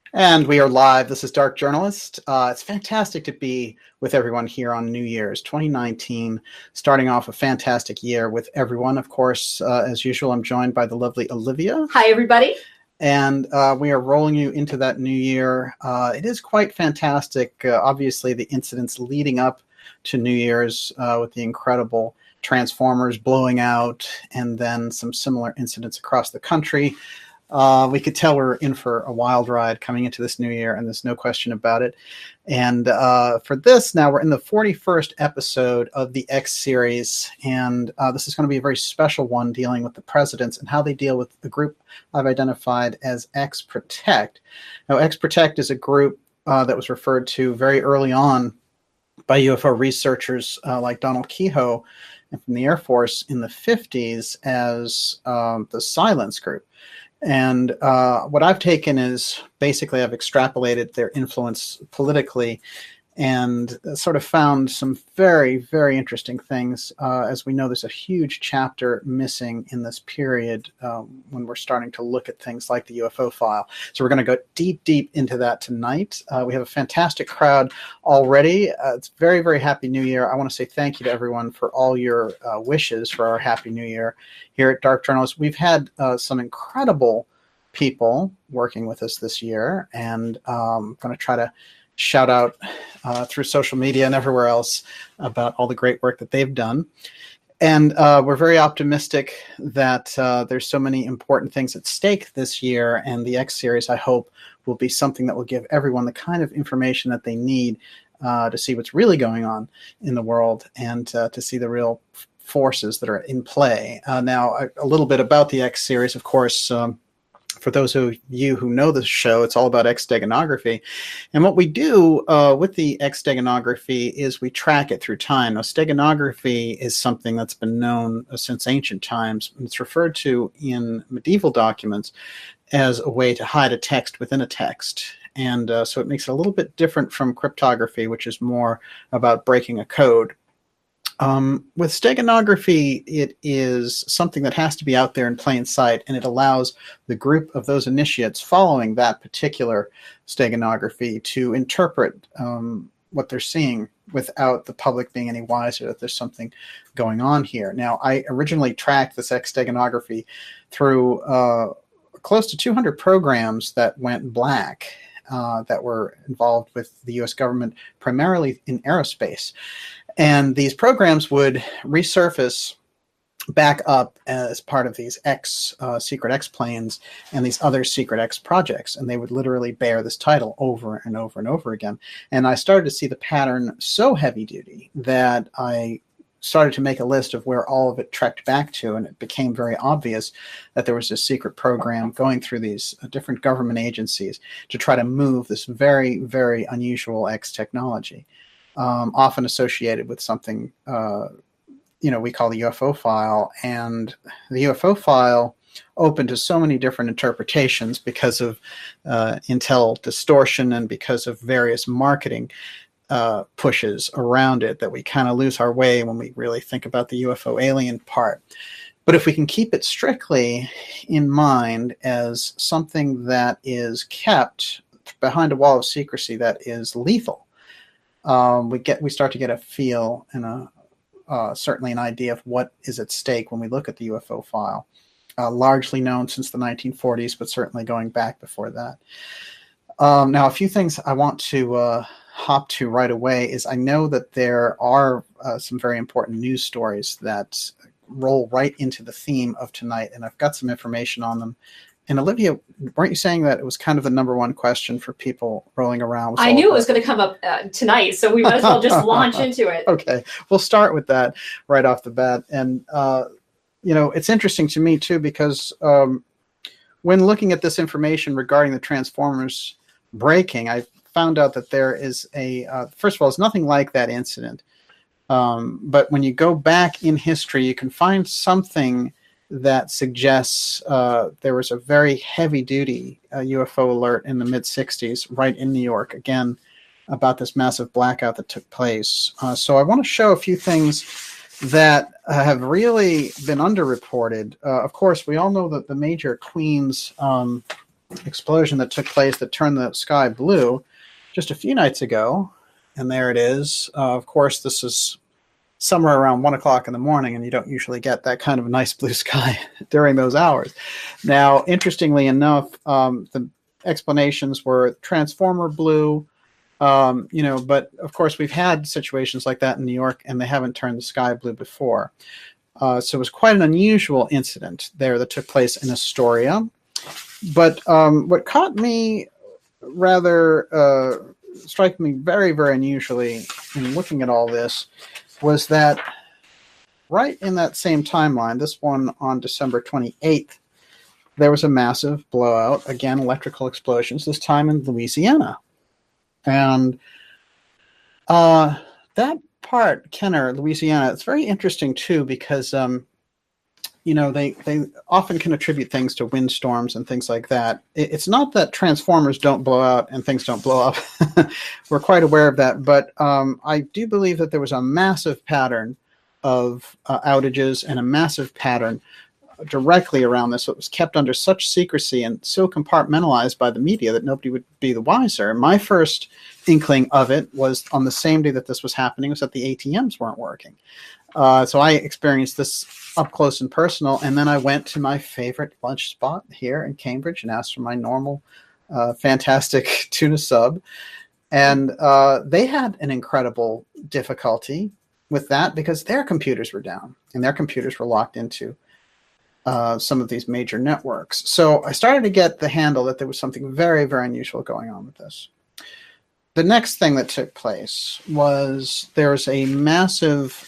And we are live. This is Dark Journalist. It's fantastic to be with everyone here on New Year's 2019, starting off a fantastic year with everyone. Of course, as usual, I'm joined by the lovely Olivia. Hi, everybody. And we are rolling you into that new year. It is quite fantastic. Obviously, the incidents leading up to New Year's with the incredible Transformers blowing out and then some similar incidents across the country. We could tell we're in for a wild ride coming into this new year, and there's no question about it. And for this, now we're in the 41st episode of the X series, and this is going to be a very special one dealing with the presidents and how they deal with the group I've identified as X Protect. Now, X Protect is a group that was referred to very early on by UFO researchers like Donald Keyhoe from the Air Force in the 50s as the Silence Group. And what I've taken is basically I've extrapolated their influence politically and sort of found some very, very interesting things. As we know, there's a huge chapter missing in this period when we're starting to look at things like the UFO file. So we're going to go deep, deep into that tonight. We have a fantastic crowd already. It's very, very happy New Year. I want to say thank you to everyone for all your wishes for our happy New Year here at Dark Journalist. We've had some incredible people working with us this year, and I'm going to try to shout out through social media and everywhere else about all the great work that they've done. And we're very optimistic that there's so many important things at stake this year, and the X series, I hope, will be something that will give everyone the kind of information that they need to see what's really going on in the world and to see the real forces that are in play. Now, a little bit about the X series, of course. For those of you who know the show, it's all about X-steganography. And what we do with the X-steganography is we track it through time. Now, steganography is something that's been known since ancient times. It's referred to in medieval documents as a way to hide a text within a text. And so it makes it a little bit different from cryptography, which is more about breaking a code. With steganography, it is something that has to be out there in plain sight, and it allows the group of those initiates following that particular steganography to interpret what they're seeing without the public being any wiser that there's something going on here. Now, I originally tracked this X-steganography through close to 200 programs that went black that were involved with the U.S. government, primarily in aerospace. And these programs would resurface back up as part of these secret X planes and these other secret X projects. And they would literally bear this title over and over and over again. And I started to see the pattern so heavy duty that I started to make a list of where all of it trekked back to. And it became very obvious that there was a secret program going through these different government agencies to try to move this very, very unusual X technology. Often associated with something, we call the UFO file. And the UFO file open to so many different interpretations because of intel distortion and because of various marketing pushes around it that we kind of lose our way when we really think about the UFO alien part. But if we can keep it strictly in mind as something that is kept behind a wall of secrecy that is lethal, we start to get a feel and certainly an idea of what is at stake when we look at the UFO file. Largely known since the 1940s, but certainly going back before that. Now, a few things I want to hop to right away is I know that there are some very important news stories that roll right into the theme of tonight, and I've got some information on them. And Olivia, weren't you saying that it was kind of the number one question for people rolling around? I knew it was going to come up tonight, so we might as well just launch into it. Okay, we'll start with that right off the bat. And, it's interesting to me, too, because when looking at this information regarding the Transformers breaking, I found out that there is first of all, it's nothing like that incident. But when you go back in history, you can find something that suggests there was a very heavy-duty UFO alert in the mid-'60s right in New York, again, about this massive blackout that took place. So I want to show a few things that have really been underreported. Of course, we all know that the major Queens explosion that took place that turned the sky blue just a few nights ago. And there it is. Of course, this is somewhere around 1 o'clock in the morning, and you don't usually get that kind of nice blue sky during those hours. Now, interestingly enough, the explanations were transformer blue, but of course we've had situations like that in New York, and they haven't turned the sky blue before. So it was quite an unusual incident there that took place in Astoria. But what caught me rather struck me very, very unusually in looking at all this was that right in that same timeline, this one on December 28th, there was a massive blowout, again, electrical explosions, this time in Louisiana. And that part, Kenner, Louisiana, it's very interesting too because, they often can attribute things to windstorms and things like that. It's not that transformers don't blow out and things don't blow up. We're quite aware of that. But I do believe that there was a massive pattern of outages and a massive pattern directly around this. It was kept under such secrecy and so compartmentalized by the media that nobody would be the wiser. My first inkling of it was on the same day that this was happening was that the ATMs weren't working. So I experienced this up close and personal, and then I went to my favorite lunch spot here in Cambridge and asked for my normal, fantastic tuna sub. And they had an incredible difficulty with that because their computers were down and their computers were locked into some of these major networks. So I started to get the handle that there was something very, very unusual going on with this. The next thing that took place was there was a massive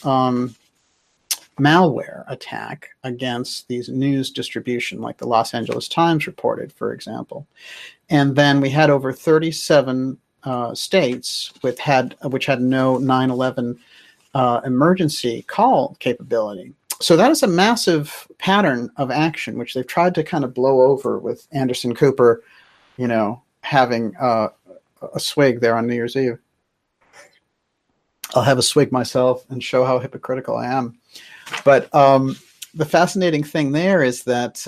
malware attack against these news distribution, like the Los Angeles Times reported, for example. And then we had over 37 states which had no 9/11 emergency call capability. So that is a massive pattern of action, which they've tried to kind of blow over with Anderson Cooper, having a swig there on New Year's Eve. I'll have a swig myself and show how hypocritical I am. But the fascinating thing there is that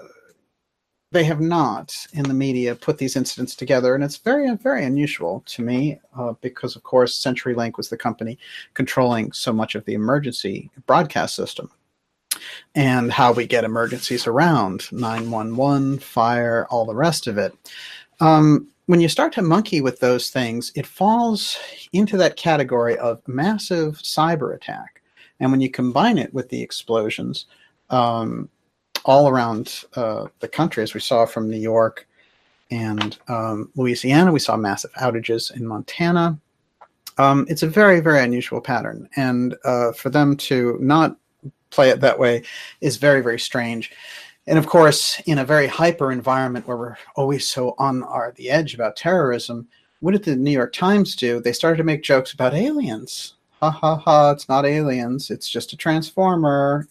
they have not, in the media, put these incidents together. And it's very, very unusual to me because, of course, CenturyLink was the company controlling so much of the emergency broadcast system and how we get emergencies around, 911, fire, all the rest of it. When you start to monkey with those things, it falls into that category of massive cyber attack. And when you combine it with the explosions all around the country, as we saw from New York and Louisiana, we saw massive outages in Montana. It's a very, very unusual pattern. And for them to not play it that way is very, very strange. And of course, in a very hyper environment where we're always so on the edge about terrorism, what did the New York Times do? They started to make jokes about aliens. Ha ha ha, it's not aliens, it's just a transformer,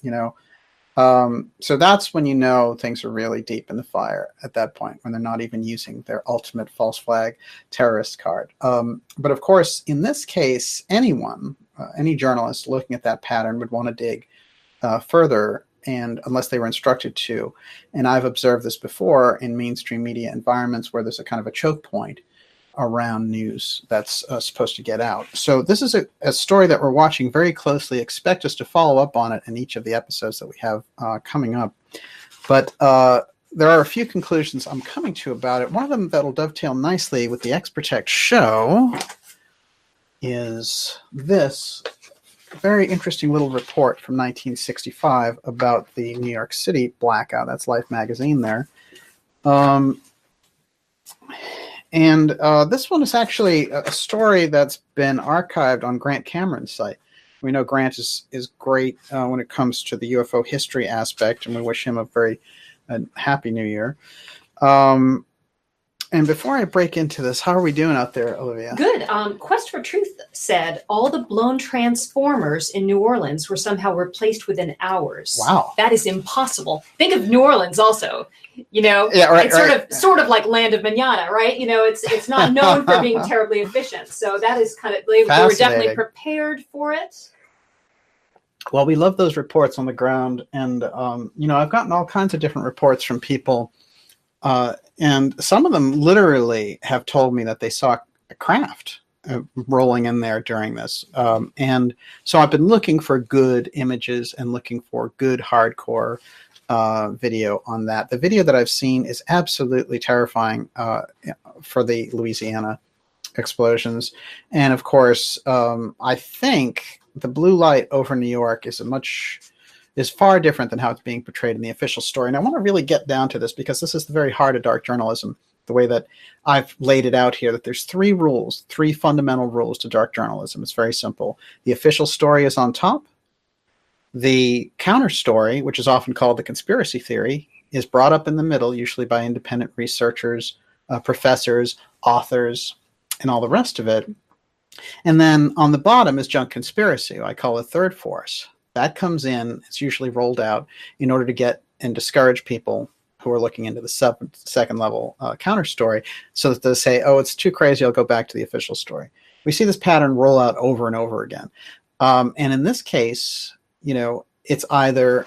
So that's when you know things are really deep in the fire at that point, when they're not even using their ultimate false flag terrorist card. But of course, in this case, anyone, any journalist looking at that pattern would want to dig further, and unless they were instructed to. And I've observed this before in mainstream media environments where there's a kind of a choke point around news that's supposed to get out. So this is a story that we're watching very closely. Expect us to follow up on it in each of the episodes that we have coming up. But there are a few conclusions I'm coming to about it. One of them that'll dovetail nicely with the XProtect show is this very interesting little report from 1965 about the New York City blackout. That's Life magazine there. And this one is actually a story that's been archived on Grant Cameron's site. We know Grant is great when it comes to the UFO history aspect, and we wish him a very happy new year. And before I break into this, how are we doing out there, Olivia? Good. Quest for Truth said all the blown transformers in New Orleans were somehow replaced within hours. Wow. That is impossible. Think of New Orleans also. Yeah, right, It's sort of like land of manana, right? It's not known for being terribly efficient. So that is kind of, they were definitely prepared for it. Well, we love those reports on the ground. And, I've gotten all kinds of different reports from people And some of them literally have told me that they saw a craft rolling in there during this. And so I've been looking for good images and looking for good hardcore video on that. The video that I've seen is absolutely terrifying for the Louisiana explosions. And of course, I think the blue light over New York is far different than how it's being portrayed in the official story. And I want to really get down to this because this is the very heart of dark journalism, the way that I've laid it out here, that there's three fundamental rules to dark journalism. It's very simple. The official story is on top. The counter story, which is often called the conspiracy theory, is brought up in the middle, usually by independent researchers, professors, authors, and all the rest of it. And then on the bottom is junk conspiracy, I call it third force. That comes in, it's usually rolled out in order to get and discourage people who are looking into the second level counter story so that they say, oh, it's too crazy, I'll go back to the official story. We see this pattern roll out over and over again. And in this case, it's either,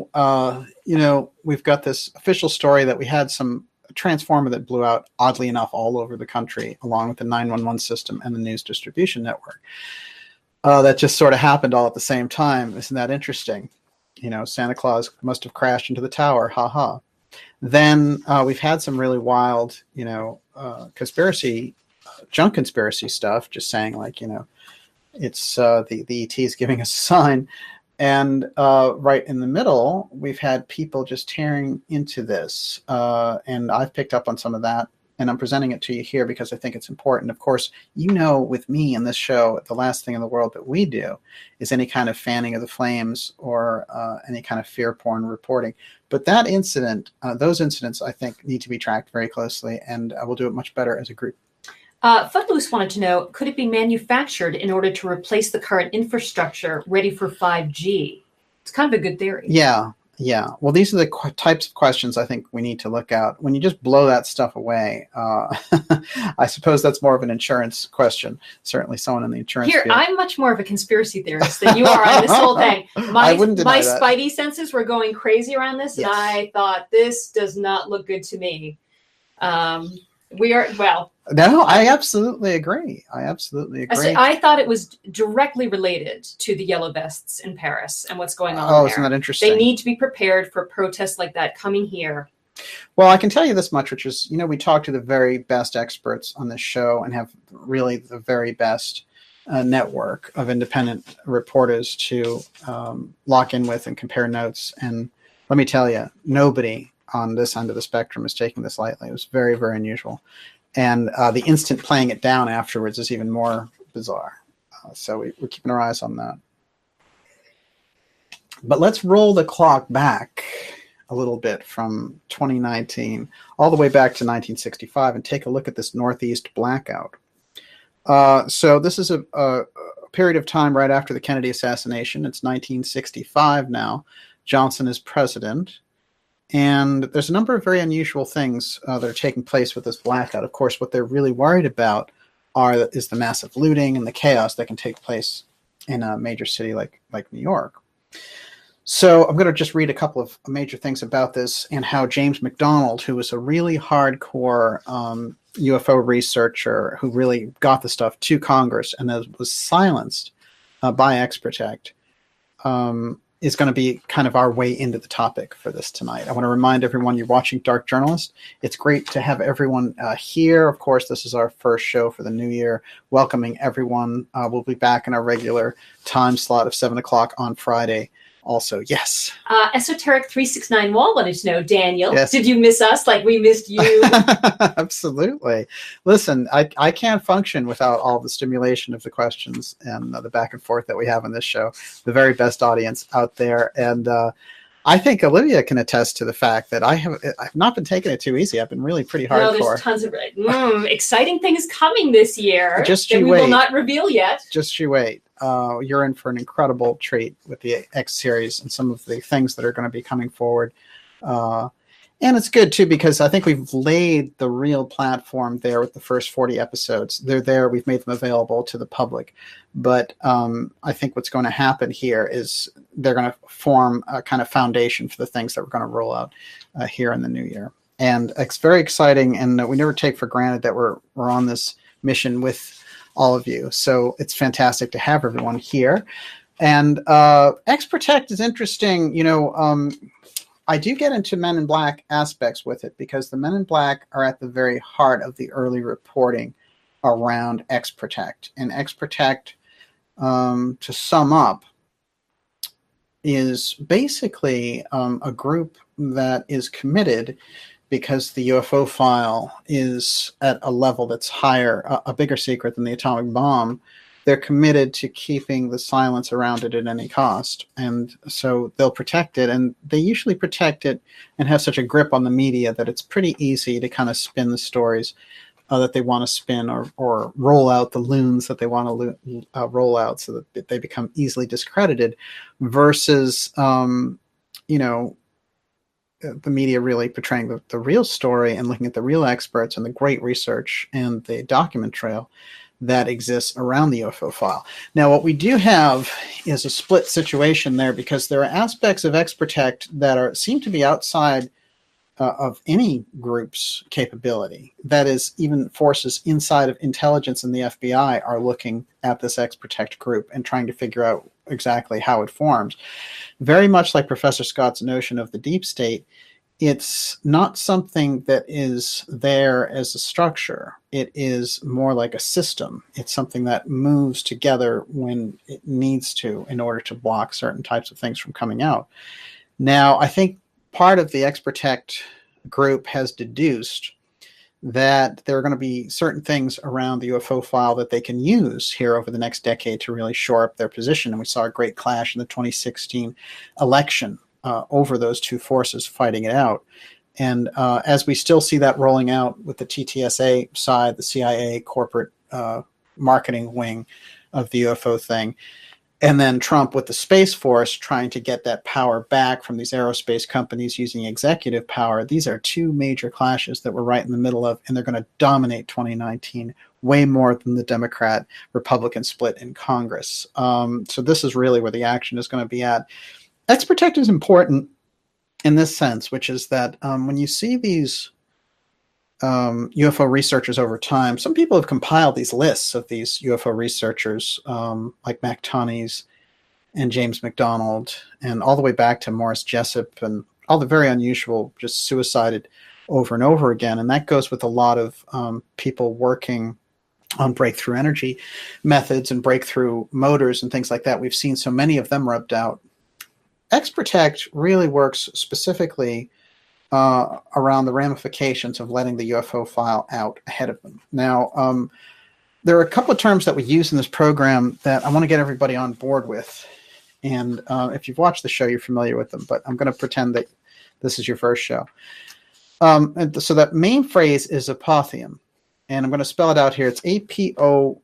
we've got this official story that we had some transformer that blew out, oddly enough, all over the country, along with the 911 system and the news distribution network. That just sort of happened all at the same time. Isn't that interesting? Santa Claus must have crashed into the tower. Ha ha. Then we've had some really wild, conspiracy, junk conspiracy stuff, just saying it's the ET is giving us a sign. And right in the middle, we've had people just tearing into this. And I've picked up on some of that. And I'm presenting it to you here because I think it's important. Of course, with me in this show, the last thing in the world that we do is any kind of fanning of the flames or any kind of fear porn reporting. But that incident, those incidents, I think, need to be tracked very closely, and we'll do it much better as a group. Footloose wanted to know, could it be manufactured in order to replace the current infrastructure ready for 5G? It's kind of a good theory. Yeah. Well, these are the types of questions I think we need to look at. When you just blow that stuff away, I suppose that's more of an insurance question. Certainly someone in the insurance field. I'm much more of a conspiracy theorist than you are on this whole thing. I wouldn't deny that. Spidey senses were going crazy around this, yes. And I thought, this does not look good to me. No, I absolutely agree. I thought it was directly related to the yellow vests in Paris and what's going on there. Oh, isn't that interesting? They need to be prepared for protests like that coming here. Well, I can tell you this much, which is, we talk to the very best experts on this show and have really the very best network of independent reporters to lock in with and compare notes. And let me tell you, nobody on this end of the spectrum is taking this lightly. It was very, very unusual. And the instant playing it down afterwards is even more bizarre. So we're keeping our eyes on that. But let's roll the clock back a little bit from 2019 all the way back to 1965 and take a look at this Northeast blackout. So this is a period of time right after the Kennedy assassination. It's 1965 now. Johnson is president. And there's a number of very unusual things that are taking place with this blackout. Of course, what they're really worried about is the massive looting and the chaos that can take place in a major city like New York. So I'm going to just read a couple of major things about this and how James McDonald, who was a really hardcore UFO researcher who really got the stuff to Congress and then was silenced by X-Protect, is going to be kind of our way into the topic for this tonight. I want to remind everyone you're watching Dark Journalist. It's great to have everyone here. Of course, this is our first show for the new year. Welcoming everyone. We'll be back in our regular time slot of 7 o'clock on Friday. Also, yes. Esoteric 369 Wall wanted to know, Daniel, yes. Did you miss us like we missed you? Absolutely. Listen, I can't function without all the stimulation of the questions and the back and forth that we have on this show. The very best audience out there. And I think Olivia can attest to the fact that I've not been taking it too easy. I've been really pretty hardcore. No, there's tons of exciting things coming this year that we will not reveal yet. Just you wait. You're in for an incredible treat with the X series and some of the things that are going to be coming forward. And it's good, too, because I think we've laid the real platform there with the first 40 episodes. They're there. We've made them available to the public. But I think what's going to happen here is they're going to form a kind of foundation for the things that we're going to roll out here in the new year. And it's very exciting, and we never take for granted that we're on this mission with all of you. So it's fantastic to have everyone here. And X-Protect is interesting. I do get into Men in Black aspects with it because the Men in Black are at the very heart of the early reporting around X-Protect. And X-Protect, to sum up, is basically a group that is committed because the UFO file is at a level that's higher, a bigger secret than the atomic bomb. They're committed to keeping the silence around it at any cost. And so they'll protect it, and they usually protect it and have such a grip on the media that it's pretty easy to kind of spin the stories that they want to spin, or roll out the loons that they want to roll out so that they become easily discredited, versus, the media really portraying the real story and looking at the real experts and the great research and the document trail that exists around the UFO file. Now, what we do have is a split situation there, because there are aspects of X-Protect that seem to be outside of any group's capability. That is, even forces inside of intelligence and the FBI are looking at this X-Protect group and trying to figure out exactly how it forms. Very much like Professor Scott's notion of the deep state, it's not something that is there as a structure. It is more like a system. It's something that moves together when it needs to in order to block certain types of things from coming out. Now, I think part of the X-Protect group has deduced that there are going to be certain things around the UFO file that they can use here over the next decade to really shore up their position. And we saw a great clash in the 2016 election over those two forces fighting it out. And as we still see that rolling out with the TTSA side, the CIA corporate marketing wing of the UFO thing, and then Trump with the Space Force trying to get that power back from these aerospace companies using executive power, these are two major clashes that we're right in the middle of, and they're going to dominate 2019 way more than the Democrat-Republican split in Congress. So this is really where the action is going to be at. X-Protect is important in this sense, which is that when you see these UFO researchers over time, some people have compiled these lists of these UFO researchers, like Mac Tanis and James McDonald, and all the way back to Morris Jessup, and all the very unusual just suicided over and over again. And that goes with a lot of people working on breakthrough energy methods and breakthrough motors and things like that. We've seen so many of them rubbed out. X-Protect really works specifically around the ramifications of letting the UFO file out ahead of them. Now, there are a couple of terms that we use in this program that I want to get everybody on board with. And if you've watched the show, you're familiar with them, but I'm going to pretend that this is your first show. And so that main phrase is apotheum. And I'm going to spell it out here. It's APOTHEUM,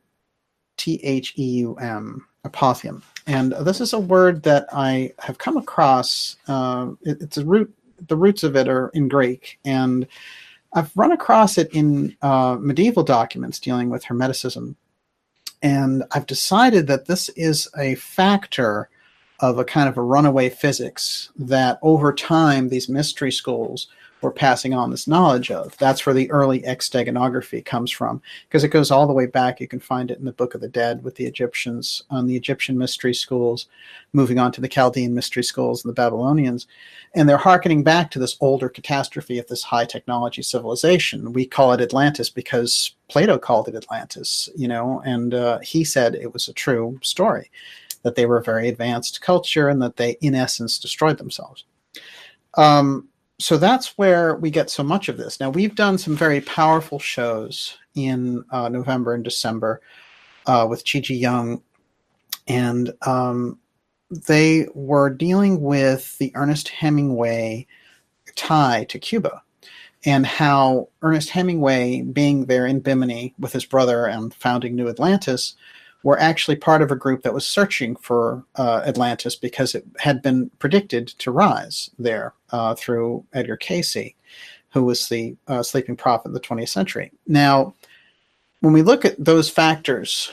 apotheum. And this is a word that I have come across. It's a root. The roots of it are in Greek, and I've run across it in medieval documents dealing with Hermeticism. And I've decided that this is a factor of a kind of a runaway physics that over time these mystery schools were passing on this knowledge of. That's where the early X-steganography comes from, because it goes all the way back. You can find it in the Book of the Dead with the Egyptians, on the Egyptian mystery schools, moving on to the Chaldean mystery schools and the Babylonians. And they're hearkening back to this older catastrophe of this high technology civilization. We call it Atlantis because Plato called it Atlantis, and he said it was a true story, that they were a very advanced culture and that they, in essence, destroyed themselves. So that's where we get so much of this. Now, we've done some very powerful shows in November and December with Chi-Ji Young, and they were dealing with the Ernest Hemingway tie to Cuba, and how Ernest Hemingway, being there in Bimini with his brother and founding New Atlantis, were actually part of a group that was searching for Atlantis because it had been predicted to rise there through Edgar Cayce, who was the sleeping prophet of the 20th century. Now, when we look at those factors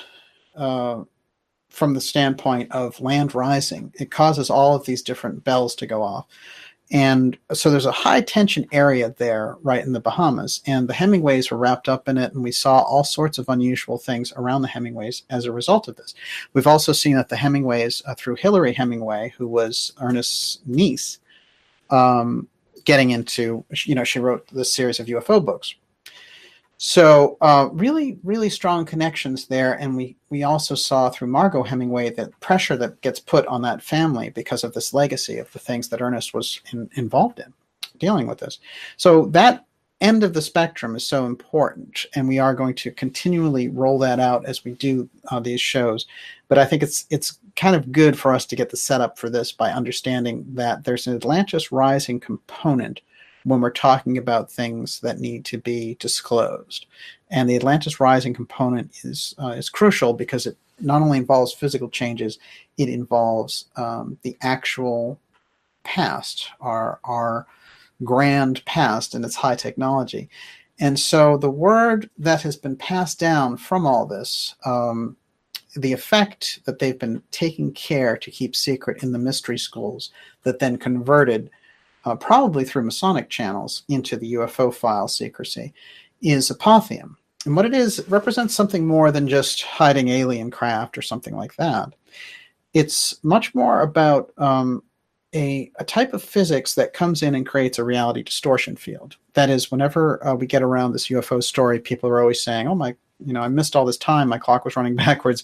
from the standpoint of land rising, it causes all of these different bells to go off. And so there's a high tension area there right in the Bahamas, and the Hemingways were wrapped up in it, and we saw all sorts of unusual things around the Hemingways as a result of this. We've also seen that the Hemingways, through Hillary Hemingway, who was Ernest's niece, getting into, she wrote this series of UFO books. So really, really strong connections there. And we also saw through Margot Hemingway that pressure that gets put on that family because of this legacy of the things that Ernest was involved in dealing with this. So that end of the spectrum is so important. And we are going to continually roll that out as we do these shows. But I think it's kind of good for us to get the setup for this by understanding that there's an Atlantis rising component when we're talking about things that need to be disclosed. And the Atlantis rising component is crucial because it not only involves physical changes, it involves the actual past, our grand past and its high technology. And so the word that has been passed down from all this, the effect that they've been taking care to keep secret in the mystery schools that then converted probably through Masonic channels into the UFO file secrecy, is apotheum. And what it is, it represents something more than just hiding alien craft or something like that. It's much more about a type of physics that comes in and creates a reality distortion field. That is, whenever we get around this UFO story, people are always saying, oh, I missed all this time. My clock was running backwards.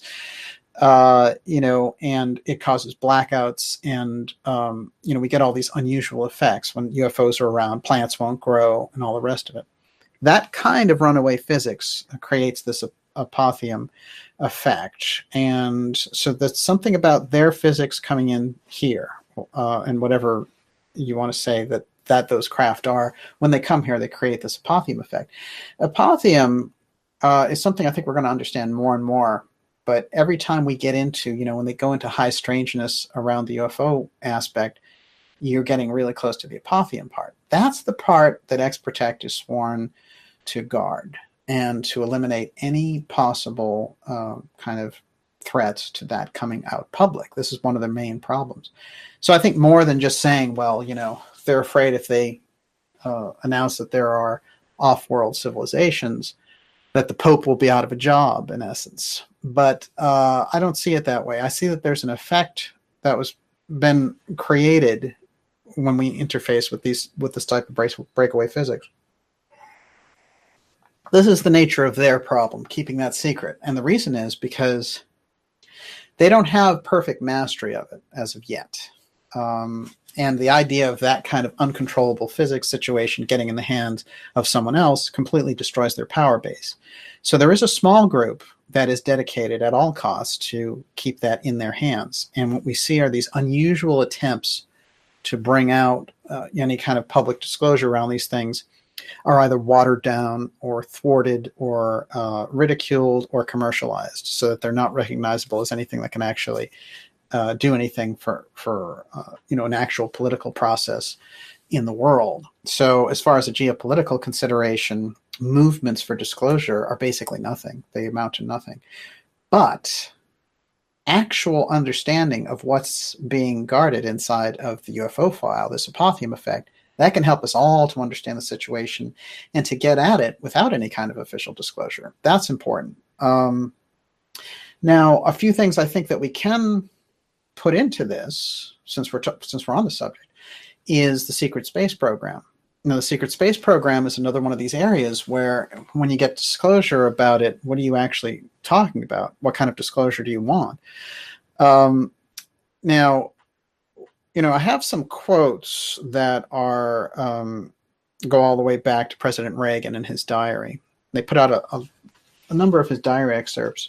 And it causes blackouts, and we get all these unusual effects when UFOs are around. Plants won't grow, and all the rest of it. That kind of runaway physics creates this apotheum effect, and so that's something about their physics coming in here, and whatever you want to say that those craft are. When they come here, they create this apotheum effect. Apotheum is something I think we're going to understand more and more. But every time we get into, when they go into high strangeness around the UFO aspect, you're getting really close to the apotheum part. That's the part that Ex-Protect is sworn to guard and to eliminate any possible kind of threats to that coming out public. This is one of the main problems. So I think more than just saying, well, they're afraid if they announce that there are off-world civilizations, that the Pope will be out of a job, in essence. But I don't see it that way. I see that there's an effect that was been created when we interface with this type of breakaway physics. This is the nature of their problem, keeping that secret. And the reason is because they don't have perfect mastery of it as of yet. And the idea of that kind of uncontrollable physics situation getting in the hands of someone else completely destroys their power base. So there is a small group that is dedicated at all costs to keep that in their hands. And what we see are these unusual attempts to bring out any kind of public disclosure around these things are either watered down or thwarted or ridiculed or commercialized so that they're not recognizable as anything that can actually do anything for an actual political process in the world. So as far as a geopolitical consideration, movements for disclosure are basically nothing. They amount to nothing. But actual understanding of what's being guarded inside of the UFO file, this apotheum effect, that can help us all to understand the situation and to get at it without any kind of official disclosure. That's important. Now, a few things I think that we can put into this, since we're on the subject, is the secret space program. Now, the secret space program is another one of these areas where when you get disclosure about it, what are you actually talking about? What kind of disclosure do you want? Now, I have some quotes that are go all the way back to President Reagan and his diary. They put out a number of his diary excerpts.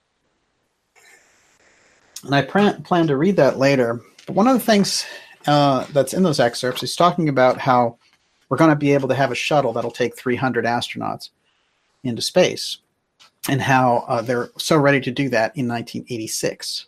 And I plan to read that later. But one of the things that's in those excerpts, he's talking about how we're going to be able to have a shuttle that'll take 300 astronauts into space, and how they're so ready to do that in 1986.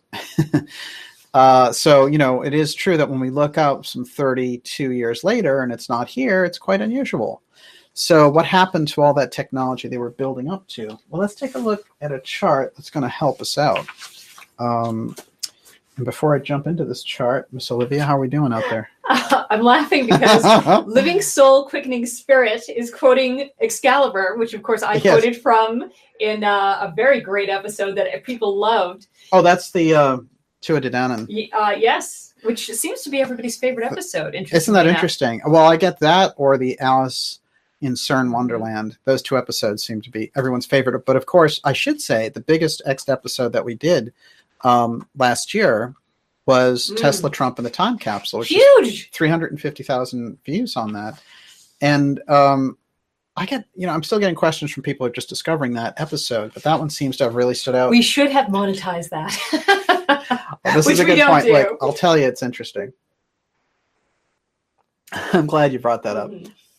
So, it is true that when we look out some 32 years later and it's not here, it's quite unusual. So what happened to all that technology they were building up to? Well, let's take a look at a chart that's going to help us out. And before I jump into this chart, Miss Olivia, how are we doing out there? I'm laughing because Living Soul Quickening Spirit is quoting Excalibur, which of course I quoted from in a very great episode that people loved. Oh, that's the Tua Dedanan. Yes, which seems to be everybody's favorite episode. Isn't that interesting? Well, I get that, or the Alice in CERN Wonderland. Those two episodes seem to be everyone's favorite. But of course, I should say the biggest X episode that we did last year was Tesla, Trump, and the Time Capsule. Huge! 350,000 views on that. And I get, I'm still getting questions from people who are just discovering that episode, but that one seems to have really stood out. We should have monetized that. Well, this is a good point. Like, I'll tell you, it's interesting. I'm glad you brought that up.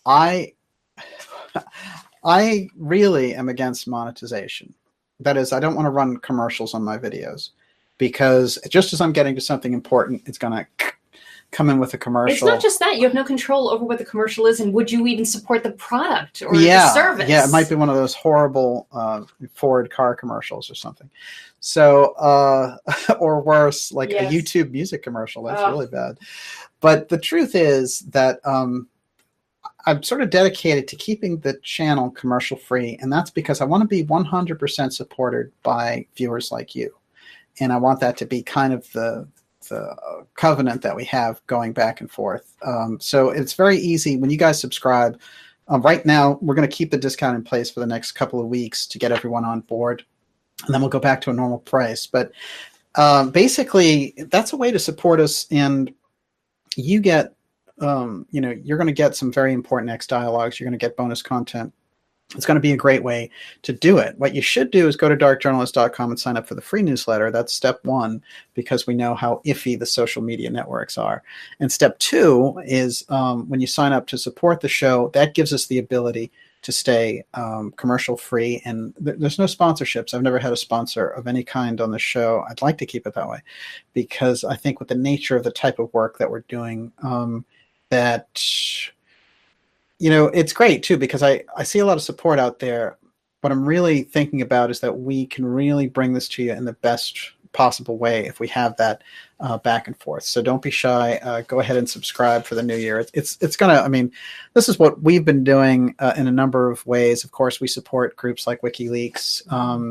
I really am against monetization. That is, I don't want to run commercials on my videos because just as I'm getting to something important, it's going to come in with a commercial. It's not just that. You have no control over what the commercial is, and would you even support the product or the service? Yeah, it might be one of those horrible Ford car commercials or something. So, or worse, like a YouTube music commercial. That's really bad. But the truth is that I'm sort of dedicated to keeping the channel commercial free, and that's because I want to be 100% supported by viewers like you. And I want that to be kind of the covenant that we have going back and forth. So it's very easy when you guys subscribe. Right now, we're going to keep the discount in place for the next couple of weeks to get everyone on board, and then we'll go back to a normal price. But basically, that's a way to support us, and you get, you're going to get some very important X dialogues. You're going to get bonus content. It's going to be a great way to do it. What you should do is go to darkjournalist.com and sign up for the free newsletter. That's step one, because we know how iffy the social media networks are. And step two is when you sign up to support the show, that gives us the ability to stay commercial free. And there's no sponsorships. I've never had a sponsor of any kind on the show. I'd like to keep it that way, because I think with the nature of the type of work that we're doing, that it's great too, because I see a lot of support out there. What I'm really thinking about is that we can really bring this to you in the best possible way if we have that back and forth. So don't be shy. Go ahead and subscribe for the new year. It's gonna, this is what we've been doing in a number of ways. Of course, we support groups like WikiLeaks,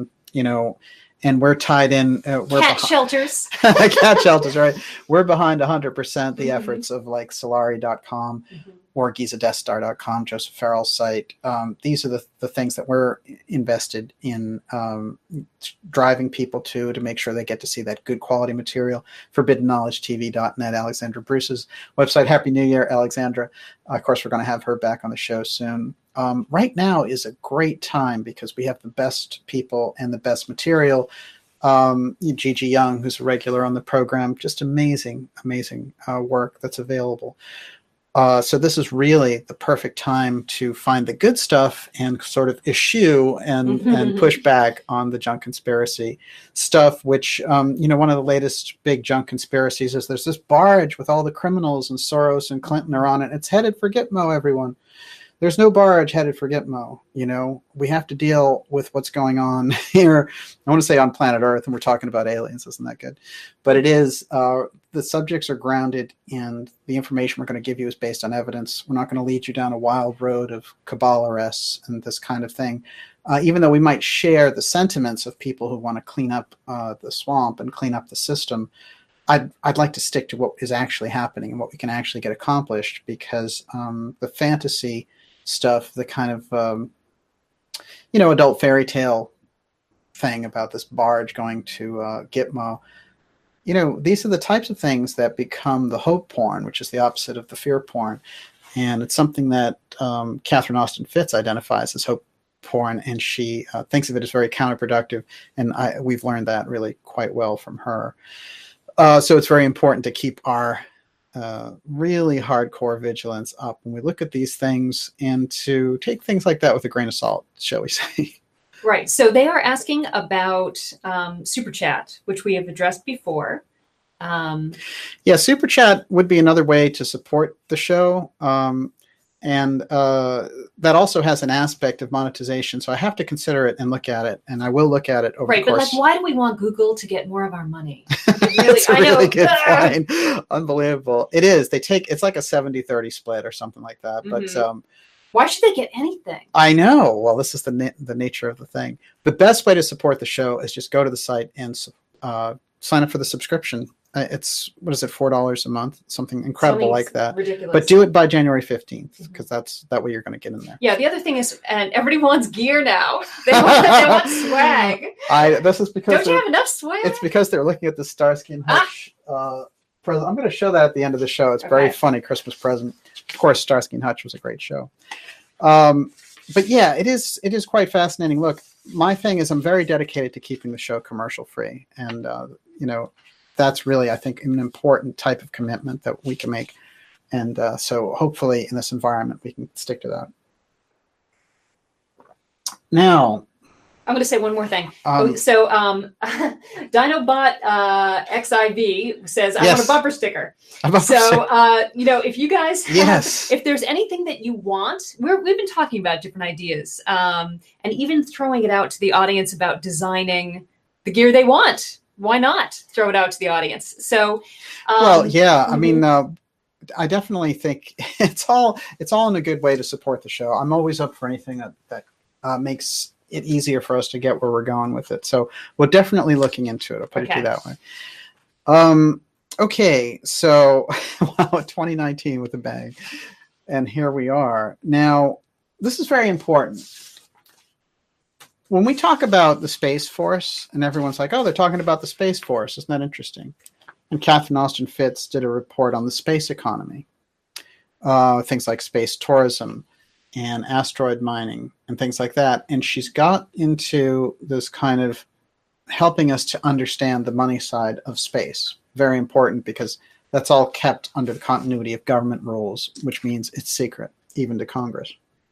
and we're tied in. Cat shelters. Cat shelters, right? We're behind 100% the efforts of like Solari.com or GizaDeathStar.com, Joseph Farrell's site. These are the things that we're invested in driving people to make sure they get to see that good quality material. ForbiddenKnowledgeTV.net, Alexandra Bruce's website. Happy New Year, Alexandra. Of course, we're going to have her back on the show soon. Right now is a great time because we have the best people and the best material. Gigi Young, who's a regular on the program, just amazing work that's available. So this is really the perfect time to find the good stuff and sort of eschew and push back on the junk conspiracy stuff, which, one of the latest big junk conspiracies is there's this barge with all the criminals, and Soros and Clinton are on it. It's headed for Gitmo, everyone. There's no barge headed for Gitmo. We have to deal with what's going on here. I want to say on planet Earth, and we're talking about aliens. Isn't that good? But it is, the subjects are grounded, and the information we're going to give you is based on evidence. We're not going to lead you down a wild road of cabal arrests and this kind of thing. Even though we might share the sentiments of people who want to clean up the swamp and clean up the system, I'd like to stick to what is actually happening and what we can actually get accomplished, because the fantasy stuff, the kind of adult fairy tale thing about this barge going to Gitmo, these are the types of things that become the hope porn, which is the opposite of the fear porn. And it's something that Catherine Austin Fitts identifies as hope porn, and she thinks of it as very counterproductive, and we've learned that really quite well from her. So it's very important to keep our really hardcore vigilance up when we look at these things, and to take things like that with a grain of salt, shall we say. Right. So they are asking about Super Chat, which we have addressed before. Super Chat would be another way to support the show. And that also has an aspect of monetization. So I have to consider it and look at it. And I will look at it over the course. Right, but like, why do we want Google to get more of our money? That's a really good point. Unbelievable. It is. It's like a 70-30 split or something like that. Mm-hmm. But why should they get anything? I know. Well, this is the nature of the thing. The best way to support the show is just go to the site and sign up for the subscription. It's, what is it, $4 a month? Something incredible like that. Ridiculous. But do it by January 15th, because that's that way you're going to get in there. Yeah, the other thing is, and everybody wants gear now. They want swag. This is because don't you have enough swag? It's because they're looking at the Starsky and Hutch present. I'm going to show that at the end of the show. It's a very funny Christmas present. Of course, Starsky and Hutch was a great show. But yeah, it is quite fascinating. Look, my thing is I'm very dedicated to keeping the show commercial free, and that's really, I think, an important type of commitment that we can make. And so hopefully in this environment, we can stick to that. Now, I'm going to say one more thing. Dinobot XIV says, I want a bumper sticker. If you guys if there's anything that you want, we've been talking about different ideas, and even throwing it out to the audience about designing the gear they want. Why not throw it out to the audience? So, I mean, I definitely think it's all in a good way to support the show. I'm always up for anything that makes it easier for us to get where we're going with it. So we're definitely looking into it. I'll put it to you that way. Okay. So, 2019 with a bang. And here we are. Now, this is very important. When we talk about the Space Force, and everyone's like, oh, they're talking about the Space Force. Isn't that interesting? And Catherine Austin Fitts did a report on the space economy, things like space tourism and asteroid mining and things like that. And she's got into this kind of helping us to understand the money side of space. Very important, because that's all kept under the continuity of government rules, which means it's secret, even to Congress.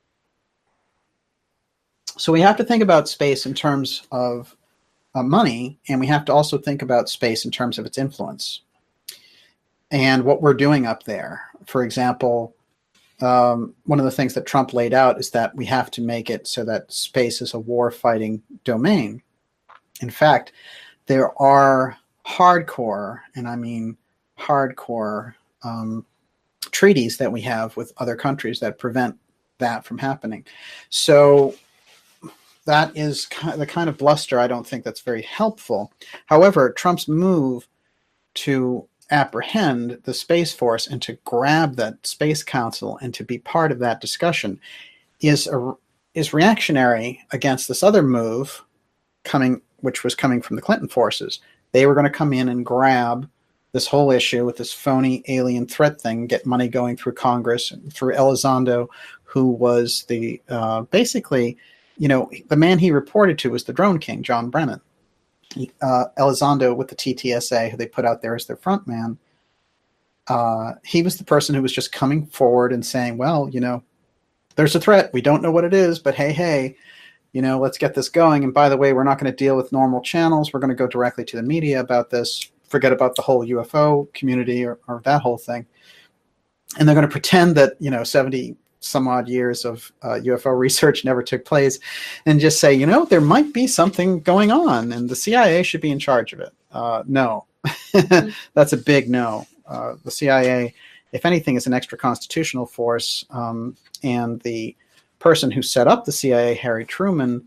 So we have to think about space in terms of money, and we have to also think about space in terms of its influence and what we're doing up there. For example, one of the things that Trump laid out is that we have to make it so that space is a war-fighting domain. In fact, there are hardcore, and I mean hardcore, treaties that we have with other countries that prevent that from happening. So that is the kind of bluster I don't think that's very helpful. However, Trump's move to apprehend the Space Force and to grab that Space Council and to be part of that discussion is reactionary against this other move which was coming from the Clinton forces. They were going to come in and grab this whole issue with this phony alien threat thing, get money going through Congress and through Elizondo, who was the basically, the man he reported to was the drone king, John Brennan. Elizondo with the TTSA, who they put out there as their front man, he was the person who was just coming forward and saying, well, there's a threat. We don't know what it is, but hey, let's get this going. And by the way, we're not going to deal with normal channels. We're going to go directly to the media about this. Forget about the whole UFO community or that whole thing. And they're going to pretend that, 70 some odd years of UFO research never took place, and just say, there might be something going on and the CIA should be in charge of it. No, that's a big no. The CIA, if anything, is an extra constitutional force. And the person who set up the CIA, Harry Truman,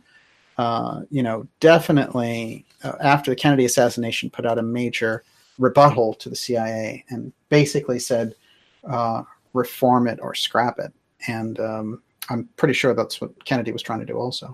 definitely after the Kennedy assassination put out a major rebuttal to the CIA and basically said, reform it or scrap it. And I'm pretty sure that's what Kennedy was trying to do also.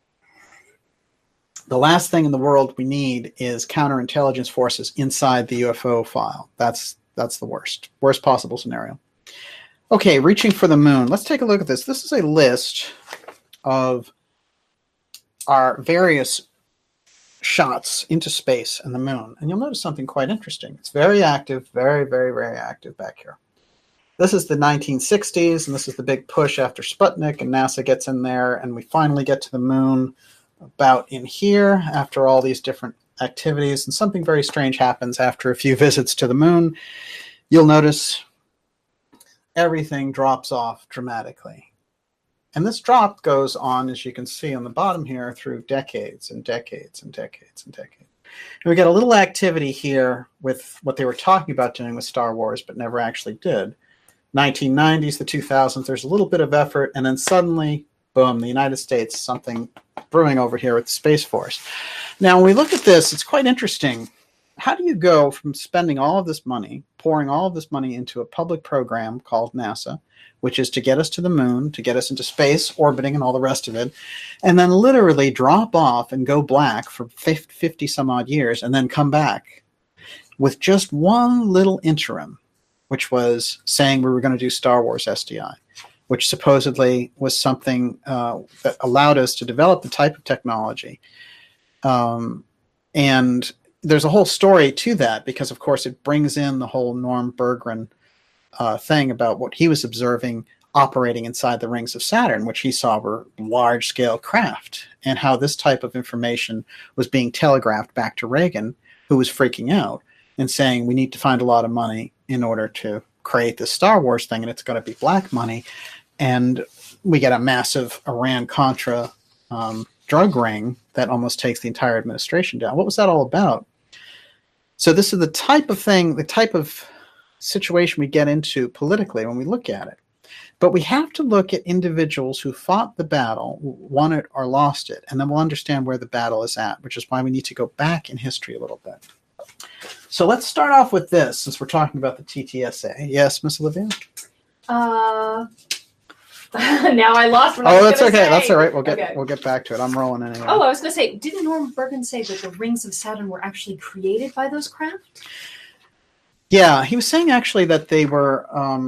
The last thing in the world we need is counterintelligence forces inside the UFO file. That's the worst possible scenario. Okay, reaching for the moon. Let's take a look at this. This is a list of our various shots into space and the moon. And you'll notice something quite interesting. It's very active, very, very, very active back here. This is the 1960s, and this is the big push after Sputnik, and NASA gets in there, and we finally get to the moon about in here after all these different activities, and something very strange happens after a few visits to the moon. You'll notice everything drops off dramatically. And this drop goes on, as you can see on the bottom here, through decades and decades and decades and decades. And we get a little activity here with what they were talking about doing with Star Wars, but never actually did. 1990s, the 2000s, there's a little bit of effort, and then suddenly, boom, the United States, something brewing over here with the Space Force. Now, when we look at this, it's quite interesting. How do you go from spending all of this money, pouring all of this money into a public program called NASA, which is to get us to the moon, to get us into space, orbiting, and all the rest of it, and then literally drop off and go black for 50 some odd years and then come back with just one little interim, which was saying we were going to do Star Wars SDI, which supposedly was something that allowed us to develop the type of technology. And there's a whole story to that because, of course, it brings in the whole Norm Berggren thing about what he was observing operating inside the rings of Saturn, which he saw were large-scale craft, and how this type of information was being telegraphed back to Reagan, who was freaking out and saying, we need to find a lot of money in order to create this Star Wars thing, and it's going to be black money. And we get a massive Iran-Contra drug ring that almost takes the entire administration down. What was that all about? So this is the type of thing, the type of situation we get into politically when we look at it. But we have to look at individuals who fought the battle, won it or lost it, and then we'll understand where the battle is at, which is why we need to go back in history a little bit. So let's start off with this, since we're talking about the TTSA. Yes, Miss Olivia? Now I lost what I was that's okay. Say. That's all right. We'll get back to it. I'm rolling anyway. Oh, I was going to say, didn't Norm Berggren say that the rings of Saturn were actually created by those craft? Yeah, he was saying actually that they were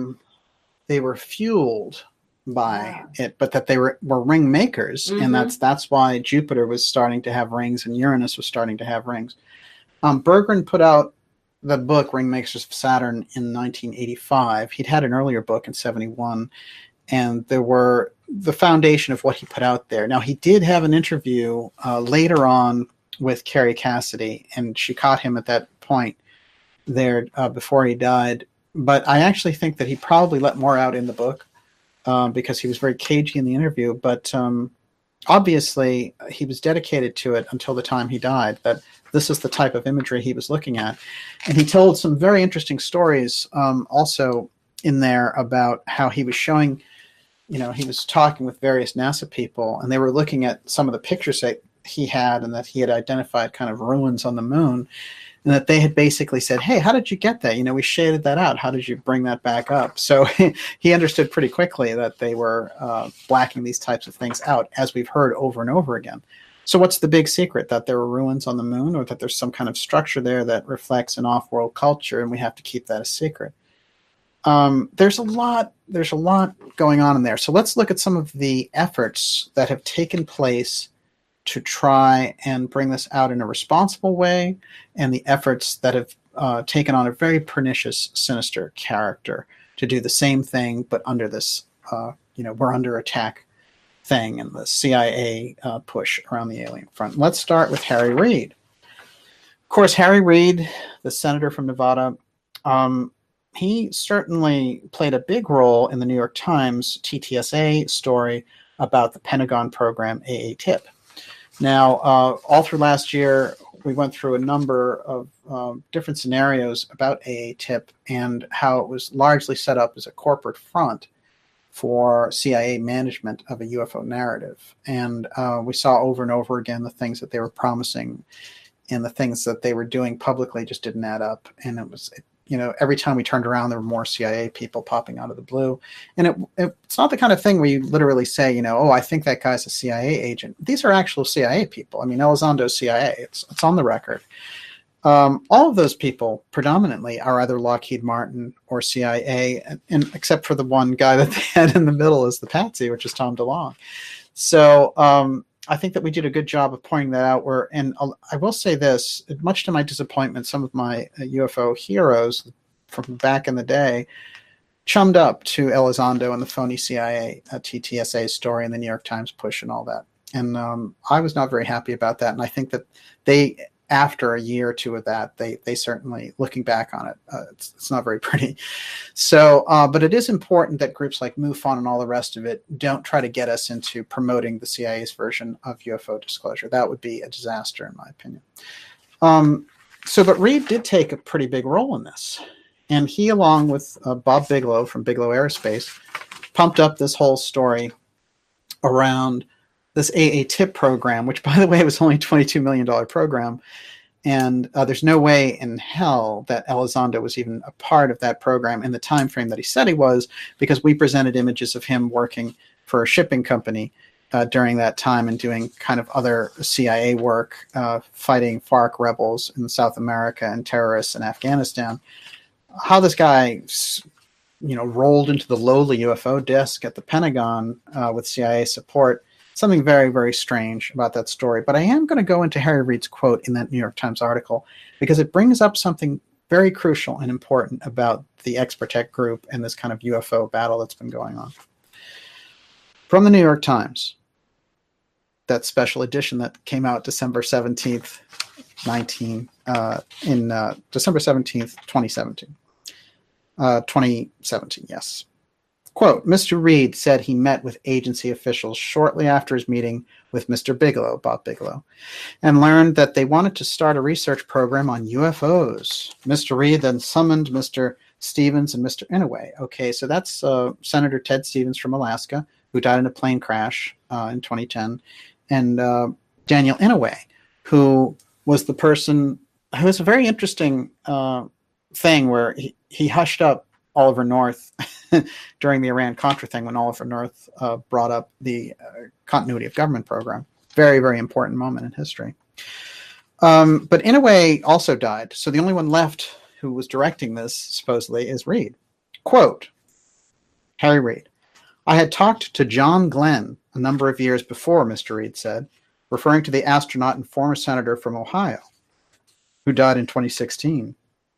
fueled by it, but that they were ring makers, and that's why Jupiter was starting to have rings and Uranus was starting to have rings. Berggren put out the book Ring Makers of Saturn in 1985. He'd had an earlier book in 71, and there were the foundation of what he put out there. Now, he did have an interview later on with Carrie Cassidy, and she caught him at that point there before he died. But I actually think that he probably let more out in the book because he was very cagey in the interview. But obviously, he was dedicated to it until the time he died, that this is the type of imagery he was looking at. And he told some very interesting stories also in there about how he was showing, he was talking with various NASA people, and they were looking at some of the pictures that he had and that he had identified kind of ruins on the moon. And that they had basically said, hey, how did you get that? We shaded that out. How did you bring that back up? So he understood pretty quickly that they were blacking these types of things out, as we've heard over and over again. So what's the big secret? That there were ruins on the moon, or that there's some kind of structure there that reflects an off-world culture, and we have to keep that a secret? There's a lot going on in there. So let's look at some of the efforts that have taken place to try and bring this out in a responsible way, and the efforts that have taken on a very pernicious, sinister character to do the same thing, but under this, we're under attack thing and the CIA push around the alien front. Let's start with Harry Reid. Of course, Harry Reid, the senator from Nevada, he certainly played a big role in the New York Times TTSA story about the Pentagon program AATIP. Now, all through last year, we went through a number of different scenarios about AATIP and how it was largely set up as a corporate front for CIA management of a UFO narrative. And we saw over and over again the things that they were promising, and the things that they were doing publicly just didn't add up. And it was, every time we turned around, there were more CIA people popping out of the blue. And it's not the kind of thing where you literally say, I think that guy's a CIA agent. These are actual CIA people. I mean, Elizondo's CIA. It's on the record. All of those people predominantly are either Lockheed Martin or CIA, and except for the one guy that they had in the middle is the patsy, which is Tom DeLonge. So I think that we did a good job of pointing that out. And I will say this, much to my disappointment, some of my UFO heroes from back in the day chummed up to Elizondo and the phony CIA TTSA story and the New York Times push and all that. And I was not very happy about that. And I think that they after a year or two of that, they certainly, looking back on it, it's not very pretty. So, but it is important that groups like MUFON and all the rest of it don't try to get us into promoting the CIA's version of UFO disclosure. That would be a disaster, in my opinion. But Reed did take a pretty big role in this. And he, along with Bob Bigelow from Bigelow Aerospace, pumped up this whole story around this AATIP program, which, by the way, was only a $22 million program. And there's no way in hell that Elizondo was even a part of that program in the time frame that he said he was, because we presented images of him working for a shipping company during that time and doing kind of other CIA work, fighting FARC rebels in South America and terrorists in Afghanistan. How this guy, rolled into the lowly UFO desk at the Pentagon with CIA support, something very, very strange about that story. But I am going to go into Harry Reid's quote in that New York Times article, because it brings up something very crucial and important about the Expertech group and this kind of UFO battle that's been going on. From the New York Times, that special edition that came out December 17th, 2017. 2017, yes. Quote, Mr. Reid said he met with agency officials shortly after his meeting with Mr. Bigelow, Bob Bigelow, and learned that they wanted to start a research program on UFOs. Mr. Reid then summoned Mr. Stevens and Mr. Inouye. Okay, so that's Senator Ted Stevens from Alaska, who died in a plane crash in 2010, and Daniel Inouye, who was the person who was a very interesting thing where he hushed up Oliver North during the Iran-Contra thing, when Oliver North brought up the continuity of government program. Very, very important moment in history. But Inouye also died, so the only one left who was directing this, supposedly, is Reid. Quote, Harry Reid, I had talked to John Glenn a number of years before, Mr. Reid said, referring to the astronaut and former senator from Ohio, who died in 2016.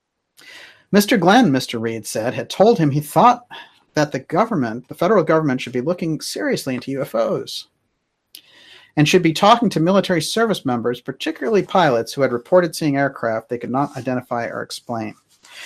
Mr. Glenn, Mr. Reid said, had told him he thought that the federal government, should be looking seriously into UFOs and should be talking to military service members, particularly pilots who had reported seeing aircraft they could not identify or explain.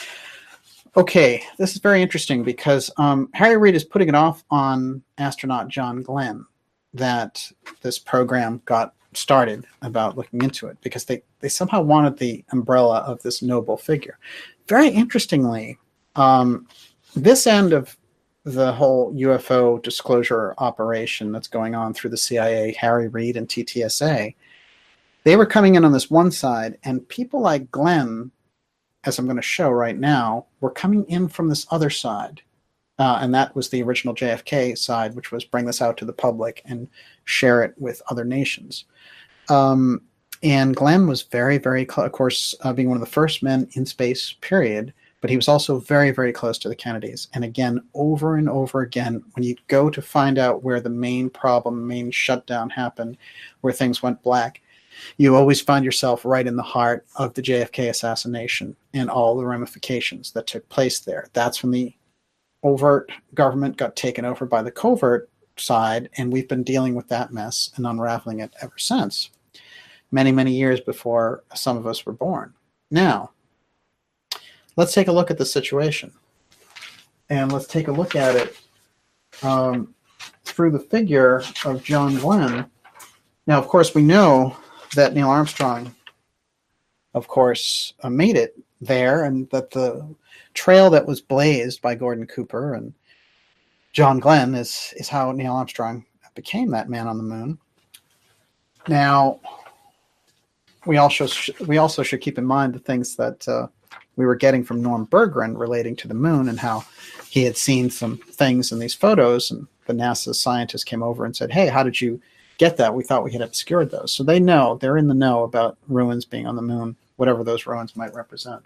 Okay, this is very interesting, because Harry Reid is putting it off on astronaut John Glenn that this program got started about looking into it, because they somehow wanted the umbrella of this noble figure. Very interestingly, this end of the whole UFO disclosure operation that's going on through the CIA, Harry Reid and TTSA, they were coming in on this one side, and people like Glenn, as I'm going to show right now, were coming in from this other side. And that was the original JFK side, which was bring this out to the public and share it with other nations. And Glenn was very, very close, of course, being one of the first men in space, period. But he was also very, very close to the Kennedys. And again, over and over again, when you go to find out where the main problem, main shutdown happened, where things went black, you always find yourself right in the heart of the JFK assassination and all the ramifications that took place there. That's when the overt government got taken over by the covert side, and we've been dealing with that mess and unraveling it ever since. Many, many years before some of us were born. Now, let's take a look at the situation. And let's take a look at it through the figure of John Glenn. Now, of course, we know that Neil Armstrong, of course, made it there, and that the trail that was blazed by Gordon Cooper and John Glenn is how Neil Armstrong became that man on the moon. Now, we also should keep in mind the things that we were getting from Norm Berggren relating to the moon, and how he had seen some things in these photos, and the NASA scientists came over and said, hey, how did you get that? We thought we had obscured those. So they know, they're in the know about ruins being on the moon, whatever those ruins might represent.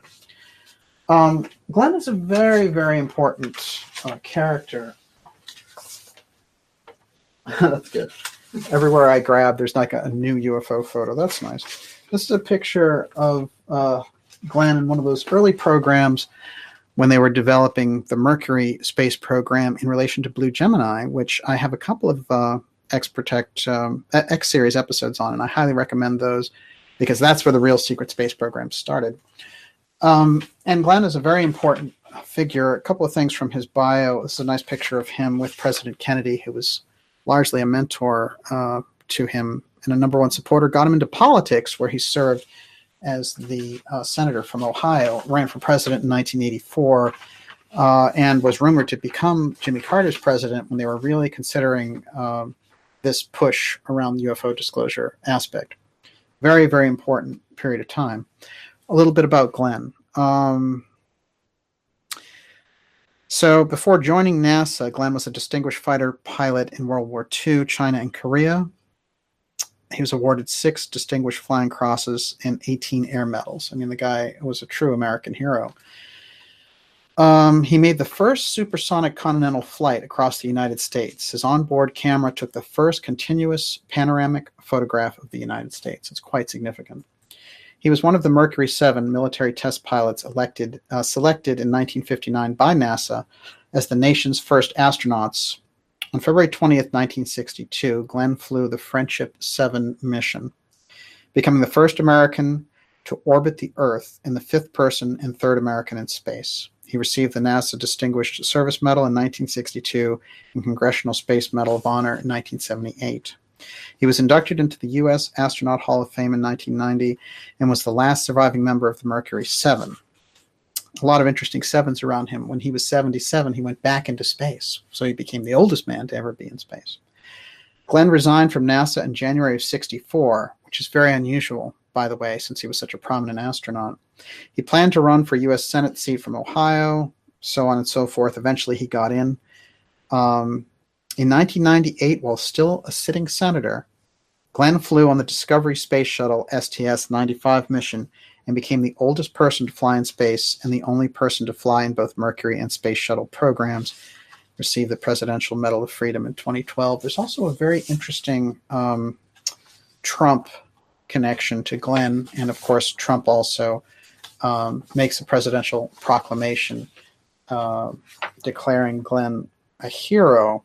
Glenn is a very, very important character. That's good. Everywhere I grab, there's like a new UFO photo. That's nice. This is a picture of Glenn in one of those early programs when they were developing the Mercury space program in relation to Blue Gemini, which I have a couple of Expertech X-Series episodes on, and I highly recommend those. because that's where the real secret space program started. And Glenn is a very important figure. A couple of things from his bio. This is a nice picture of him with President Kennedy, who was largely a mentor to him and a number one supporter. Got him into politics, where he served as the senator from Ohio, ran for president in 1984, and was rumored to become Jimmy Carter's president when they were really considering this push around the UFO disclosure aspect. Very, very important period of time. A little bit about Glenn. So before joining NASA, Glenn was a distinguished fighter pilot in World War II, China, and Korea. He was awarded 6 Distinguished Flying Crosses and 18 Air Medals. I mean, the guy was a true American hero. He made the first supersonic continental flight across the United States. His onboard camera took the first continuous panoramic photograph of the United States. It's quite significant. He was one of the Mercury 7 military test pilots selected in 1959 by NASA as the nation's first astronauts. On February 20th, 1962, Glenn flew the Friendship 7 mission, becoming the first American to orbit the Earth and the 5th person and 3rd American in space. He received the NASA Distinguished Service Medal in 1962 and Congressional Space Medal of Honor in 1978. He was inducted into the U.S. Astronaut Hall of Fame in 1990 and was the last surviving member of the Mercury 7. A lot of interesting sevens around him. When he was 77, he went back into space, so he became the oldest man to ever be in space. Glenn resigned from NASA in January of 64, which is very unusual, by the way, since he was such a prominent astronaut. He planned to run for U.S. Senate seat from Ohio, so on and so forth. Eventually, he got in. In 1998, while still a sitting senator, Glenn flew on the Discovery Space Shuttle STS-95 mission and became the oldest person to fly in space and the only person to fly in both Mercury and Space Shuttle programs. Received the Presidential Medal of Freedom in 2012. There's also a very interesting Trump connection to Glenn, and of course, Trump also makes a presidential proclamation declaring Glenn a hero.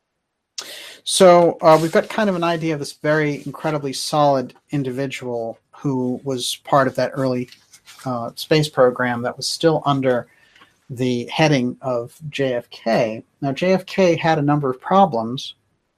So we've got kind of an idea of this very incredibly solid individual who was part of that early space program that was still under the heading of JFK. Now, JFK had a number of problems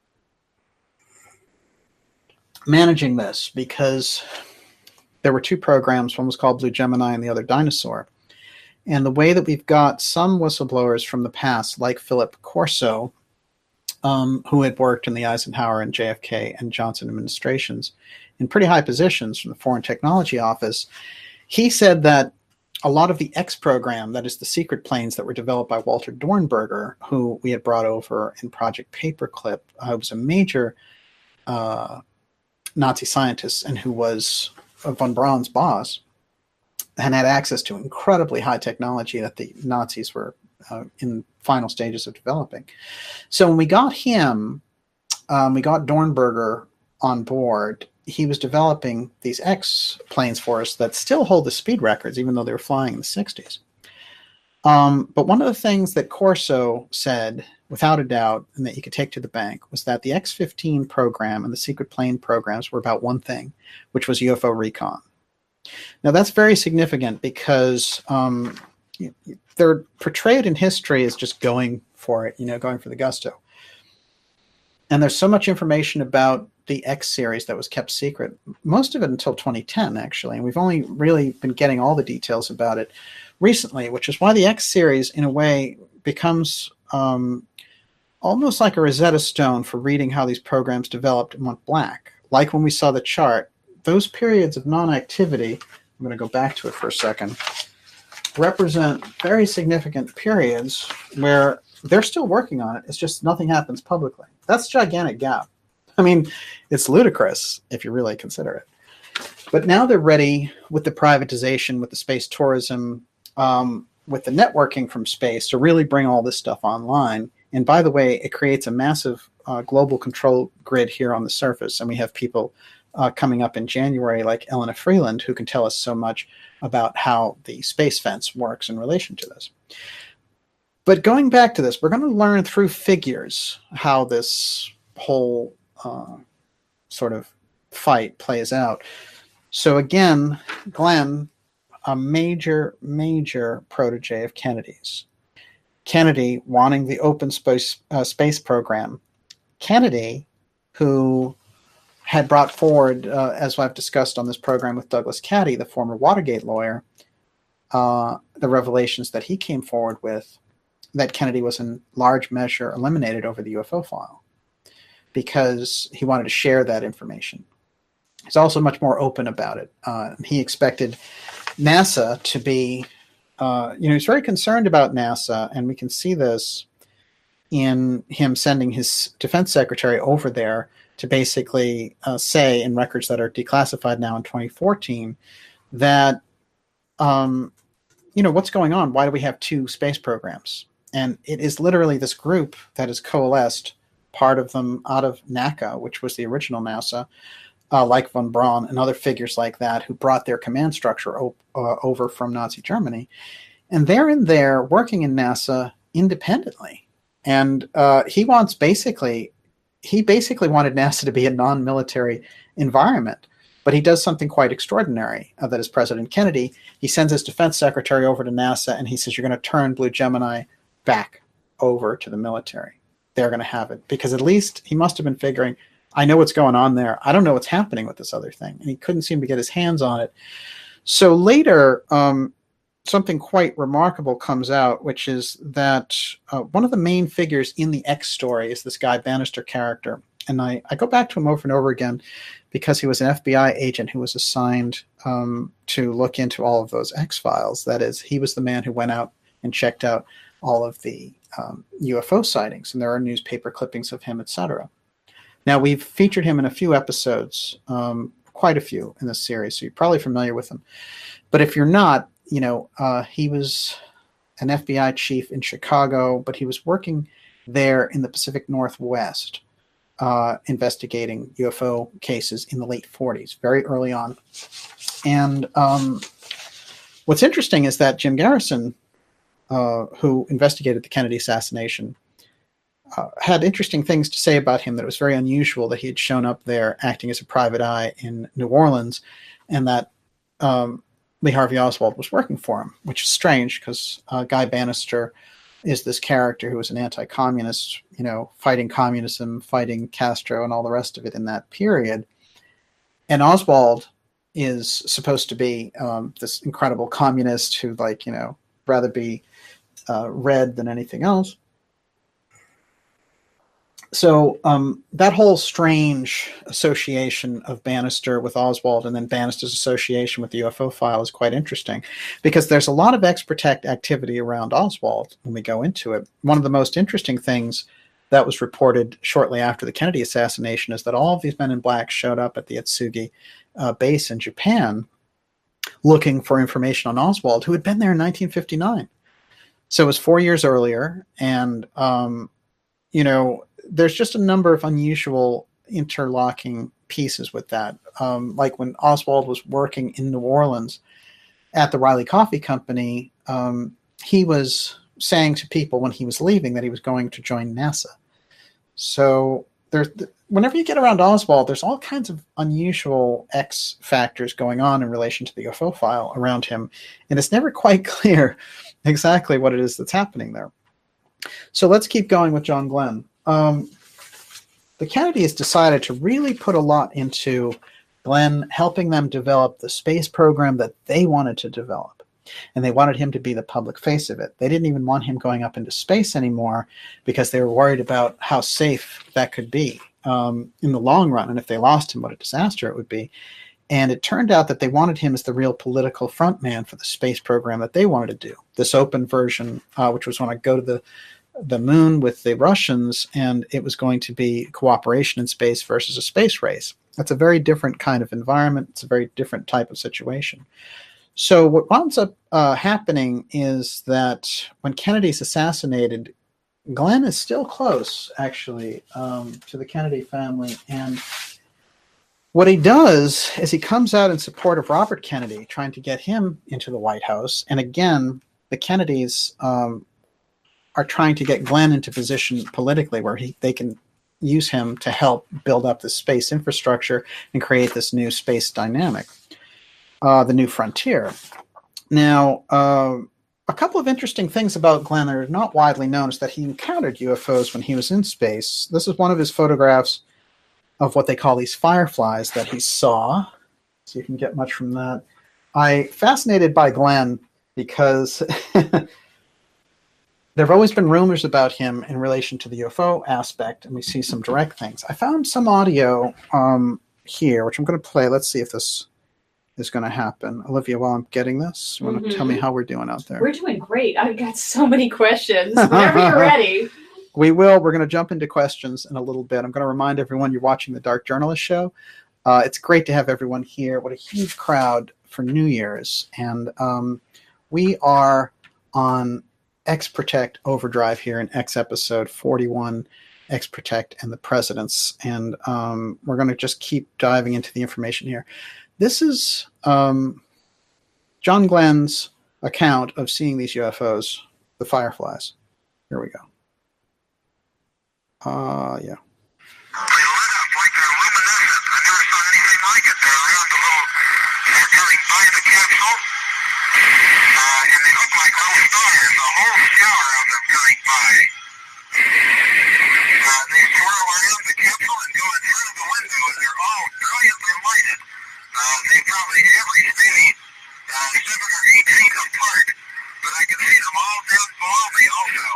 managing this because there were 2 programs. One was called Blue Gemini and the other Dinosaur. And the way that we've got some whistleblowers from the past, like Philip Corso, who had worked in the Eisenhower and JFK and Johnson administrations in pretty high positions from the Foreign Technology Office, he said that a lot of the X program, that is the secret planes that were developed by Walter Dornberger, who we had brought over in Project Paperclip, was a major Nazi scientist and who was von Braun's boss and had access to incredibly high technology that the Nazis were in final stages of developing. So when we got him, we got Dornberger on board. He was developing these X planes for us that still hold the speed records, even though they were flying in the 60s. But one of the things that Corso said, without a doubt, and that you could take to the bank, was that the X-15 program and the secret plane programs were about one thing, which was UFO recon. Now, that's very significant because they're portrayed in history as just going for it, going for the gusto. And there's so much information about the X series that was kept secret, most of it until 2010, actually. And we've only really been getting all the details about it recently, which is why the X series, in a way, becomes almost like a Rosetta Stone for reading how these programs developed and went black. Like when we saw the chart, those periods of non-activity, I'm going to go back to it for a second, represent very significant periods where they're still working on it. It's just nothing happens publicly. That's a gigantic gap. I mean, it's ludicrous if you really consider it. But now they're ready with the privatization, with the space tourism, with the networking from space to really bring all this stuff online. And by the way, it creates a massive global control grid here on the surface. And we have people coming up in January like Elena Freeland, who can tell us so much about how the space fence works in relation to this. But going back to this, we're going to learn through figures how this whole sort of fight plays out. So again, Glenn, a major protege of Kennedy's. Kennedy wanting the open space program. Kennedy, who had brought forward, as I've discussed on this program with Douglas Caddy, the former Watergate lawyer, the revelations that he came forward with, that Kennedy was in large measure eliminated over the UFO file because he wanted to share that information. He's also much more open about it. He expected NASA to be, he's very concerned about NASA, and we can see this in him sending his defense secretary over there to basically say in records that are declassified now in 2014 that, what's going on? Why do we have two space programs? And it is literally this group that has coalesced, part of them out of NACA, which was the original NASA, like von Braun and other figures like that, who brought their command structure over from Nazi Germany. And they're in there working in NASA independently. And he basically wanted NASA to be a non-military environment. But he does something quite extraordinary, that is President Kennedy. He sends his defense secretary over to NASA, and he says, you're going to turn Blue Gemini back over to the military. They're going to have it. Because at least he must have been figuring, I know what's going on there. I don't know what's happening with this other thing. And he couldn't seem to get his hands on it. So later, something quite remarkable comes out, which is that one of the main figures in the X story is this Guy Bannister character. And I go back to him over and over again because he was an FBI agent who was assigned to look into all of those X files. That is, he was the man who went out and checked out all of the UFO sightings. And there are newspaper clippings of him, etc. Now, we've featured him in a few episodes, quite a few in this series, so you're probably familiar with him. But if you're not, he was an FBI chief in Chicago, but he was working there in the Pacific Northwest, investigating UFO cases in the late 40s, very early on. And what's interesting is that Jim Garrison, who investigated the Kennedy assassination, had interesting things to say about him, that it was very unusual that he had shown up there acting as a private eye in New Orleans, and that Lee Harvey Oswald was working for him, which is strange because Guy Bannister is this character who was an anti-communist, fighting communism, fighting Castro and all the rest of it in that period. And Oswald is supposed to be this incredible communist who, rather be red than anything else. So that whole strange association of Bannister with Oswald and then Bannister's association with the UFO file is quite interesting because there's a lot of ex-protect activity around Oswald when we go into it. One of the most interesting things that was reported shortly after the Kennedy assassination is that all of these men in black showed up at the Atsugi base in Japan looking for information on Oswald, who had been there in 1959. So it was 4 years earlier, and there's just a number of unusual interlocking pieces with that. Like when Oswald was working in New Orleans at the Riley Coffee Company, he was saying to people when he was leaving that he was going to join NASA. So whenever you get around Oswald, there's all kinds of unusual X factors going on in relation to the UFO file around him. And it's never quite clear exactly what it is that's happening there. So let's keep going with John Glenn. The Kennedys decided to really put a lot into Glenn helping them develop the space program that they wanted to develop. And they wanted him to be the public face of it. They didn't even want him going up into space anymore because they were worried about how safe that could be in the long run. And if they lost him, what a disaster it would be. And it turned out that they wanted him as the real political frontman for the space program that they wanted to do. This open version, which was when I go to the moon with the Russians, and it was going to be cooperation in space versus a space race. That's a very different kind of environment. It's a very different type of situation. So what winds up happening is that when Kennedy's assassinated, Glenn is still close, actually, to the Kennedy family. And what he does is he comes out in support of Robert Kennedy, trying to get him into the White House. And again, the Kennedys are trying to get Glenn into position politically where they can use him to help build up the space infrastructure and create this new space dynamic. The New Frontier. Now, a couple of interesting things about Glenn that are not widely known is that he encountered UFOs when he was in space. This is one of his photographs of what they call these fireflies that he saw. So you can get much from that. I'm fascinated by Glenn because there have always been rumors about him in relation to the UFO aspect, and we see some direct things. I found some audio here, which I'm going to play. Let's see if this is going to happen. Olivia, while I'm getting this, you want to tell me how we're doing out there? We're doing great. I've got so many questions. Whenever you're ready. We will. We're going to jump into questions in a little bit. I'm going to remind everyone you're watching the Dark Journalist Show. It's great to have everyone here. What a huge crowd for New Year's. And we are on X Protect Overdrive here in X episode 41, X Protect and the Presidents. And we're going to just keep diving into the information here. This is John Glenn's account of seeing these UFOs, the fireflies. Here we go. Yeah. They lit up like they're luminescent. I never saw anything like it. They're around the little, they're going by the capsule, and they look like little stars, a whole shower of them going by. They swirl around the capsule and go in front of the window, and they're all brilliantly lighted. They probably every maybe 7 or 8 feet apart, but I can see them all down below me also.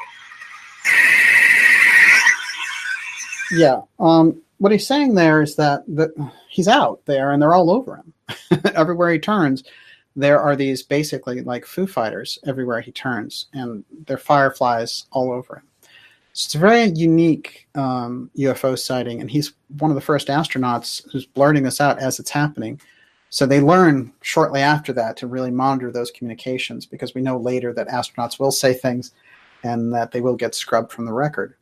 Yeah. What he's saying there is that he's out there and they're all over him. Everywhere he turns, there are these basically like Foo Fighters everywhere he turns, and they're fireflies all over him. So it's a very unique UFO sighting, and he's one of the first astronauts who's blurting this out as it's happening. So they learn shortly after that to really monitor those communications, because we know later that astronauts will say things and that they will get scrubbed from the record.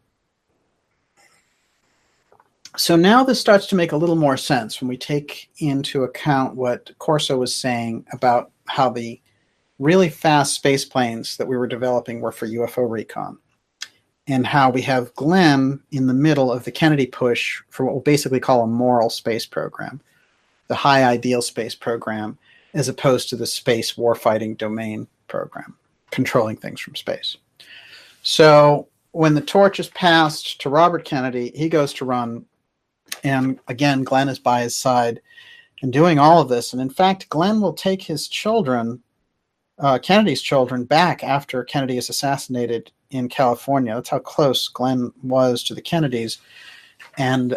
So now this starts to make a little more sense when we take into account what Corso was saying about how the really fast space planes that we were developing were for UFO recon, and how we have Glenn in the middle of the Kennedy push for what we'll basically call a moral space program, the high ideal space program, as opposed to the space warfighting domain program, controlling things from space. So when the torch is passed to Robert Kennedy, he goes to run. And again, Glenn is by his side and doing all of this. And in fact, Glenn will take his children, Kennedy's children, back after Kennedy is assassinated in California. That's how close Glenn was to the Kennedys. And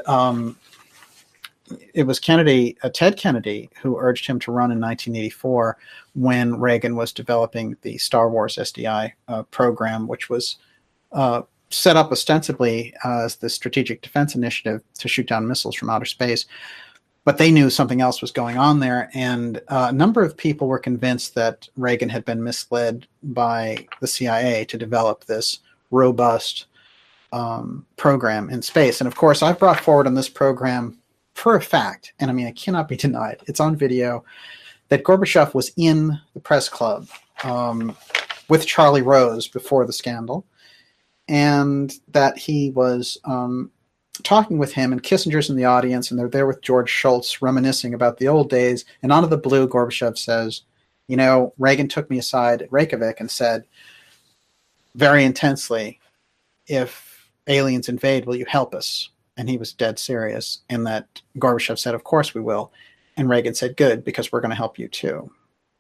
it was Ted Kennedy, who urged him to run in 1984 when Reagan was developing the Star Wars SDI program, which was set up ostensibly as the Strategic Defense Initiative to shoot down missiles from outer space. But they knew something else was going on there, and a number of people were convinced that Reagan had been misled by the CIA to develop this robust program in space. And of course, I've brought forward on this program for a fact, and I mean, it cannot be denied, it's on video, that Gorbachev was in the press club with Charlie Rose before the scandal, and that he was talking with him, and Kissinger's in the audience, and they're there with George Shultz reminiscing about the old days. And out of the blue, Gorbachev says, you know, Reagan took me aside at Reykjavik and said very intensely, if aliens invade, will you help us? And he was dead serious. And that Gorbachev said, of course we will. And Reagan said, good, because we're going to help you too.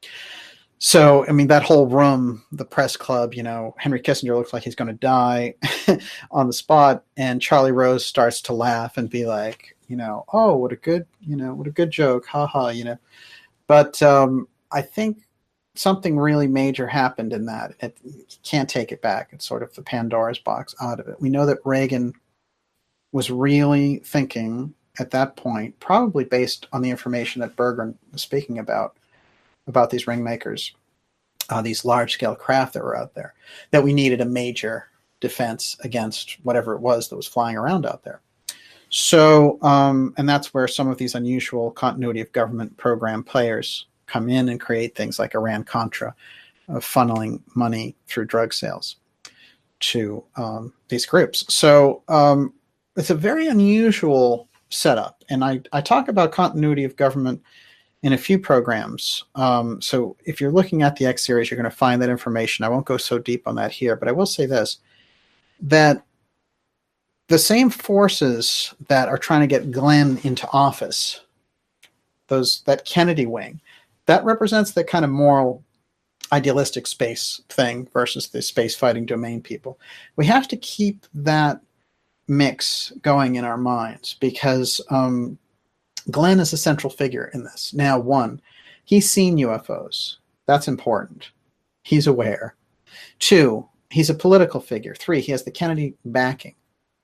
So, I mean, that whole room, the press club, you know, Henry Kissinger looks like he's going to die on the spot. And Charlie Rose starts to laugh and be like, you know, oh, what a good joke. Ha ha, you know. But I think something really major happened in that. You can't take it back. It's sort of the Pandora's box out of it. We know that Reagan was really thinking at that point, probably based on the information that Berggren was speaking about these ringmakers, these large-scale craft that were out there, that we needed a major defense against whatever it was that was flying around out there. So, and that's where some of these unusual continuity of government program players come in and create things like Iran-Contra, funneling money through drug sales to these groups. So it's a very unusual setup. And I talk about continuity of government in a few programs. So if you're looking at the X series, you're going to find that information. I won't go so deep on that here, but I will say this, that the same forces that are trying to get Glenn into office, that Kennedy wing, that represents the kind of moral, idealistic space thing versus the space fighting domain people. We have to keep that mix going in our minds because Glenn is a central figure in this. Now, 1, he's seen UFOs. That's important. He's aware. 2, he's a political figure. 3, he has the Kennedy backing.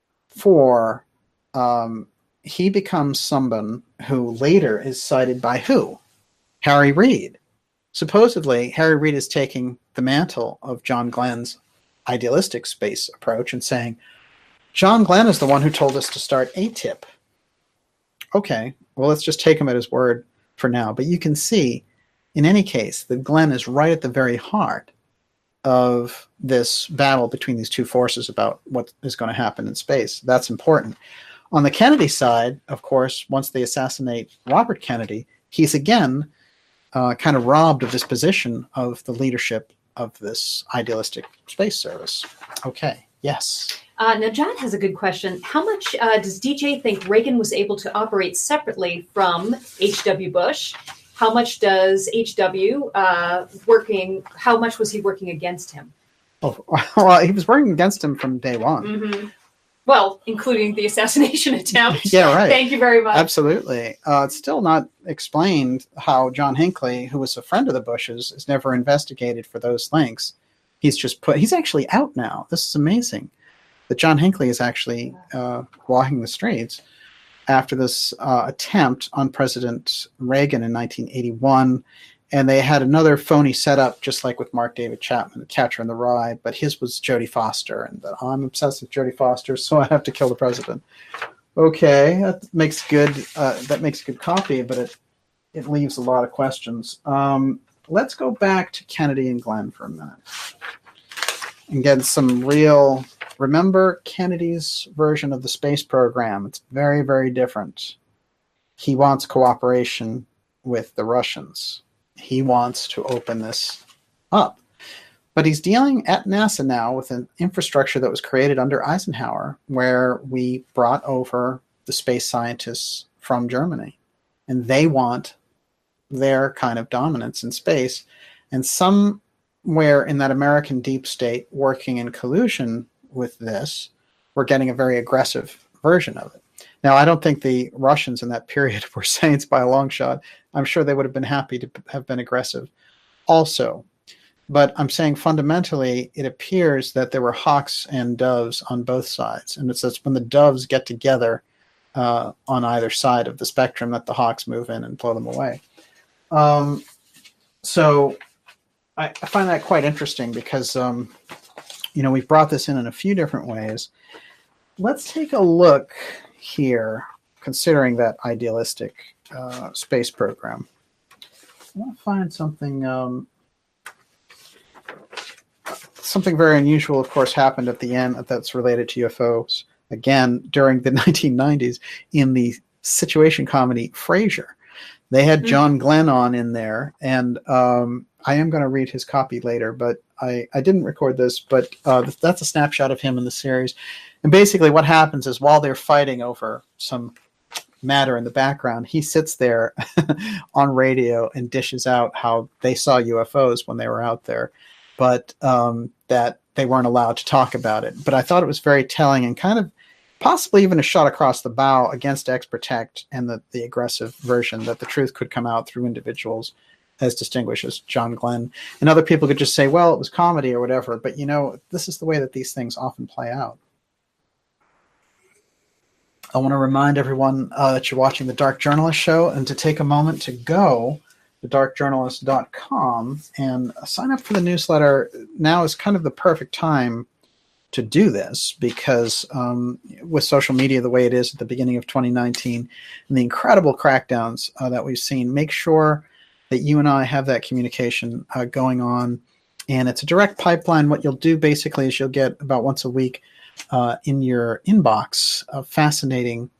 4, he becomes someone who later is cited by who? Harry Reid. Supposedly, Harry Reid is taking the mantle of John Glenn's idealistic space approach and saying, John Glenn is the one who told us to start ATIP. Okay, well, let's just take him at his word for now. But you can see, in any case, that Glenn is right at the very heart of this battle between these two forces about what is going to happen in space. That's important. On the Kennedy side, of course, once they assassinate Robert Kennedy, he's again kind of robbed of this position of the leadership of this idealistic space service. Okay, yes. Now, John has a good question. How much does DJ think Reagan was able to operate separately from H.W. Bush? How much does H.W. how much was he working against him? Oh, well, he was working against him from day one. Mm-hmm. Well, including the assassination attempt. Yeah, right. Thank you very much. Absolutely. It's still not explained how John Hinckley, who was a friend of the Bushes, is never investigated for those links. He's actually out now. This is amazing that John Hinckley is actually walking the streets after this attempt on President Reagan in 1981. And they had another phony setup, just like with Mark David Chapman, Catcher in the Rye, but his was Jodie Foster. And I'm obsessed with Jodie Foster, so I have to kill the president. Okay, that makes good copy, but it leaves a lot of questions. Let's go back to Kennedy and Glenn for a minute and get some real... Remember Kennedy's version of the space program. It's very, very different. He wants cooperation with the Russians. He wants to open this up. But he's dealing at NASA now with an infrastructure that was created under Eisenhower, where we brought over the space scientists from Germany. And they want their kind of dominance in space. And somewhere in that American deep state working in collusion with this, we're getting a very aggressive version of it. Now, I don't think the Russians in that period were saints by a long shot. I'm sure they would have been happy to have been aggressive also. But I'm saying fundamentally, it appears that there were hawks and doves on both sides. And it's when the doves get together on either side of the spectrum that the hawks move in and blow them away. So I find that quite interesting because... we've brought this in a few different ways. Let's take a look here, considering that idealistic space program. I want to find something very unusual, of course, happened at the end that's related to UFOs. Again, during the 1990s in the situation comedy Frasier. They had John Glenn on in there, and I am going to read his copy later, but I didn't record this, but that's a snapshot of him in the series. And basically what happens is while they're fighting over some matter in the background, he sits there on radio and dishes out how they saw UFOs when they were out there, but that they weren't allowed to talk about it. But I thought it was very telling and kind of possibly even a shot across the bow against X Protect and the aggressive version that the truth could come out through individuals as distinguished as John Glenn. And other people could just say, well, it was comedy or whatever. But, this is the way that these things often play out. I want to remind everyone that you're watching The Dark Journalist Show and to take a moment to go to darkjournalist.com and sign up for the newsletter. Now is kind of the perfect time to do this because with social media the way it is at the beginning of 2019 and the incredible crackdowns that we've seen, make sure that you and I have that communication going on. And it's a direct pipeline. What you'll do basically is you'll get about once a week in your inbox fascinating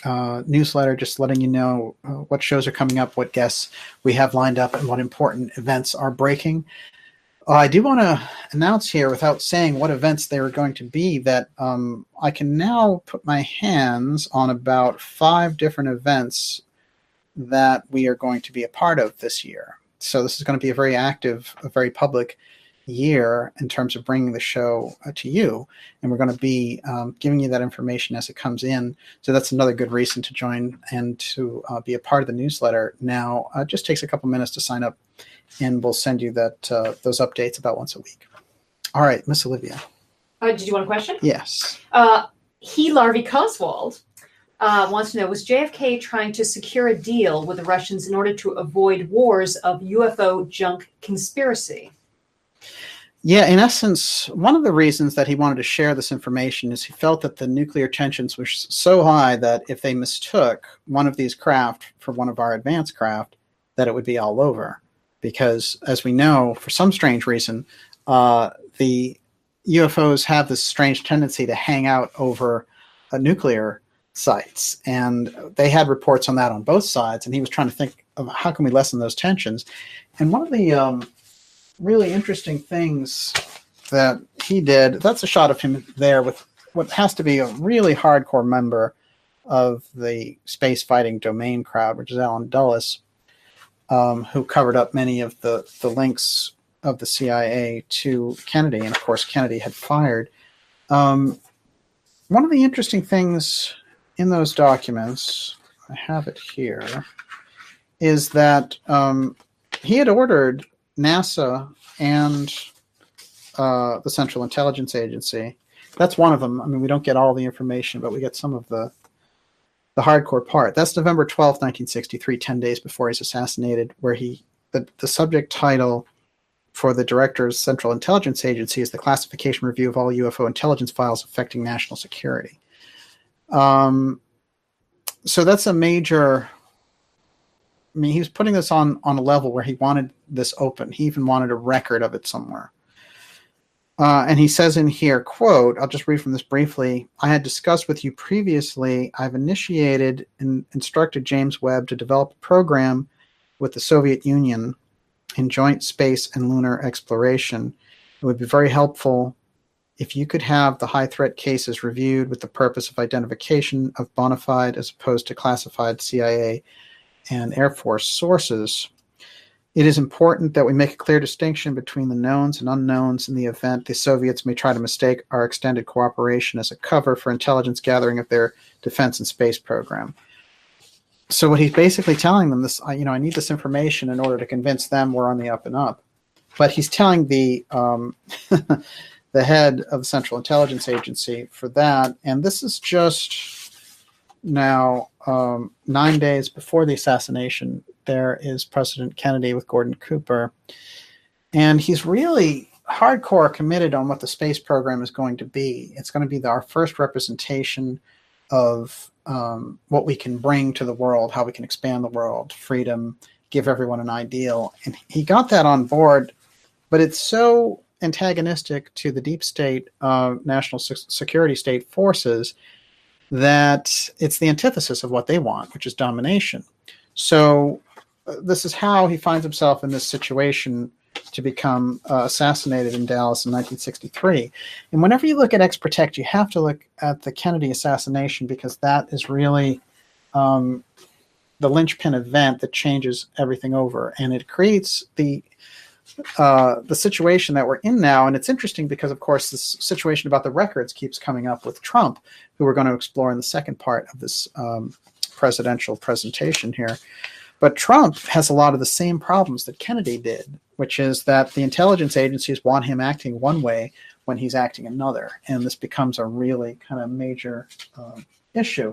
newsletter, just letting you know what shows are coming up, what guests we have lined up, and what important events are breaking. I do want to announce here, without saying what events they are going to be, that I can now put my hands on about 5 different events that we are going to be a part of this year. So this is going to be a very active, a very public year in terms of bringing the show to you. And we're going to be giving you that information as it comes in. So that's another good reason to join and to be a part of the newsletter. Now, it just takes a couple minutes to sign up, and we'll send you that those updates about once a week. All right, Miss Olivia. Did you want a question? Yes. Larvey Coswald wants to know, was JFK trying to secure a deal with the Russians in order to avoid wars of UFO junk conspiracy? Yeah, in essence, one of the reasons that he wanted to share this information is he felt that the nuclear tensions were so high that if they mistook one of these craft for one of our advanced craft, that it would be all over. Because, as we know, for some strange reason, the UFOs have this strange tendency to hang out over nuclear sites. And they had reports on that on both sides, and he was trying to think of how can we lessen those tensions. And one of the really interesting things that he did, that's a shot of him there with what has to be a really hardcore member of the space fighting domain crowd, which is Alan Dulles, who covered up many of the links of the CIA to Kennedy. And of course, Kennedy had fired. One of the interesting things in those documents, I have it here, is that he had ordered NASA and the Central Intelligence Agency. That's one of them. I mean, we don't get all the information, but we get some of the hardcore part. That's November 12th, 1963, 10 days before he's assassinated, where the subject title for the director's Central Intelligence Agency is the classification review of all UFO intelligence files affecting national security. So that's a major... I mean, he was putting this on a level where he wanted this open. He even wanted a record of it somewhere. And he says in here, quote, I'll just read from this briefly. I had discussed with you previously, I've initiated and instructed James Webb to develop a program with the Soviet Union in joint space and lunar exploration. It would be very helpful if you could have the high threat cases reviewed with the purpose of identification of bona fide as opposed to classified CIA and Air Force sources. It is important that we make a clear distinction between the knowns and unknowns in the event the Soviets may try to mistake our extended cooperation as a cover for intelligence gathering of their defense and space program. So what he's basically telling them this, I need this information in order to convince them we're on the up and up. But he's telling the the head of the Central Intelligence Agency for that, and this is just now 9 days before the assassination. There is President Kennedy with Gordon Cooper, and he's really hardcore committed on what the space program is going to be. It's going to be our first representation of what we can bring to the world, how we can expand the world, freedom, give everyone an ideal. And he got that on board, but it's so antagonistic to the deep state national security state forces that it's the antithesis of what they want, which is domination. So this is how he finds himself in this situation to become assassinated in Dallas in 1963. And whenever you look at Ex Protect, you have to look at the Kennedy assassination, because that is really the linchpin event that changes everything over. And it creates the situation that we're in now. And it's interesting because, of course, this situation about the records keeps coming up with Trump, who we're going to explore in the second part of this presidential presentation here. But Trump has a lot of the same problems that Kennedy did, which is that the intelligence agencies want him acting one way when he's acting another. And this becomes a really kind of major issue.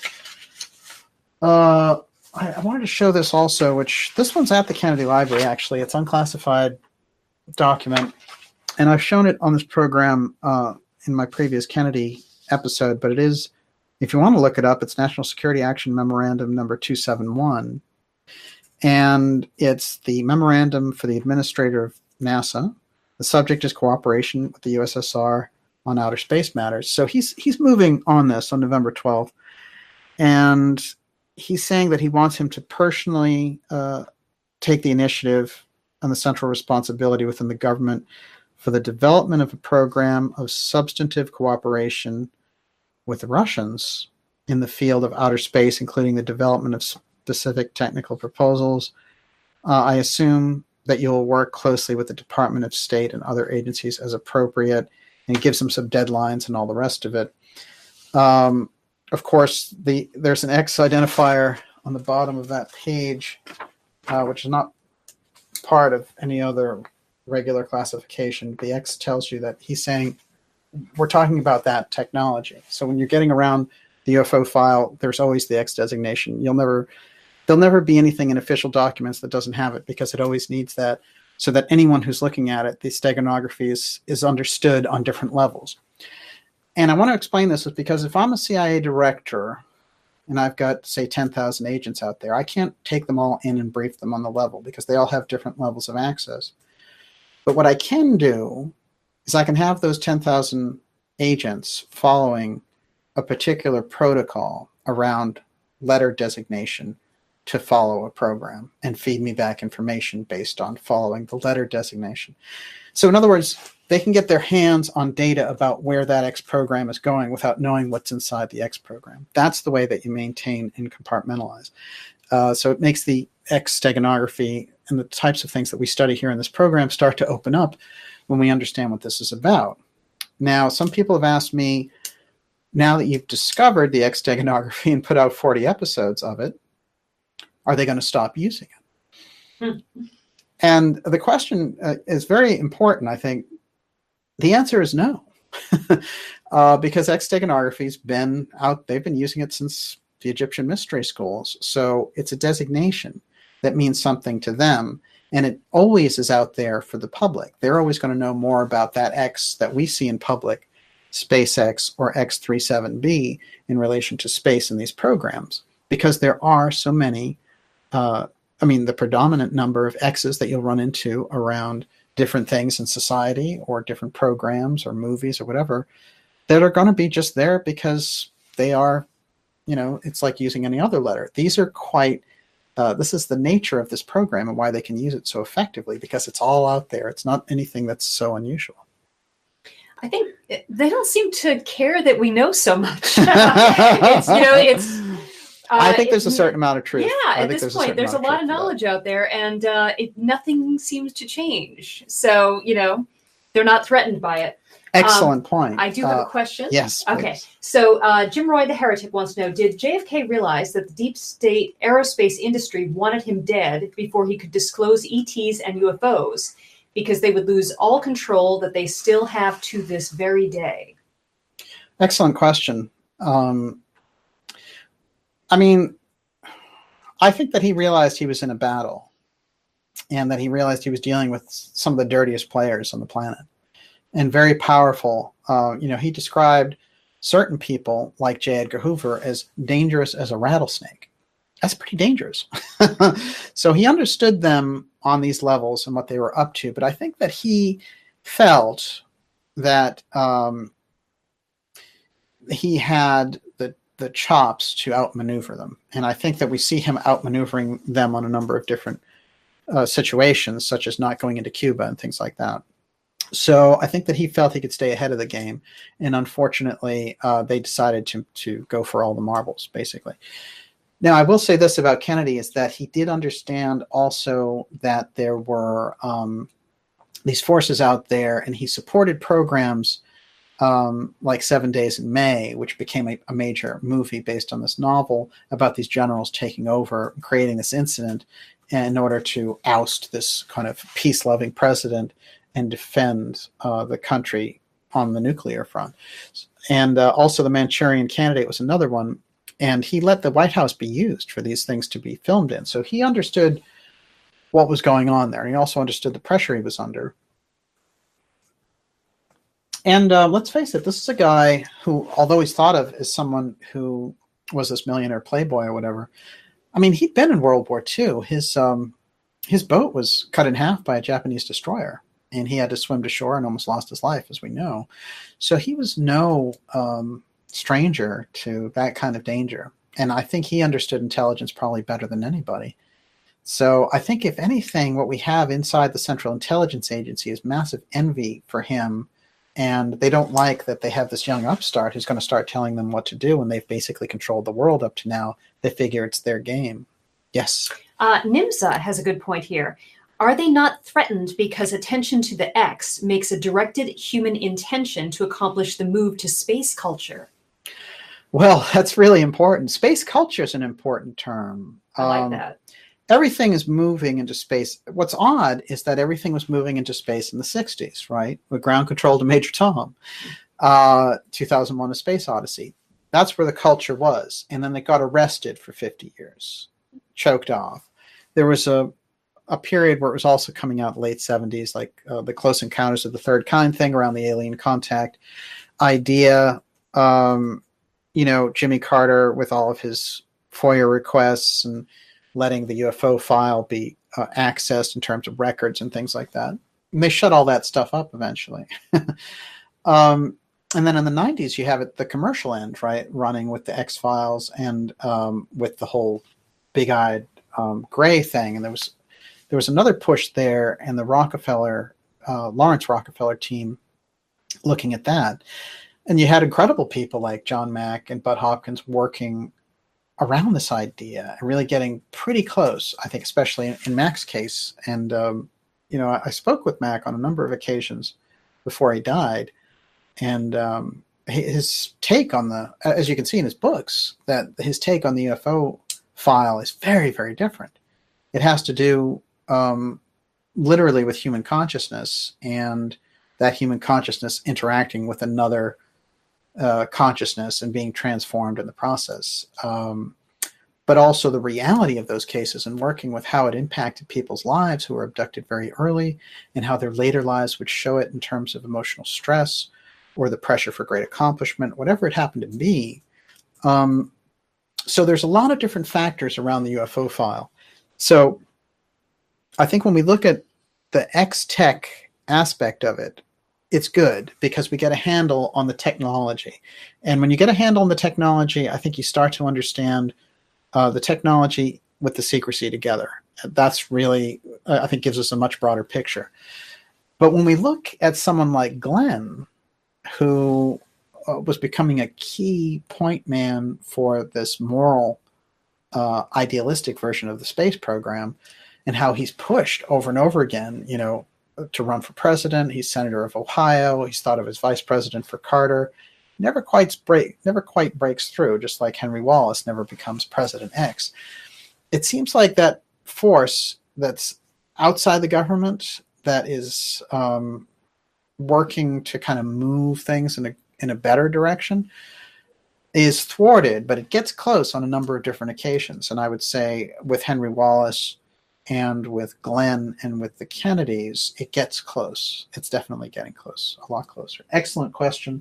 I wanted to show this also, which this one's at the Kennedy Library, actually. It's unclassified document. And I've shown it on this program in my previous Kennedy episode, but it is, if you want to look it up, it's National Security Action Memorandum number 271. And it's the memorandum for the administrator of NASA. The subject is cooperation with the USSR on outer space matters. So he's moving on this on November 12th. And he's saying that he wants him to personally take the initiative and the central responsibility within the government for the development of a program of substantive cooperation with the Russians in the field of outer space, including the development of specific technical proposals. I assume that you'll work closely with the Department of State and other agencies as appropriate, and gives them some deadlines and all the rest of it. Of course, there's an X identifier on the bottom of that page, which is not part of any other regular classification. The X tells you that he's saying we're talking about that technology. So when you're getting around the UFO file, there's always the X designation. There'll never be anything in official documents that doesn't have it, because it always needs that, so that anyone who's looking at it, the steganography is understood on different levels. And I want to explain this because if I'm a CIA director and I've got, say, 10,000 agents out there, I can't take them all in and brief them on the level, because they all have different levels of access. But what I can do is I can have those 10,000 agents following a particular protocol around letter designation to follow a program and feed me back information based on following the letter designation. So in other words, they can get their hands on data about where that X program is going without knowing what's inside the X program. That's the way that you maintain and compartmentalize. So it makes the X steganography and the types of things that we study here in this program start to open up when we understand what this is about. Now, some people have asked me, now that you've discovered the X steganography and put out 40 episodes of it, are they going to stop using it? And the question is very important, I think. The answer is no, because X steganography's been out. They've been using it since the Egyptian mystery schools. So it's a designation that means something to them. And it always is out there for the public. They're always going to know more about that X that we see in public, SpaceX or X-37B, in relation to space in these programs, because there are so many, the predominant number of X's that you'll run into around different things in society or different programs or movies or whatever that are going to be just there because they are, it's like using any other letter. These are quite, this is the nature of this program and why they can use it so effectively, because it's all out there. It's not anything that's so unusual. I think they don't seem to care that we know so much. I think there's a certain amount of truth. Yeah, at this point, there's a lot of knowledge out there, and nothing seems to change. So, they're not threatened by it. Excellent point. I do have a question. Yes. Okay. Please. So, Jim Roy, the heretic, wants to know, did JFK realize that the deep state aerospace industry wanted him dead before he could disclose ETs and UFOs, because they would lose all control that they still have to this very day? Excellent question. I think that he realized he was in a battle, and that he realized he was dealing with some of the dirtiest players on the planet, and very powerful. He described certain people like J. Edgar Hoover as dangerous as a rattlesnake. That's pretty dangerous. So he understood them on these levels and what they were up to. But I think that he felt that he had the chops to outmaneuver them. And I think that we see him outmaneuvering them on a number of different situations, such as not going into Cuba and things like that. So I think that he felt he could stay ahead of the game. And unfortunately, they decided to go for all the marbles, basically. Now, I will say this about Kennedy, is that he did understand also that there were these forces out there, and he supported programs like 7 Days in May, which became a major movie based on this novel about these generals taking over and creating this incident in order to oust this kind of peace-loving president and defend the country on the nuclear front. And also The Manchurian Candidate was another one. And he let the White House be used for these things to be filmed in. So he understood what was going on there. And he also understood the pressure he was under. And let's face it, this is a guy who, although he's thought of as someone who was this millionaire playboy or whatever, he'd been in World War II. His boat was cut in half by a Japanese destroyer, and he had to swim to shore and almost lost his life, as we know. So he was no stranger to that kind of danger. And I think he understood intelligence probably better than anybody. So I think, if anything, what we have inside the Central Intelligence Agency is massive envy for him. And they don't like that they have this young upstart who's going to start telling them what to do when they've basically controlled the world up to now. They figure it's their game. Yes. Nimza has a good point here. Are they not threatened because attention to the X makes a directed human intention to accomplish the move to space culture? Well, that's really important. Space culture is an important term. I like that. Everything is moving into space. What's odd is that everything was moving into space in the 60s, right? With Ground Control to Major Tom, 2001: A Space Odyssey. That's where the culture was. And then they got arrested for 50 years, choked off. There was a period where it was also coming out in the late 70s, like the Close Encounters of the Third Kind thing around the alien contact idea. Jimmy Carter with all of his FOIA requests and letting the UFO file be accessed in terms of records and things like that. And they shut all that stuff up eventually. And then in the 90s, you have the commercial end, right, running with the X-Files and with the whole big-eyed gray thing. And there was another push there, and the Lawrence Rockefeller team looking at that. And you had incredible people like John Mack and Bud Hopkins working around this idea and really getting pretty close, I think, especially in Mack's case. And, I spoke with Mack on a number of occasions before he died. And his take on as you can see in his books, that his take on the UFO file is very, very different. It has to do literally with human consciousness, and that human consciousness interacting with another consciousness and being transformed in the process. But also the reality of those cases and working with how it impacted people's lives who were abducted very early, and how their later lives would show it in terms of emotional stress or the pressure for great accomplishment, whatever it happened to be. So there's a lot of different factors around the UFO file. So I think when we look at the X-Tech aspect of it, it's good because we get a handle on the technology. And when you get a handle on the technology, I think you start to understand the technology with the secrecy together. That's really, I think, gives us a much broader picture. But when we look at someone like Glenn, who was becoming a key point man for this moral, idealistic version of the space program, and how he's pushed over and over again, to run for president. He's senator of Ohio. He's thought of as vice president for Carter. Never quite breaks through, just like Henry Wallace never becomes President X. It seems like that force that's outside the government that is working to kind of move things in a better direction is thwarted, but it gets close on a number of different occasions. And I would say with Henry Wallace and with Glenn and with the Kennedys, it gets close. It's definitely getting close, a lot closer. Excellent question.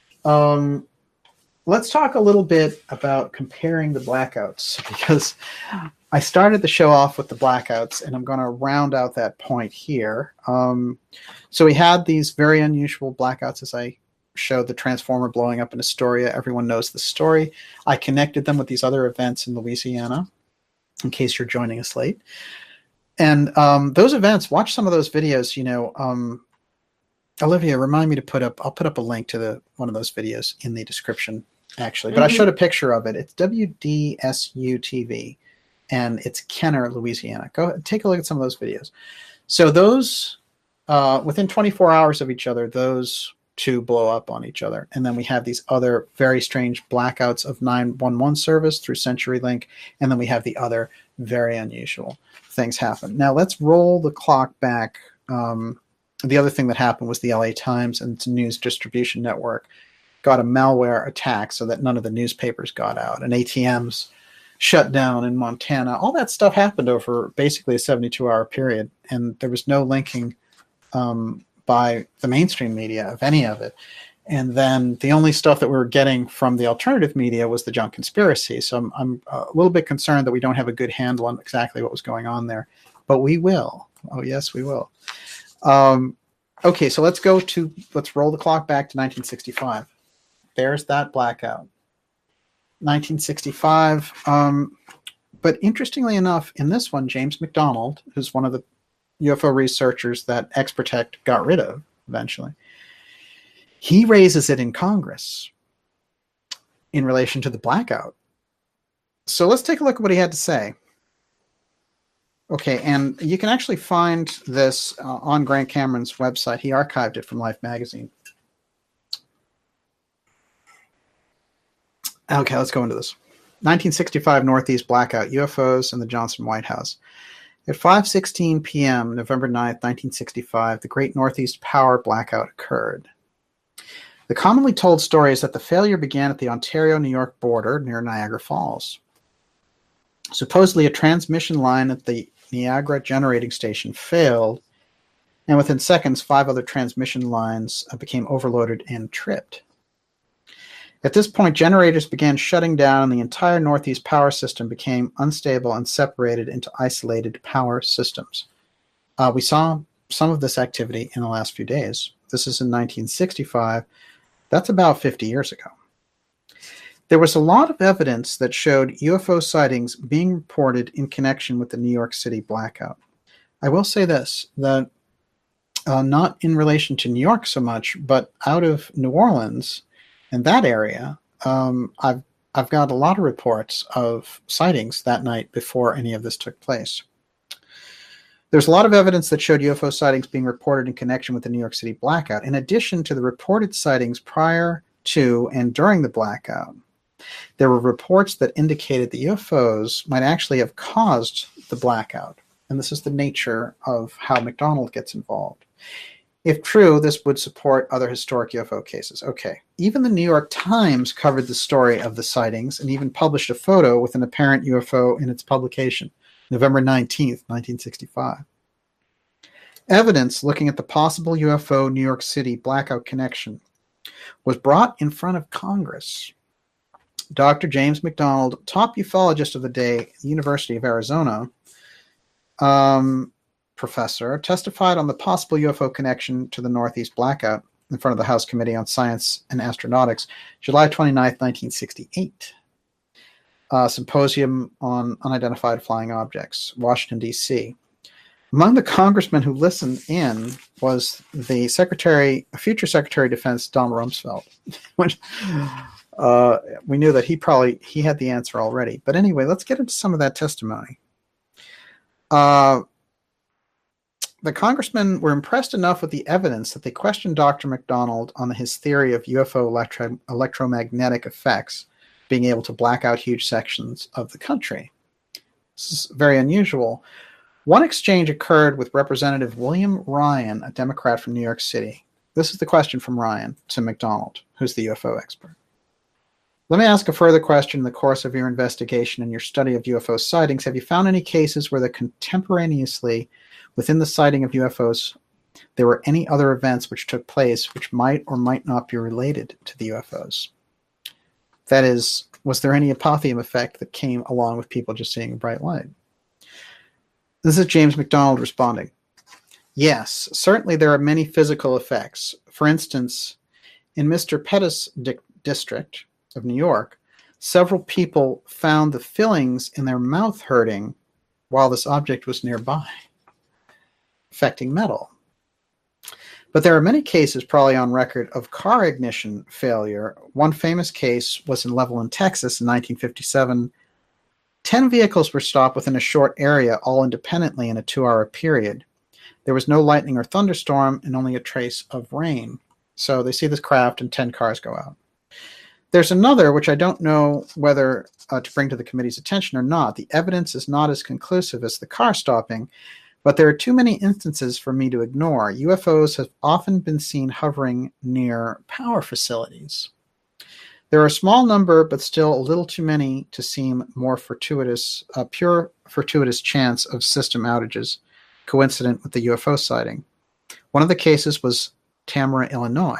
Let's talk a little bit about comparing the blackouts, because I started the show off with the blackouts, and I'm going to round out that point here. So we had these very unusual blackouts, as I showed the transformer blowing up in Astoria. Everyone knows the story. I connected them with these other events in Louisiana, in case you're joining us late. And those events, watch some of those videos. Olivia, remind me to I'll put up a link to one of those videos in the description, actually. But I showed a picture of it. It's WDSU TV, and it's Kenner, Louisiana. Go take a look at some of those videos. So those, within 24 hours of each other, those two blow up on each other. And then we have these other very strange blackouts of 911 service through CenturyLink. And then we have the other very unusual things happen. Now let's roll the clock back. The other thing that happened was the LA Times and its news distribution network got a malware attack so that none of the newspapers got out, and ATMs shut down in Montana. All that stuff happened over basically a 72-hour period, and there was no linking by the mainstream media of any of it. And then the only stuff that we were getting from the alternative media was the junk conspiracy. So I'm a little bit concerned that we don't have a good handle on exactly what was going on there, but we will. Oh, yes, we will. Okay, so let's roll the clock back to 1965. There's that blackout. 1965. But interestingly enough, in this one, James McDonald, who's one of the UFO researchers that X-Protect got rid of eventually, he raises it in Congress in relation to the blackout. So let's take a look at what he had to say. Okay, and you can actually find this on Grant Cameron's website. He archived it from Life magazine. Okay, let's go into this. 1965 Northeast blackout, UFOs and the Johnson White House. At 5:16 p.m., November 9th, 1965, the Great Northeast Power blackout occurred. The commonly told story is that the failure began at the Ontario-New York border near Niagara Falls. Supposedly, a transmission line at the Niagara generating station failed, and within seconds, 5 other transmission lines became overloaded and tripped. At this point, generators began shutting down, and the entire Northeast power system became unstable and separated into isolated power systems. We saw some of this activity in the last few days. This is in 1965. That's about 50 years ago. There was a lot of evidence that showed UFO sightings being reported in connection with the New York City blackout. I will say this, that not in relation to New York so much, but out of New Orleans and that area, I've got a lot of reports of sightings that night before any of this took place. There's a lot of evidence that showed UFO sightings being reported in connection with the New York City blackout, in addition to the reported sightings prior to and during the blackout. There were reports that indicated the UFOs might actually have caused the blackout, and this is the nature of how McDonald gets involved. If true, this would support other historic UFO cases. Okay, even the New York Times covered the story of the sightings and even published a photo with an apparent UFO in its publication, November 19th, 1965. Evidence looking at the possible UFO New York City blackout connection was brought in front of Congress. Dr. James McDonald, top ufologist of the day at the University of Arizona, professor, testified on the possible UFO connection to the Northeast blackout in front of the House Committee on Science and Astronautics, July 29, 1968. Symposium on Unidentified Flying Objects, Washington, D.C. Among the congressmen who listened in was the future Secretary of Defense, Donald Rumsfeld. Which, we knew that he had the answer already. But anyway, let's get into some of that testimony. The congressmen were impressed enough with the evidence that they questioned Dr. McDonald on his theory of UFO electromagnetic effects being able to black out huge sections of the country. This is very unusual. One exchange occurred with Representative William Ryan, a Democrat from New York City. This is the question from Ryan to McDonald, who's the UFO expert. Let me ask a further question in the course of your investigation and your study of UFO sightings. Have you found any cases where contemporaneously within the sighting of UFOs, there were any other events which took place which might or might not be related to the UFOs? That is, was there any apotheum effect that came along with people just seeing a bright light? This is James McDonald responding. Yes, certainly there are many physical effects. For instance, in Mr. Pettis' district of New York, several people found the fillings in their mouth hurting while this object was nearby, affecting metal. But there are many cases probably on record of car ignition failure. One famous case was in Levelland, Texas in 1957. 10 vehicles were stopped within a short area, all independently in a 2-hour period. There was no lightning or thunderstorm and only a trace of rain. So they see this craft and 10 cars go out. There's another, which I don't know whether to bring to the committee's attention or not. The evidence is not as conclusive as the car stopping, but there are too many instances for me to ignore. UFOs have often been seen hovering near power facilities. There are a small number, but still a little too many to seem more fortuitous, pure fortuitous chance of system outages coincident with the UFO sighting. One of the cases was Tamara, Illinois.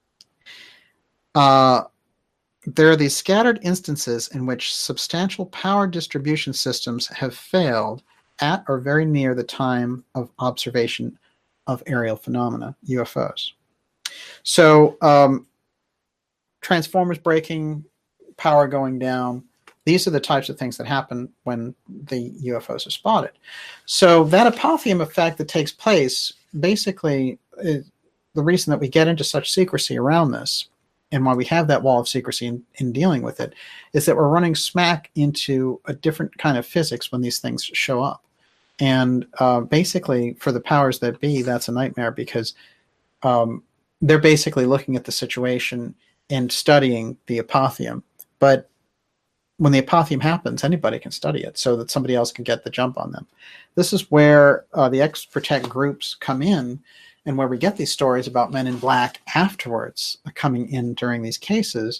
There are these scattered instances in which substantial power distribution systems have failed at or very near the time of observation of aerial phenomena, UFOs. So, transformers breaking, power going down. These are the types of things that happen when the UFOs are spotted. So that apotheum effect that takes place, basically, the reason that we get into such secrecy around this, and why we have that wall of secrecy in dealing with it, is that we're running smack into a different kind of physics when these things show up. And basically, for the powers that be, that's a nightmare, because they're basically looking at the situation and studying the apotheum. But when the apotheum happens, anybody can study it so that somebody else can get the jump on them. This is where the X-Protect groups come in, and where we get these stories about men in black afterwards coming in during these cases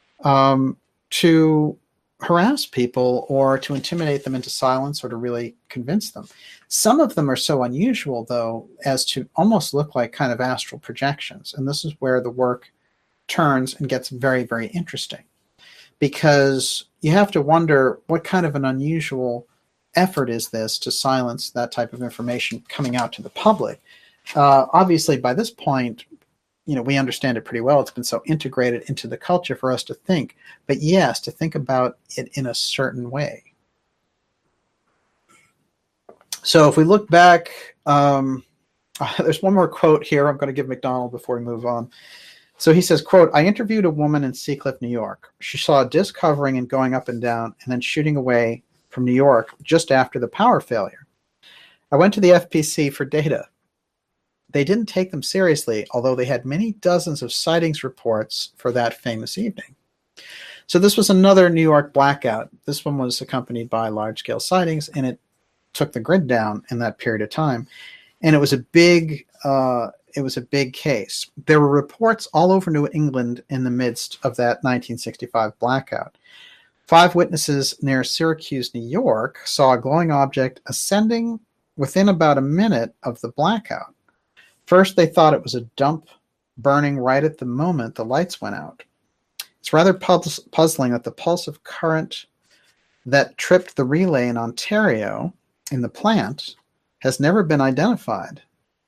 to harass people or to intimidate them into silence or to really convince them. Some of them are so unusual, though, as to almost look like kind of astral projections. And this is where the work turns and gets very, very interesting, because you have to wonder what kind of an unusual effort is this to silence that type of information coming out to the public. Obviously, by this point, we understand it pretty well. It's been so integrated into the culture for us to think. But yes, to think about it in a certain way. So if we look back, there's one more quote here I'm going to give McDonald before we move on. So he says, quote, "I interviewed a woman in Seacliff, New York. She saw a disc hovering and going up and down and then shooting away from New York just after the power failure. I went to the FPC for data. They didn't take them seriously, although they had many dozens of sightings reports for that famous evening." So this was another New York blackout. This one was accompanied by large-scale sightings, and it took the grid down in that period of time. And it was a big case. There were reports all over New England in the midst of that 1965 blackout. 5 witnesses near Syracuse, New York, saw a glowing object ascending within about a minute of the blackout. First, they thought it was a dump burning right at the moment the lights went out. It's rather puzzling that the pulse of current that tripped the relay in Ontario in the plant has never been identified.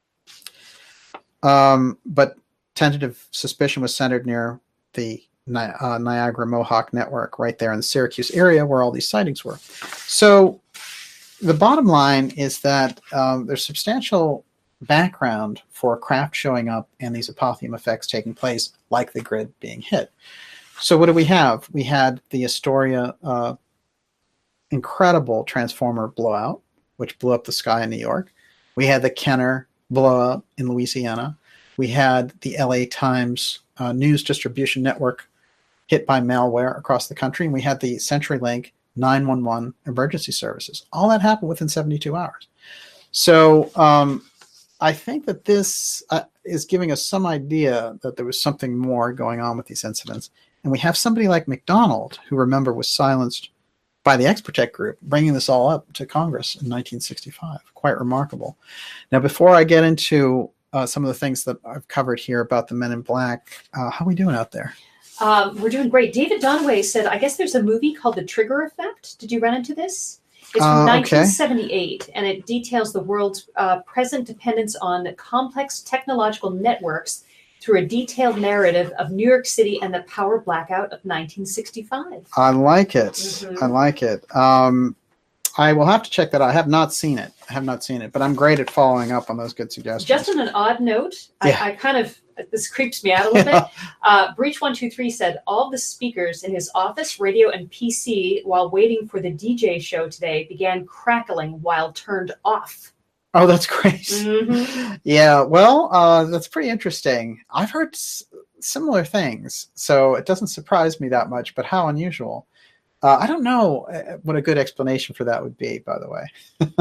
But tentative suspicion was centered near the Niagara Mohawk network right there in the Syracuse area where all these sightings were. So the bottom line is that there's substantial background for craft showing up and these apotheum effects taking place, like the grid being hit. So what do we have? We had the Astoria incredible transformer blowout, which blew up the sky in New York. We had the Kenner blowout in Louisiana. We had the LA Times news distribution network hit by malware across the country. And we had the CenturyLink 911 emergency services. All that happened within 72 hours. So I think that this is giving us some idea that there was something more going on with these incidents. And we have somebody like McDonald, who, remember, was silenced by the X-Protect group, bringing this all up to Congress in 1965. Quite remarkable. Now, before I get into some of the things that I've covered here about the Men in Black, how are we doing out there? We're doing great. David Donaway said, I guess there's a movie called The Trigger Effect. Did you run into this? It's from 1978, and it details the world's present dependence on complex technological networks through a detailed narrative of New York City and the power blackout of 1965. I like it. Mm-hmm. I like it. I will have to check that out. I have not seen it. But I'm great at following up on those good suggestions. Just on an odd note, I kind of, this creeps me out a little bit. Breach123 said all the speakers in his office, radio, and PC while waiting for the DJ show today began crackling while turned off. Oh, that's great. Mm-hmm. Yeah, well, that's pretty interesting. I've heard similar things, so it doesn't surprise me that much, but how unusual. I don't know what a good explanation for that would be, by the way.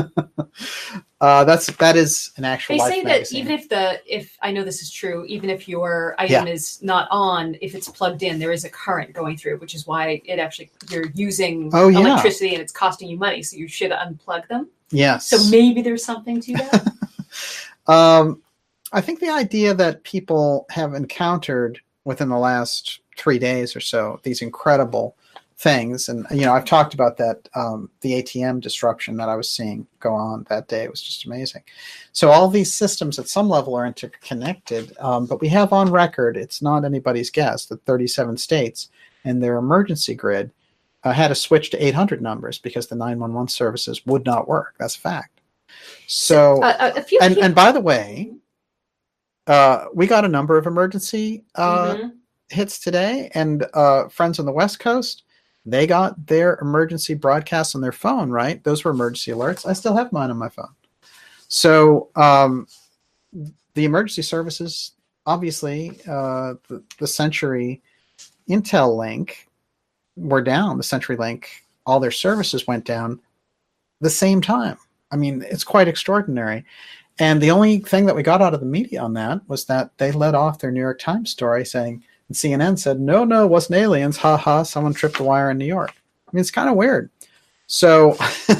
That is an actual Life magazine. They say that even if I know this is true, even if your item is not on, if it's plugged in, there is a current going through, which is why you're using electricity and it's costing you money. So you should unplug them. Yes. So maybe there's something to that. I think the idea that people have encountered within the last 3 days or so, these incredible things. And, I've talked about that, the ATM disruption that I was seeing go on that day. It was just amazing. So all these systems at some level are interconnected, but we have on record, it's not anybody's guess, that 37 states and their emergency grid had to switch to 800 numbers because the 911 services would not work. That's a fact. So, and by the way, we got a number of emergency hits today, and friends on the West Coast, they got their emergency broadcasts on their phone, right? Those were emergency alerts. I still have mine on my phone. So the emergency services, obviously, the Century Intel link were down. The CenturyLink, all their services went down the same time. I mean, it's quite extraordinary. And the only thing that we got out of the media on that was that they let off their New York Times story saying, and CNN said, no, it wasn't aliens. Ha ha, someone tripped the wire in New York. I mean, it's kind of weird. So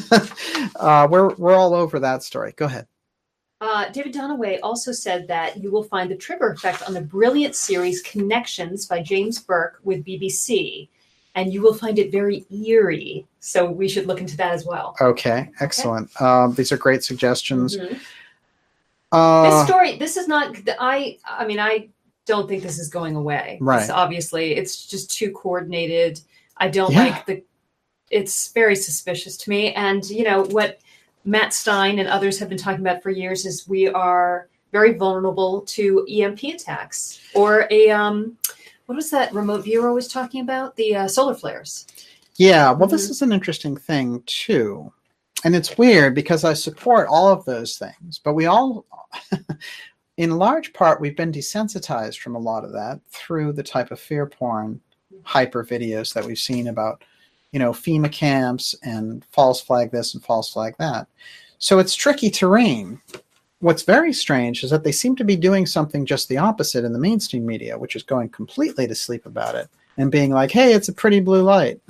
we're all over that story. Go ahead. David Donaway also said that you will find the trigger effect on the brilliant series Connections by James Burke with BBC, and you will find it very eerie. So we should look into that as well. Okay, excellent. Okay. These are great suggestions. This story, this is not, I mean, I don't think this is going away. Right. Obviously, it's just too coordinated. I don't like it's very suspicious to me. And, you know, what Matt Stein and others have been talking about for years is we are very vulnerable to EMP attacks or what was that remote viewer was talking about? The solar flares. Yeah, well, this is an interesting thing, too. And it's weird because I support all of those things, but we all, in large part, we've been desensitized from a lot of that through the type of fear porn hyper videos that we've seen about, you know, FEMA camps and false flag this and false flag that. So it's tricky terrain. What's very strange is that they seem to be doing something just the opposite in the mainstream media, which is going completely to sleep about it and being like, hey, it's a pretty blue light.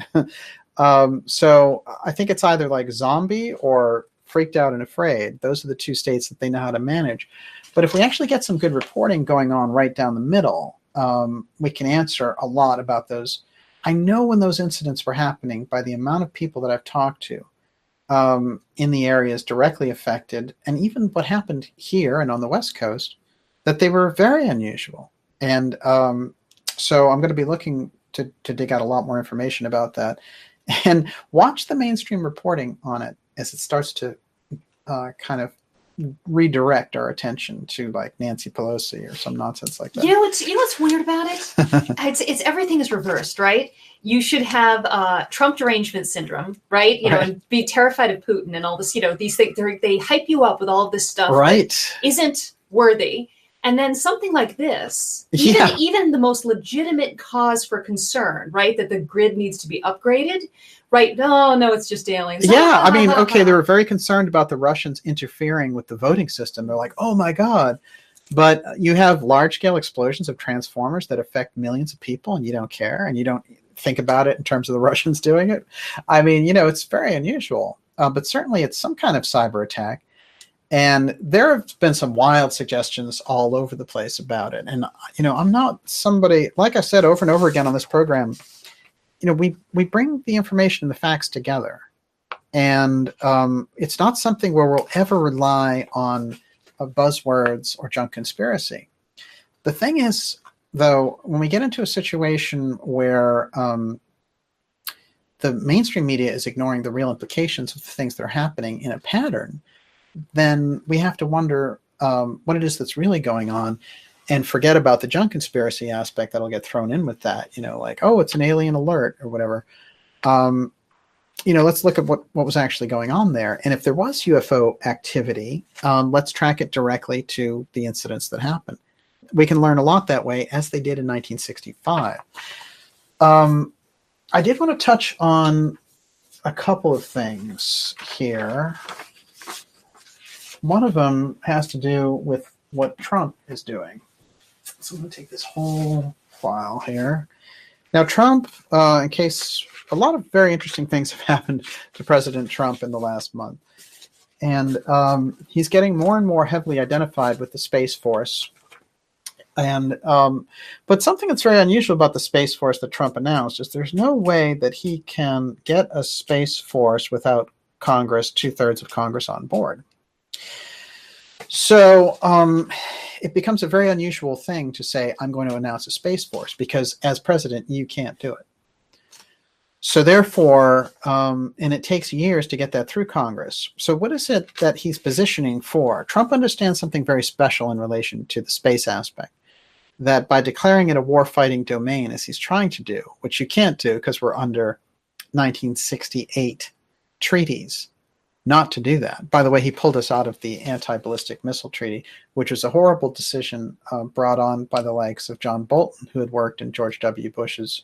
So I think it's either like zombie or freaked out and afraid. Those are the two states that they know how to manage. But if we actually get some good reporting going on right down the middle, we can answer a lot about those. I know when those incidents were happening by the amount of people that I've talked to in the areas directly affected, and even what happened here and on the West Coast, that they were very unusual. And so I'm going to be looking to dig out a lot more information about that. And watch the mainstream reporting on it as it starts to kind of redirect our attention to like Nancy Pelosi or some nonsense like that. You know what's weird about it? it's everything is reversed, right? You should have Trump derangement syndrome, right? You know, and be terrified of Putin and all this. You know, these things they hype you up with all of this stuff, right? That isn't worthy. And then something like this, even the most legitimate cause for concern, right? That the grid needs to be upgraded, right? No, it's just aliens. Yeah, I mean, okay, they were very concerned about the Russians interfering with the voting system. They're like, oh my God. But you have large-scale explosions of transformers that affect millions of people, and you don't care, and you don't think about it in terms of the Russians doing it. I mean, you know, it's very unusual. But certainly it's some kind of cyber attack. And there have been some wild suggestions all over the place about it. And, you know, I'm not somebody, like I said over and over again on this program, you know, we bring the information and the facts together. And it's not something where we'll ever rely on buzzwords or junk conspiracy. The thing is, though, when we get into a situation where the mainstream media is ignoring the real implications of the things that are happening in a pattern, then we have to wonder what it is that's really going on and forget about the junk conspiracy aspect that'll get thrown in with that, you know, like, oh, it's an alien alert or whatever. You know, let's look at what was actually going on there. And if there was UFO activity, let's track it directly to the incidents that happened. We can learn a lot that way, as they did in 1965. I did want to touch on a couple of things here. One of them has to do with what Trump is doing. So I'm going to take this whole file here. Now, Trump, in case a lot of very interesting things have happened to President Trump in the last month. And he's getting more and more heavily identified with the Space Force. And but something that's very unusual about the Space Force that Trump announced is there's no way that he can get a Space Force without Congress, 2/3 of Congress on board. So it becomes a very unusual thing to say, I'm going to announce a Space Force, because as president, you can't do it. So therefore, and it takes years to get that through Congress. So what is it that he's positioning for? Trump understands something very special in relation to the space aspect, that by declaring it a war-fighting domain, as he's trying to do, which you can't do because we're under 1968 treaties, not to do that. By the way, he pulled us out of the anti-ballistic missile treaty, which was a horrible decision brought on by the likes of John Bolton, who had worked in George W. Bush's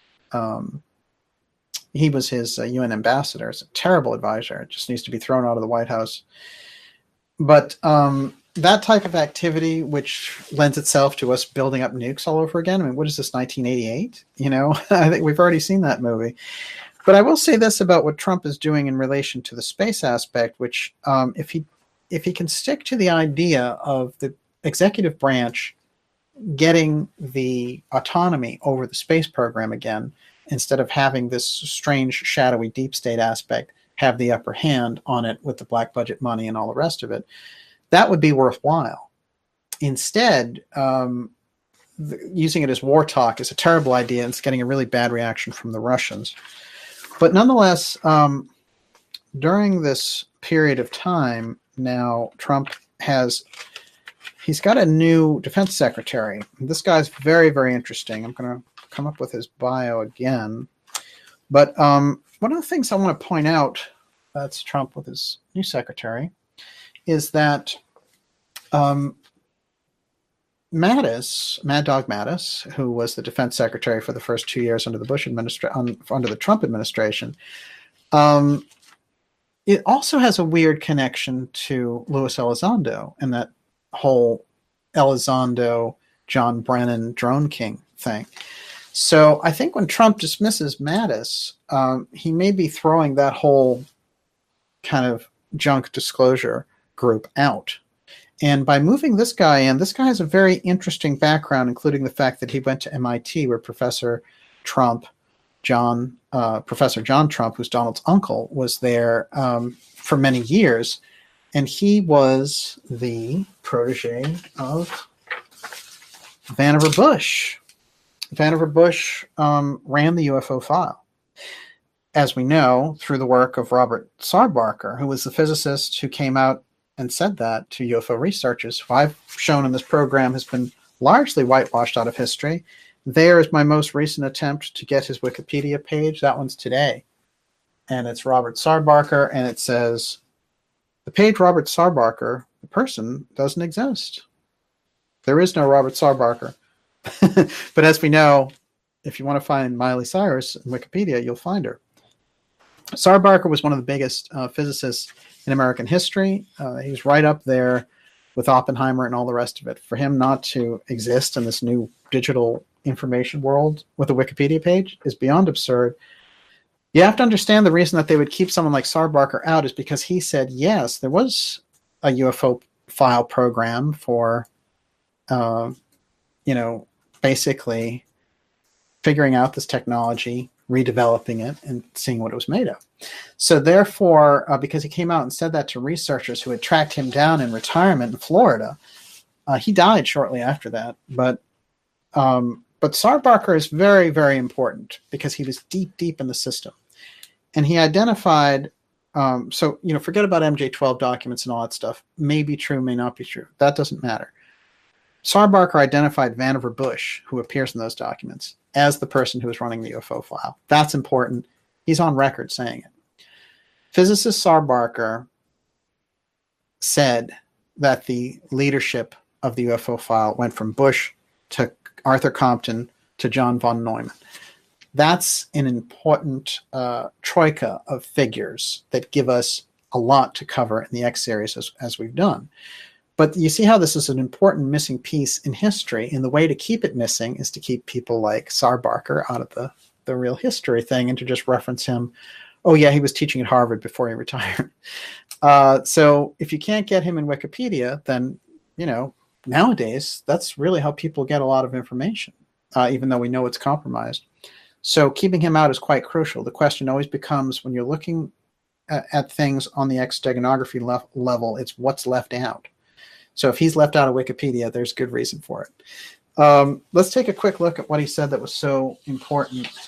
he was his UN ambassador. It's a terrible advisor. It just needs to be thrown out of the White House. But that type of activity, which lends itself to us building up nukes all over again. I mean, what is this, 1988? You know, I think we've already seen that movie. But I will say this about what Trump is doing in relation to the space aspect, which if he can stick to the idea of the executive branch getting the autonomy over the space program again, instead of having this strange, shadowy deep state aspect have the upper hand on it with the black budget money and all the rest of it, that would be worthwhile. Instead, using it as war talk is a terrible idea, and it's getting a really bad reaction from the Russians. But nonetheless, during this period of time now, Trump he's got a new defense secretary. This guy's very, very interesting. I'm going to come up with his bio again. But one of the things I want to point out, that's Trump with his new secretary, is that Mad Dog Mattis, who was the defense secretary for the first 2 years under the under the Trump administration, it also has a weird connection to Luis Elizondo and that whole Elizondo, John Brennan, Drone King thing. So I think when Trump dismisses Mattis, he may be throwing that whole kind of junk disclosure group out. And by moving this guy in, this guy has a very interesting background, including the fact that he went to MIT, where Professor John Trump, who's Donald's uncle, was there for many years. And he was the protege of Vannevar Bush. Vannevar Bush ran the UFO file, as we know, through the work of Robert Sarbarker, who was the physicist who came out and said that to UFO researchers, who I've shown in this program has been largely whitewashed out of history. There is my most recent attempt to get his Wikipedia page. That one's today. And it's Robert Sarbarker, and it says, the page Robert Sarbarker, the person, doesn't exist. There is no Robert Sarbarker. But as we know, if you want to find Miley Cyrus in Wikipedia, you'll find her. Sarbarker was one of the biggest physicists in American history. He was right up there with Oppenheimer and all the rest of it. For him not to exist in this new digital information world with a Wikipedia page is beyond absurd. You have to understand the reason that they would keep someone like Sarbarker out is because he said, yes, there was a UFO file program for, basically figuring out this technology, redeveloping it, and seeing what it was made of. So therefore, because he came out and said that to researchers who had tracked him down in retirement in Florida, he died shortly after that. But Sarbarker is very, very important because he was deep, deep in the system. And he identified, forget about MJ-12 documents and all that stuff. May be true, may not be true. That doesn't matter. Sarbarker identified Vannevar Bush, who appears in those documents, as the person who was running the UFO file. That's important. He's on record saying it. Physicist Sarbarker said that the leadership of the UFO file went from Bush to Arthur Compton to John von Neumann. That's an important troika of figures that give us a lot to cover in the X series as we've done. But you see how this is an important missing piece in history, and the way to keep it missing is to keep people like Sarbarker out of the real history thing and to just reference him. Oh, yeah, he was teaching at Harvard before he retired. So if you can't get him in Wikipedia, then, nowadays, that's really how people get a lot of information, even though we know it's compromised. So keeping him out is quite crucial. The question always becomes, when you're looking at things on the X-steganography level, it's what's left out. So if he's left out of Wikipedia, there's good reason for it. Let's take a quick look at what he said that was so important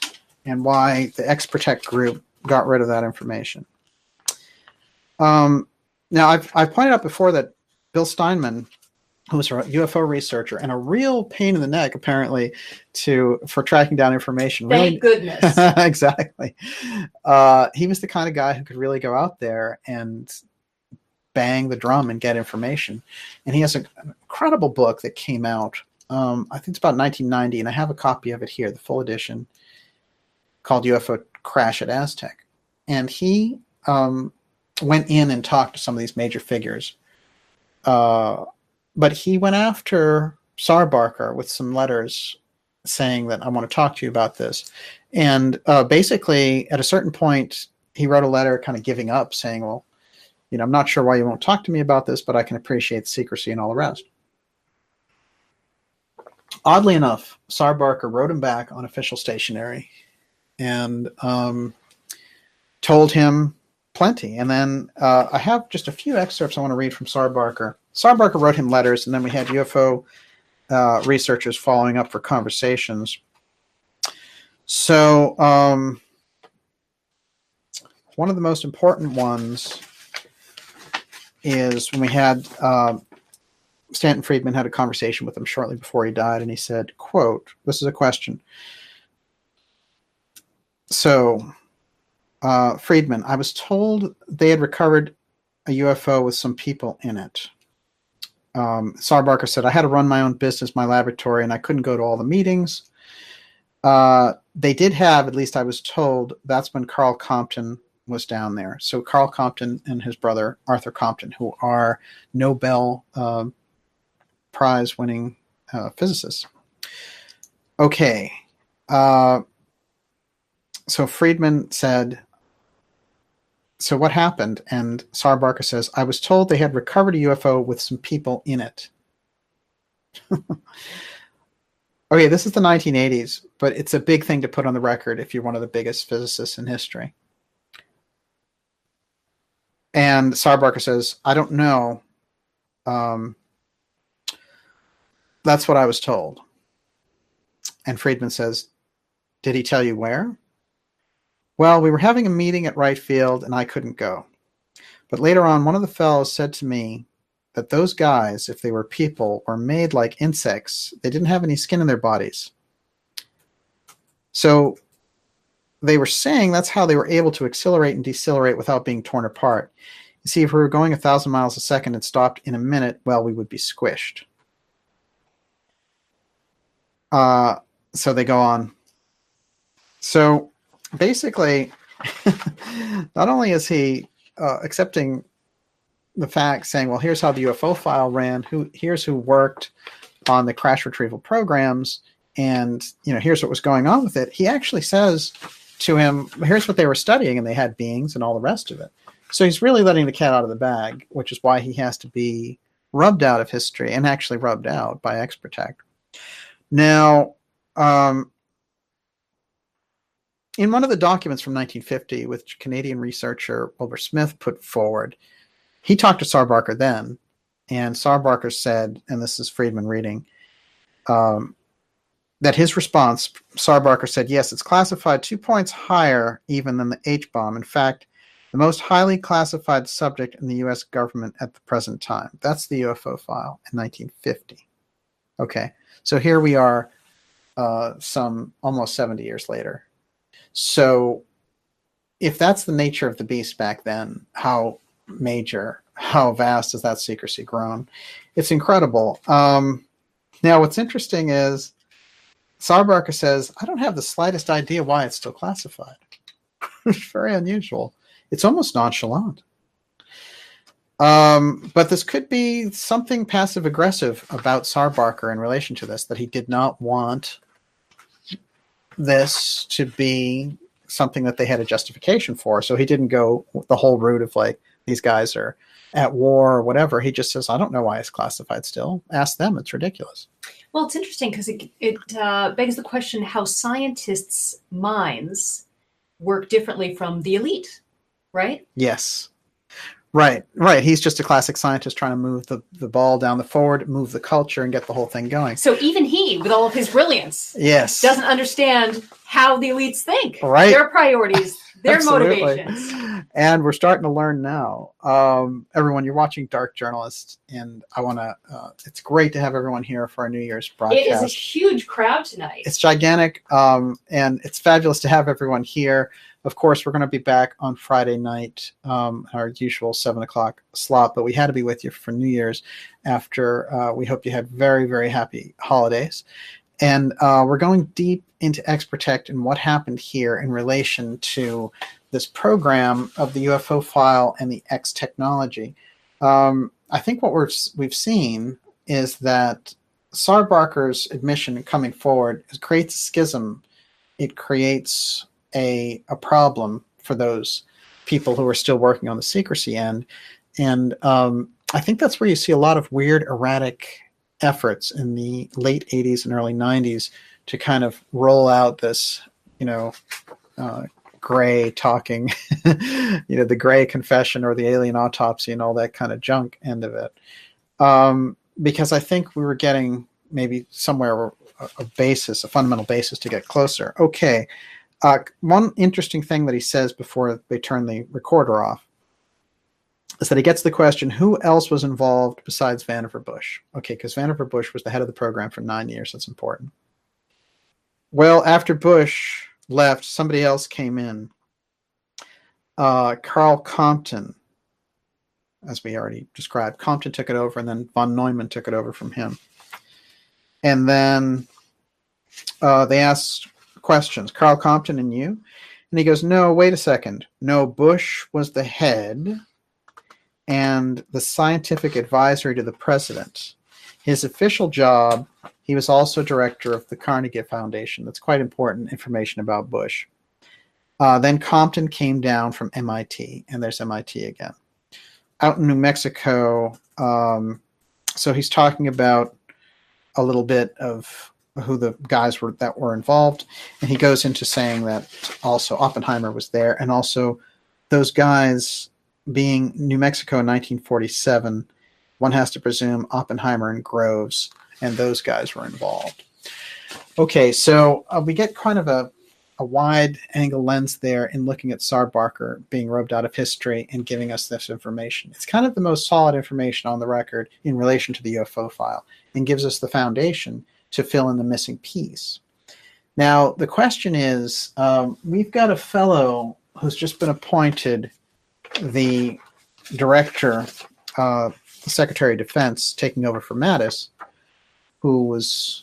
and why the X-Protect group got rid of that information. Now, I've pointed out before that Bill Steinman, who was a UFO researcher and a real pain in the neck, apparently, for tracking down information. Thank goodness. Exactly. He was the kind of guy who could really go out there and bang the drum and get information. And he has an incredible book that came out, I think it's about 1990, and I have a copy of it here, the full edition, called UFO Crash at Aztec. And he went in and talked to some of these major figures. But he went after Sar Barker with some letters saying that I want to talk to you about this. And basically, at a certain point, he wrote a letter kind of giving up, saying, well, I'm not sure why you won't talk to me about this, but I can appreciate the secrecy and all the rest. Oddly enough, Sar Barker wrote him back on official stationery and told him plenty. And then I have just a few excerpts I want to read from Sar Barker. Sar Barker wrote him letters, and then we had UFO researchers following up for conversations. So one of the most important ones is when we had Stanton Friedman had a conversation with him shortly before he died, and he said, quote, this is a question. So, Friedman, I was told they had recovered a UFO with some people in it. Sar Barker said, I had to run my own business, my laboratory, and I couldn't go to all the meetings. They did have, at least I was told, that's when Carl Compton was down there. So Carl Compton and his brother, Arthur Compton, who are Nobel Prize-winning physicists. Okay. So Friedman said, so what happened? And Sar Barker says, I was told they had recovered a UFO with some people in it. Okay, this is the 1980s, but it's a big thing to put on the record if you're one of the biggest physicists in history. And Sar Barker says, I don't know. That's what I was told. And Friedman says, did he tell you where? Well, we were having a meeting at Wright Field, and I couldn't go. But later on, one of the fellows said to me that those guys, if they were people, were made like insects. They didn't have any skin in their bodies. So they were saying that's how they were able to accelerate and decelerate without being torn apart. You see, if we were going 1,000 miles a second and stopped in a minute, well, we would be squished. So they go on. So basically, not only is he accepting the fact, saying, well, here's how the UFO file ran, here's who worked on the crash retrieval programs, and here's what was going on with it. He actually says to him, here's what they were studying, and they had beings and all the rest of it. So he's really letting the cat out of the bag, which is why he has to be rubbed out of history, and actually rubbed out by X-Protect. Now, in one of the documents from 1950, which Canadian researcher Wilbur Smith put forward, he talked to Sar Barker then, and Sar Barker said, and this is Friedman reading, that his response, Sar Barker said, yes, it's classified 2 points higher even than the H-bomb. In fact, the most highly classified subject in the U.S. government at the present time. That's the UFO file in 1950. Okay, so here we are some almost 70 years later. So if that's the nature of the beast back then, how vast has that secrecy grown? It's incredible. Now, what's interesting is Sar Barker says, I don't have the slightest idea why it's still classified. It's very unusual. It's almost nonchalant. But this could be something passive-aggressive about Sar Barker in relation to this, that he did not want this to be something that they had a justification for. So he didn't go the whole route of like, these guys are at war or whatever. He just says, I don't know why it's classified still. Ask them. It's ridiculous. Well, it's interesting because it begs the question how scientists' minds work differently from the elite, right? Yes. Right. He's just a classic scientist trying to move the ball down the forward, move the culture, and get the whole thing going. So even he, with all of his brilliance, doesn't understand how the elites think. Right. Their priorities, their motivations. And we're starting to learn now. Everyone, you're watching Dark Journalist, and I want to. It's great to have everyone here for our New Year's broadcast. It is a huge crowd tonight. It's gigantic, and it's fabulous to have everyone here. Of course, we're going to be back on Friday night, our usual 7 o'clock slot, but we had to be with you for New Year's after we hope you had very, very happy holidays. And we're going deep into X-Protect and what happened here in relation to this program of the UFO file and the X technology. I think what we've seen is that Sarbarker's admission coming forward creates a schism. It creates a problem for those people who are still working on the secrecy end. And I think that's where you see a lot of weird, erratic efforts in the late 80s and early 90s to kind of roll out this, gray talking, the gray confession or the alien autopsy and all that kind of junk end of it. Because I think we were getting maybe somewhere a fundamental basis to get closer. Okay. One interesting thing that he says before they turn the recorder off is that he gets the question, who else was involved besides Vannevar Bush? Okay, because Vannevar Bush was the head of the program for 9 years. That's important. Well, after Bush left, somebody else came in. Carl Compton, as we already described. Compton took it over, and then von Neumann took it over from him. And then they asked questions, Carl Compton and you? And he goes, no, wait a second. No, Bush was the head and the scientific advisory to the president. His official job, he was also director of the Carnegie Foundation. That's quite important information about Bush. Then Compton came down from MIT, and there's MIT again. Out in New Mexico, so he's talking about a little bit of who the guys were that were involved, and he goes into saying that also Oppenheimer was there, and also those guys being New Mexico in 1947, one has to presume Oppenheimer and Groves and those guys were involved. Okay, so we get kind of a wide angle lens there in looking at Sarbarker being rubbed out of history and giving us this information. It's kind of the most solid information on the record in relation to the UFO file and gives us the foundation to fill in the missing piece. Now, the question is, we've got a fellow who's just been appointed the director, the Secretary of Defense, taking over for Mattis, who was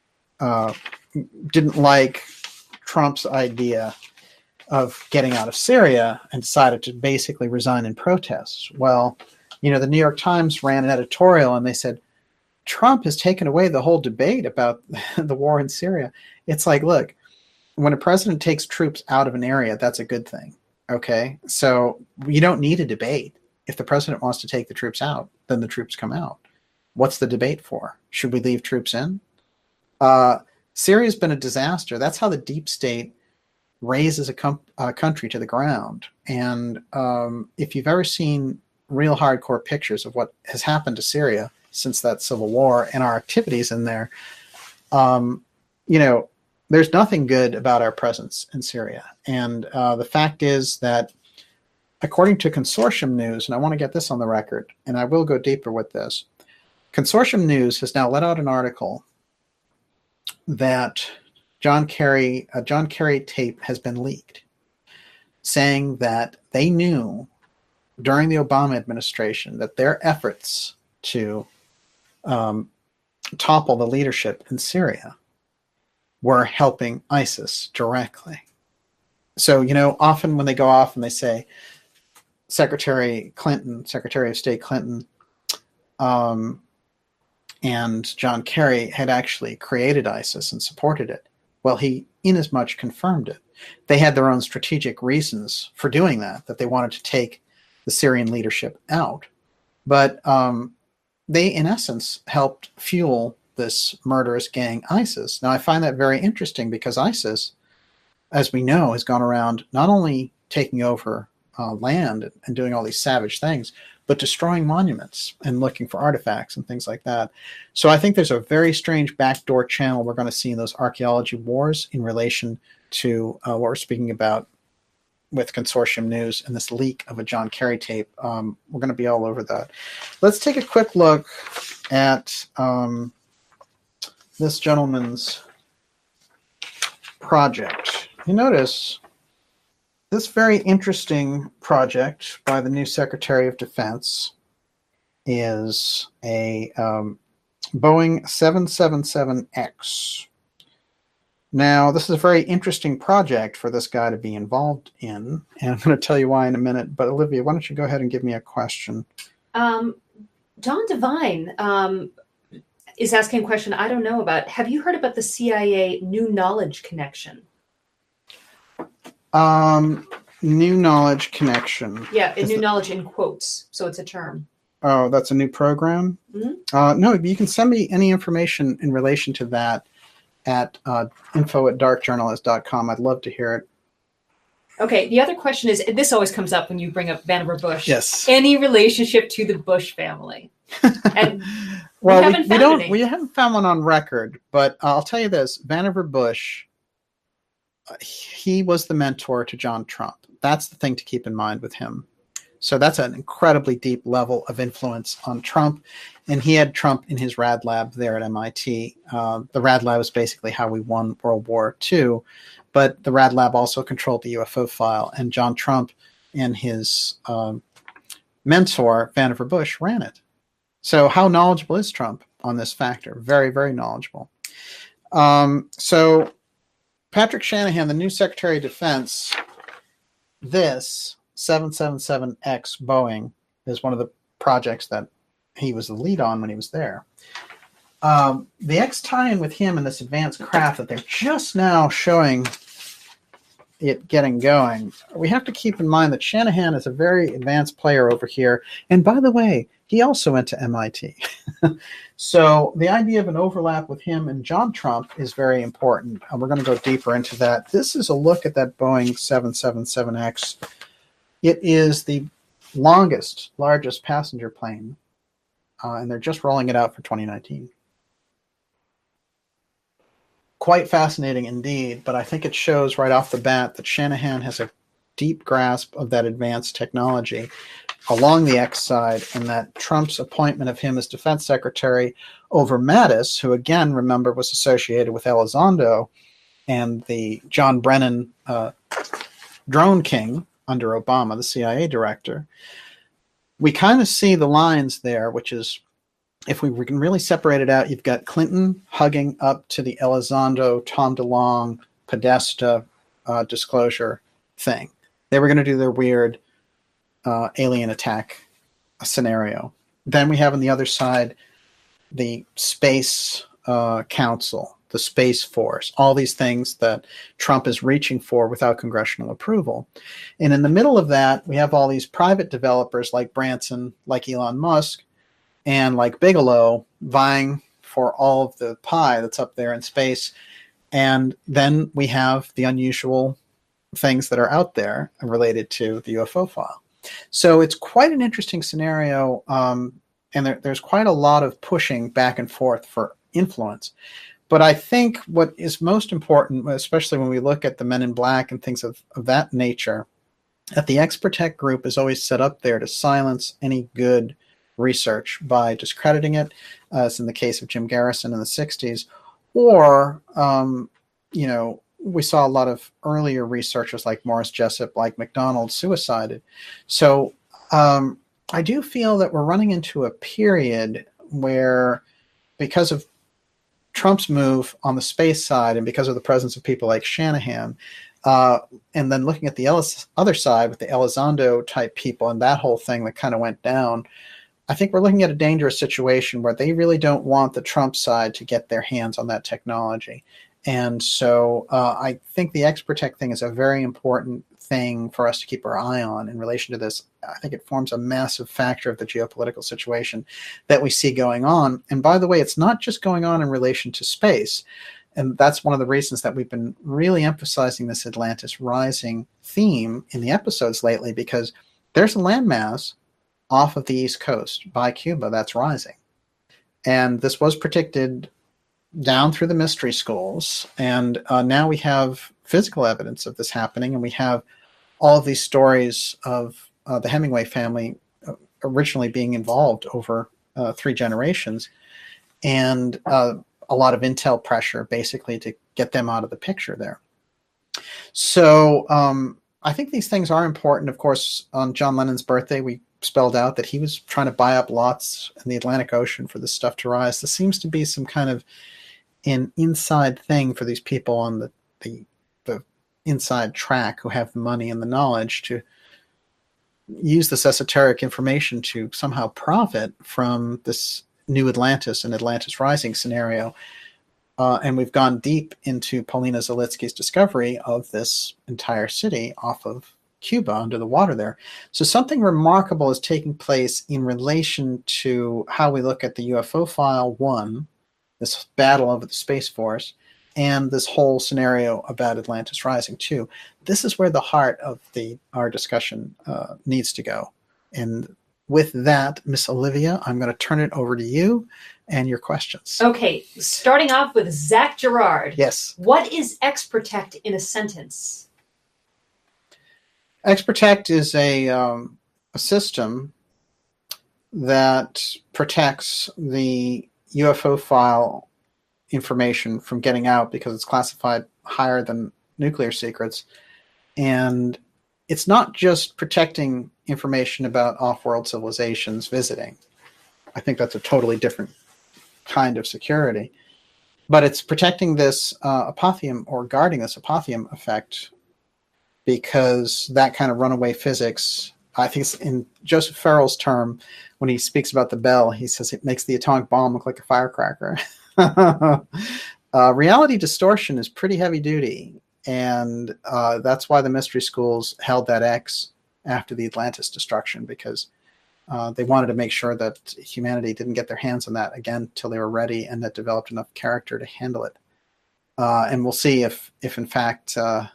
didn't like Trump's idea of getting out of Syria and decided to basically resign in protest. Well, the New York Times ran an editorial and they said, Trump has taken away the whole debate about the war in Syria. It's like, look, when a president takes troops out of an area, that's a good thing. Okay, so you don't need a debate. If the president wants to take the troops out, then the troops come out. What's the debate for? Should we leave troops in? Syria's been a disaster. That's how the deep state razes a country to the ground. And if you've ever seen real hardcore pictures of what has happened to Syria since that civil war and our activities in there, there's nothing good about our presence in Syria. And the fact is that according to Consortium News, and I want to get this on the record, and I will go deeper with this, Consortium News has now let out an article that John Kerry tape has been leaked, saying that they knew during the Obama administration that their efforts to topple the leadership in Syria were helping ISIS directly. So, often when they go off and they say Secretary of State Clinton, and John Kerry had actually created ISIS and supported it. Well, he inasmuch confirmed it. They had their own strategic reasons for doing that they wanted to take the Syrian leadership out. But they, in essence, helped fuel this murderous gang ISIS. Now, I find that very interesting because ISIS, as we know, has gone around not only taking over land and doing all these savage things, but destroying monuments and looking for artifacts and things like that. So I think there's a very strange backdoor channel we're going to see in those archaeology wars in relation to what we're speaking about with Consortium News and this leak of a John Kerry tape. We're going to be all over that. Let's take a quick look at this gentleman's project. You notice this very interesting project by the new Secretary of Defense is a Boeing 777X. Now, this is a very interesting project for this guy to be involved in, and I'm going to tell you why in a minute. But Olivia, why don't you go ahead and give me a question? Don Devine is asking a question I don't know about. Have you heard about the CIA New Knowledge Connection? New Knowledge Connection. Yeah, New Knowledge in quotes, so it's a term. Oh, that's a new program? Mm-hmm. No, you can send me any information in relation to that at info@darkjournalist.com. I'd love to hear it. Okay, the other question is, this always comes up when you bring up Vannevar Bush. Yes. Any relationship to the Bush family? And well, we haven't found one on record, but I'll tell you this, Vannevar Bush, he was the mentor to John Trump. That's the thing to keep in mind with him. So that's an incredibly deep level of influence on Trump. And he had Trump in his rad lab there at MIT. The rad lab is basically how we won World War II. But the rad lab also controlled the UFO file. And John Trump and his mentor, Vannevar Bush, ran it. So how knowledgeable is Trump on this factor? Very, very knowledgeable. So Patrick Shanahan, the new Secretary of Defense, this 777X Boeing is one of the projects that he was the lead on when he was there. The X tie-in with him and this advanced craft that they're just now showing it getting going, we have to keep in mind that Shanahan is a very advanced player over here. And by the way, he also went to MIT. So the idea of an overlap with him and John Trump is very important. And we're going to go deeper into that. This is a look at that Boeing 777X. It is the largest passenger plane, and they're just rolling it out for 2019. Quite fascinating indeed, but I think it shows right off the bat that Shanahan has a deep grasp of that advanced technology along the X side, and that Trump's appointment of him as defense secretary over Mattis, who again, remember, was associated with Elizondo and the John Brennan drone king under Obama, the CIA director. We kind of see the lines there, which is, if we can really separate it out, you've got Clinton hugging up to the Elizondo, Tom DeLonge, Podesta disclosure thing. They were going to do their weird alien attack scenario. Then we have on the other side the Space Council, the Space Force, all these things that Trump is reaching for without congressional approval. And in the middle of that, we have all these private developers like Branson, like Elon Musk, and like Bigelow vying for all of the pie that's up there in space. And then we have the unusual things that are out there related to the UFO file. So it's quite an interesting scenario, and there's quite a lot of pushing back and forth for influence. But I think what is most important, especially when we look at the Men in Black and things of that nature, that the X-Protect group is always set up there to silence any good research by discrediting it, as in the case of Jim Garrison in the 60s, or, we saw a lot of earlier researchers like Morris Jessup, like McDonald, suicided. So I do feel that we're running into a period where, because of Trump's move on the space side and because of the presence of people like Shanahan, and then looking at the other side with the Elizondo type people and that whole thing that kind of went down, I think we're looking at a dangerous situation where they really don't want the Trump side to get their hands on that technology. And so I think the X-Protect thing is a very important thing for us to keep our eye on in relation to this. I think it forms a massive factor of the geopolitical situation that we see going on. And by the way, it's not just going on in relation to space. And that's one of the reasons that we've been really emphasizing this Atlantis rising theme in the episodes lately, because there's a landmass off of the East Coast by Cuba that's rising. And this was predicted down through the mystery schools. And now we have physical evidence of this happening. And we have all of these stories of the Hemingway family originally being involved over 3 generations. And a lot of intel pressure basically to get them out of the picture there. So I think these things are important. Of course, on John Lennon's birthday, we spelled out that he was trying to buy up lots in the Atlantic Ocean for this stuff to rise. There seems to be some kind of an inside thing for these people on the inside track who have the money and the knowledge to use this esoteric information to somehow profit from this new Atlantis and Atlantis rising scenario. And we've gone deep into Paulina Zalitsky's discovery of this entire city off of Cuba under the water there. So something remarkable is taking place in relation to how we look at the UFO file 1, this battle over the Space Force, and this whole scenario about Atlantis rising 2. This is where the heart of our discussion needs to go. And with that, Miss Olivia, I'm going to turn it over to you and your questions. Okay, starting off with Zach Gerard. Yes. What is X-Protect in a sentence? X-Protect is a system that protects the UFO file information from getting out because it's classified higher than nuclear secrets. And it's not just protecting information about off-world civilizations visiting. I think that's a totally different kind of security. But it's protecting this apotheum, or guarding this apotheum effect, because that kind of runaway physics, I think it's in Joseph Farrell's term, when he speaks about the bell, he says it makes the atomic bomb look like a firecracker. Reality distortion is pretty heavy duty. And that's why the mystery schools held that X after the Atlantis destruction, because they wanted to make sure that humanity didn't get their hands on that again till they were ready and that developed enough character to handle it. And we'll see if in fact that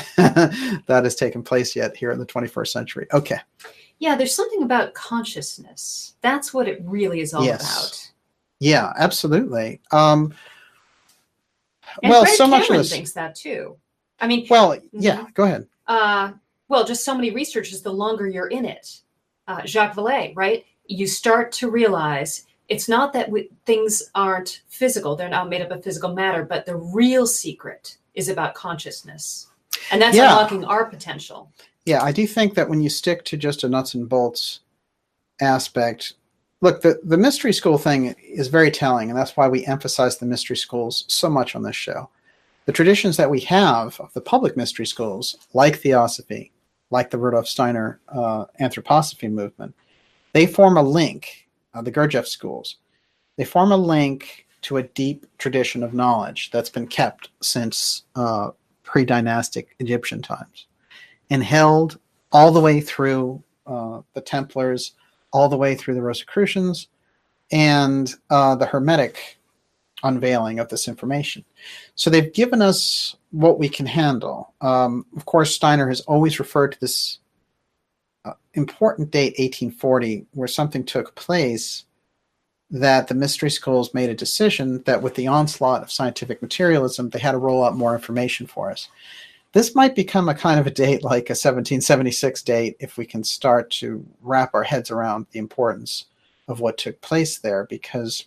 has taken place yet here in the 21st century. Okay. Yeah, there's something about consciousness. That's what it really is all about. Yeah, absolutely. And well, Fred so Cameron much of this thinks that too. I mean, well, yeah, go ahead. Well, just so many researchers, the longer you're in it. Jacques Vallée, right? You start to realize it's not that things aren't physical. They're not made up of physical matter, but the real secret is about consciousness. And that's unlocking our potential. Yeah, I do think that when you stick to just a nuts and bolts aspect, look, the mystery school thing is very telling, and that's why we emphasize the mystery schools so much on this show. The traditions that we have of the public mystery schools, like Theosophy, like the Rudolf Steiner anthroposophy movement, they form a link, the Gurdjieff schools, they form a link to a deep tradition of knowledge that's been kept since pre-dynastic Egyptian times and held all the way through the Templars, all the way through the Rosicrucians, and the Hermetic unveiling of this information. So they've given us what we can handle. Of course, Steiner has always referred to this important date, 1840, where something took place that the mystery schools made a decision that with the onslaught of scientific materialism, they had to roll out more information for us. This might become a kind of a date like a 1776 date if we can start to wrap our heads around the importance of what took place there, because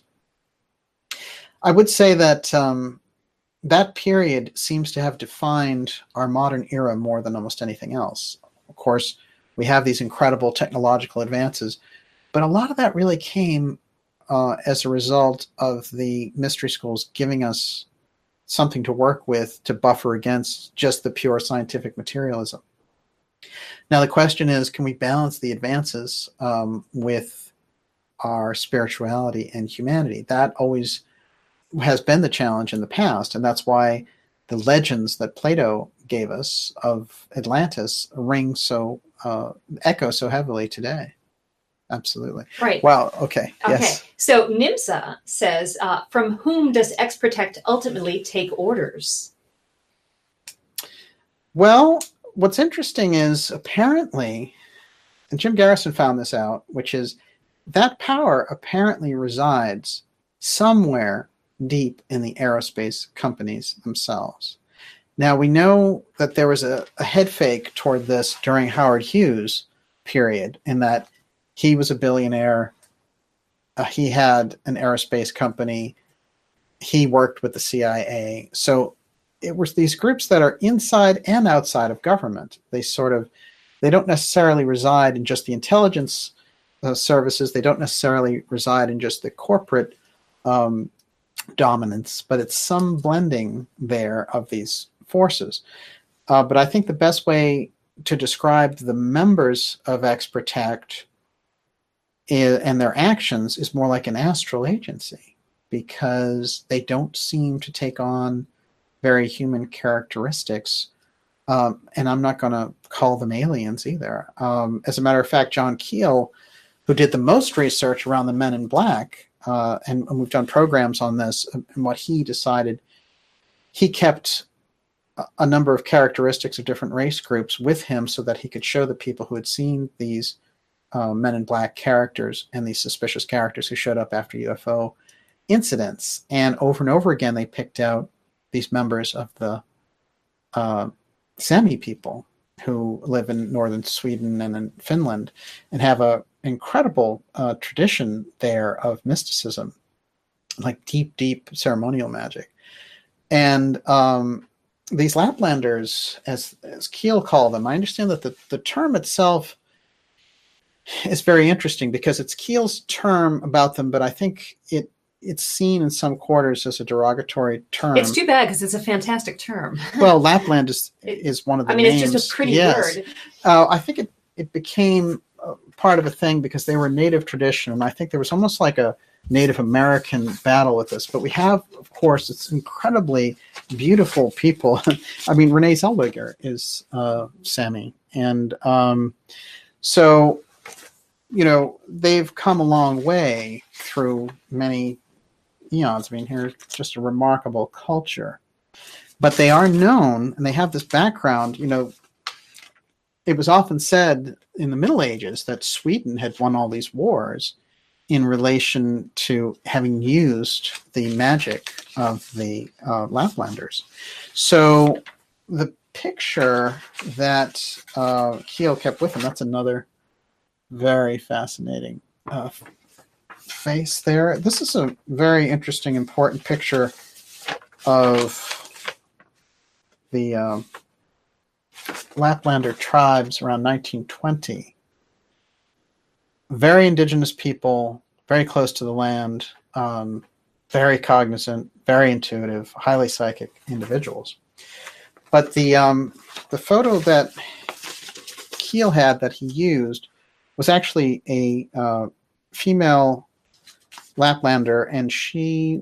I would say that that period seems to have defined our modern era more than almost anything else. Of course, we have these incredible technological advances, but a lot of that really came as a result of the mystery schools giving us something to work with to buffer against just the pure scientific materialism. Now, the question is, can we balance the advances with our spirituality and humanity? That always has been the challenge in the past, and that's why the legends that Plato gave us of Atlantis echo so heavily today. Absolutely. Right. Wow. Okay. Yes. So Nimsa says, from whom does X-Protect ultimately take orders? Well, what's interesting is apparently, and Jim Garrison found this out, which is that power apparently resides somewhere deep in the aerospace companies themselves. Now, we know that there was a head fake toward this during Howard Hughes' period, in that he was a billionaire. He had an aerospace company. He worked with the CIA. So it was these groups that are inside and outside of government. They don't necessarily reside in just the intelligence services. They don't necessarily reside in just the corporate dominance, but it's some blending there of these forces. But I think the best way to describe the members of X-Protect and their actions is more like an astral agency, because they don't seem to take on very human characteristics. And I'm not going to call them aliens either. As a matter of fact, John Keel, who did the most research around the Men in Black, and we've done programs on this, and what he decided, he kept a number of characteristics of different race groups with him so that he could show the people who had seen these Men in Black characters and these suspicious characters who showed up after UFO incidents. And over again, they picked out these members of the Sami people who live in northern Sweden and in Finland and have an incredible tradition there of mysticism, like deep ceremonial magic. And these Laplanders, as Keel called them, I understand that the term itself is very interesting because it's Keel's term about them, but I think it's seen in some quarters as a derogatory term. It's too bad because it's a fantastic term. Well, Lapland is one of the names. It's just a pretty word. I think it became part of a thing because they were a native tradition, and I think there was almost like a Native American battle with this. But we have, of course, it's incredibly beautiful people. I mean, Renee Zellweger is Sami, and so they've come a long way through many eons. I mean, here's just a remarkable culture. But they are known, and they have this background. It was often said in the Middle Ages that Sweden had won all these wars in relation to having used the magic of the Laplanders. So the picture that Keel kept with him, that's another very fascinating face there. This is a very interesting, important picture of the Laplander tribes around 1920. Very indigenous people, very close to the land, very cognizant, very intuitive, highly psychic individuals. But the photo that Keel had that he used was actually a female Laplander, and she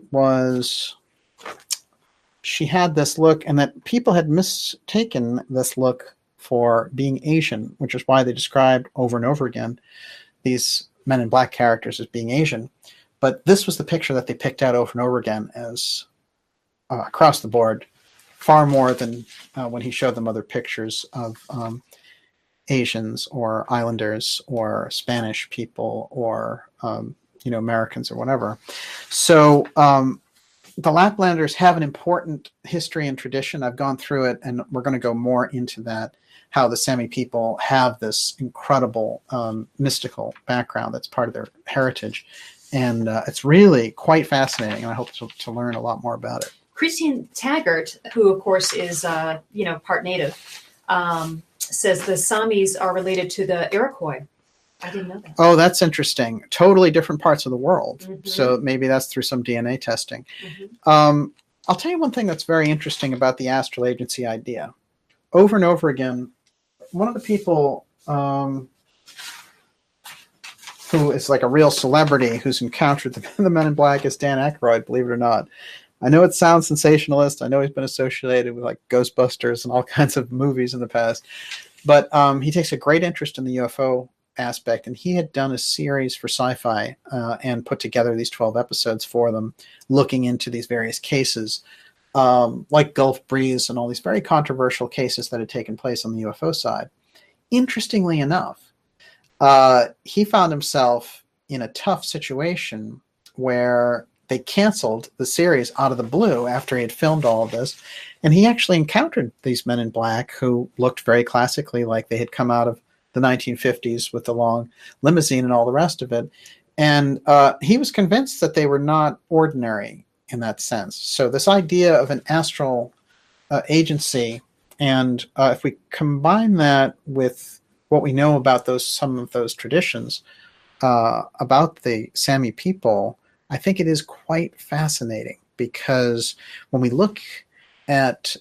had this look, and that people had mistaken this look for being Asian, which is why they described over and over again these Men in Black characters as being Asian. But this was the picture that they picked out over and over again as across the board, far more than when he showed them other pictures of Asians or Islanders or Spanish people or Americans or whatever. So the Laplanders have an important history and tradition. I've gone through it, and we're going to go more into that, how the Sami people have this incredible mystical background that's part of their heritage. And it's really quite fascinating, and I hope to learn a lot more about it. Christine Taggart, who, of course, is part native, says the Samis are related to the Iroquois. I didn't know that. Oh, that's interesting. Totally different parts of the world. Mm-hmm. So maybe that's through some DNA testing. Mm-hmm. I'll tell you one thing that's very interesting about the astral agency idea. Over and over again, one of the people who is like a real celebrity who's encountered the Men in Black is Dan Aykroyd, believe it or not. I know it sounds sensationalist. I know he's been associated with like Ghostbusters and all kinds of movies in the past. But he takes a great interest in the UFO aspect, and he had done a series for Sci-Fi and put together these 12 episodes for them, looking into these various cases, like Gulf Breeze and all these very controversial cases that had taken place on the UFO side. Interestingly enough, he found himself in a tough situation where they canceled the series out of the blue after he had filmed all of this. And he actually encountered these men in black who looked very classically like they had come out of the 1950s with the long limousine and all the rest of it. And he was convinced that they were not ordinary in that sense. So this idea of an astral agency, and if we combine that with what we know about some of those traditions about the Sami people, I think it is quite fascinating, because when we look at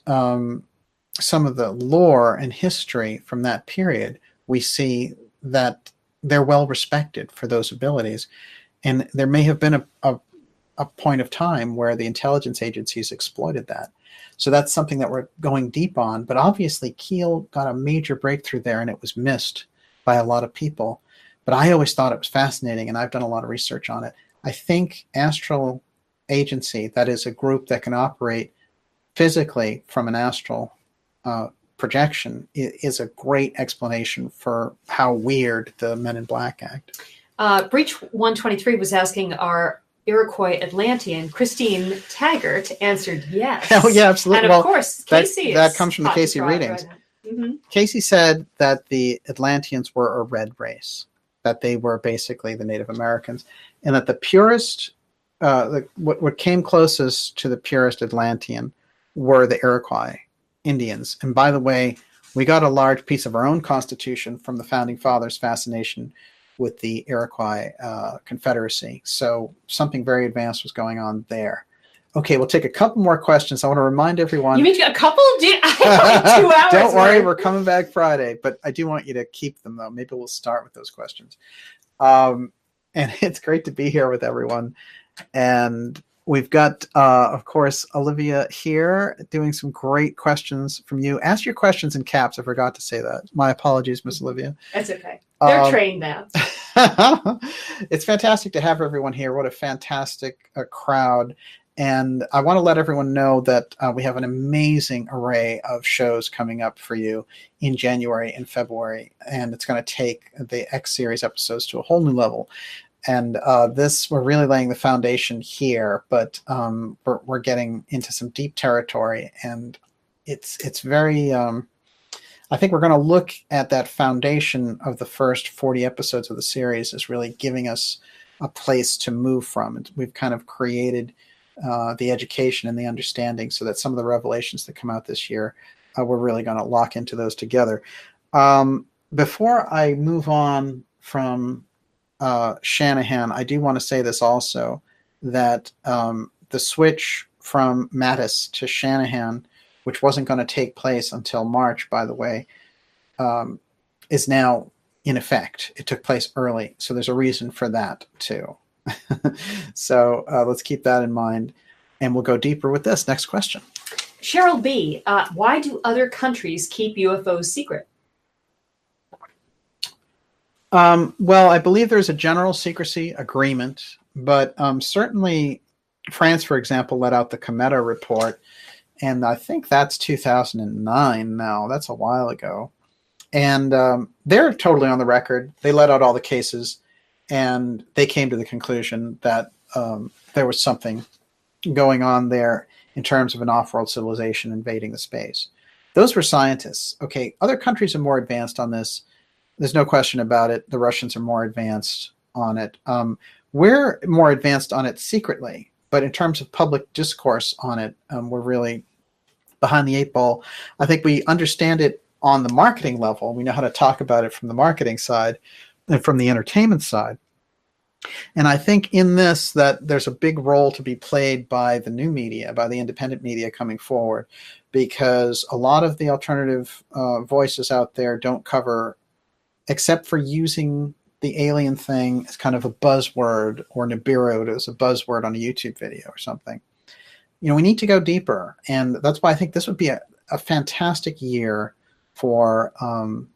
some of the lore and history from that period, we see that they're well respected for those abilities. And there may have been a point of time where the intelligence agencies exploited that. So that's something that we're going deep on. But obviously, Keel got a major breakthrough there, and it was missed by a lot of people. But I always thought it was fascinating, and I've done a lot of research on it. I think astral agency, that is a group that can operate physically from an astral projection, is a great explanation for how weird the Men in Black act. Breach 123 was asking, are Iroquois Atlantean? Christine Taggart answered yes. Oh, yeah, absolutely. And of course, Casey that comes from the Casey readings. Right. Mm-hmm. Casey said that the Atlanteans were a red race, that they were basically the Native Americans, and that the purest, what came closest to the purest Atlantean were the Iroquois Indians. And by the way, we got a large piece of our own constitution from the Founding Fathers' fascination with the Iroquois Confederacy. So something very advanced was going on there. Okay, we'll take a couple more questions. I want to remind everyone. You mean a couple? I have 2 hours. Don't worry, we're coming back Friday, but I do want you to keep them, though. Maybe we'll start with those questions. And it's great to be here with everyone. And we've got, of course, Olivia here doing some great questions from you. Ask your questions in caps. I forgot to say that. My apologies, Miss Olivia. That's okay. They're trained now. It's fantastic to have everyone here. What a fantastic crowd. And I want to let everyone know that we have an amazing array of shows coming up for you in January and February. And it's going to take the X Series episodes to a whole new level. And we're really laying the foundation here, but we're getting into some deep territory. And it's very, I think we're going to look at that foundation of the first 40 episodes of the series as really giving us a place to move from. And we've kind of created the education and the understanding so that some of the revelations that come out this year, we're really going to lock into those together. Before I move on from Shanahan, I do want to say this also, that the switch from Mattis to Shanahan, which wasn't going to take place until March, by the way, is now in effect. It took place early, so there's a reason for that too. So let's keep that in mind, and we'll go deeper with this. Next question. Cheryl B., why do other countries keep UFOs secret? Well, I believe there's a general secrecy agreement, but certainly France, for example, let out the Cometa report, and I think that's 2009 now. That's a while ago. And they're totally on the record. They let out all the cases, and they came to the conclusion that there was something going on there in terms of an off-world civilization invading the space. Those were scientists. Okay, other countries are more advanced on this. There's no question about it. The Russians are more advanced on it. We're more advanced on it secretly, but in terms of public discourse on it, we're really behind the eight ball. I think we understand it on the marketing level. We know how to talk about it from the marketing side and from the entertainment side. And I think in this that there's a big role to be played by the new media, by the independent media coming forward, because a lot of the alternative voices out there don't cover, except for using the alien thing as kind of a buzzword, or Nibiru as a buzzword on a YouTube video or something. You know, we need to go deeper. And that's why I think this would be a fantastic year for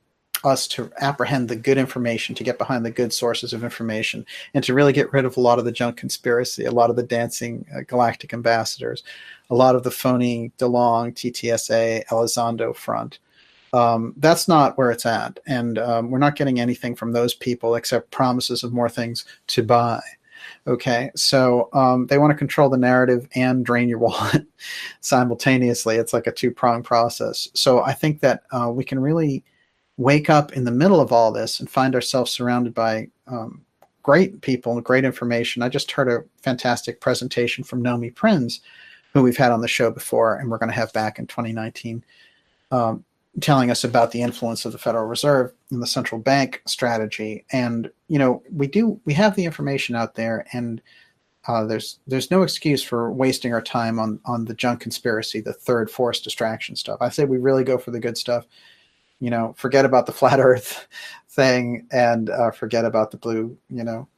us to apprehend the good information, to get behind the good sources of information, and to really get rid of a lot of the junk conspiracy, a lot of the dancing galactic ambassadors, a lot of the phony DeLong, TTSA, Elizondo front. That's not where it's at. And we're not getting anything from those people except promises of more things to buy. Okay, so they want to control the narrative and drain your wallet simultaneously. It's like a two-pronged process. So I think that we can really wake up in the middle of all this and find ourselves surrounded by great people and great information. I just heard a fantastic presentation from Nomi Prinz, who we've had on the show before, and we're going to have back in 2019, telling us about the influence of the Federal Reserve and the central bank strategy. And, you know, we have the information out there, and there's no excuse for wasting our time on the junk conspiracy, the third force distraction stuff. I say we really go for the good stuff. You know, forget about the flat Earth thing, and forget about the blue, you know,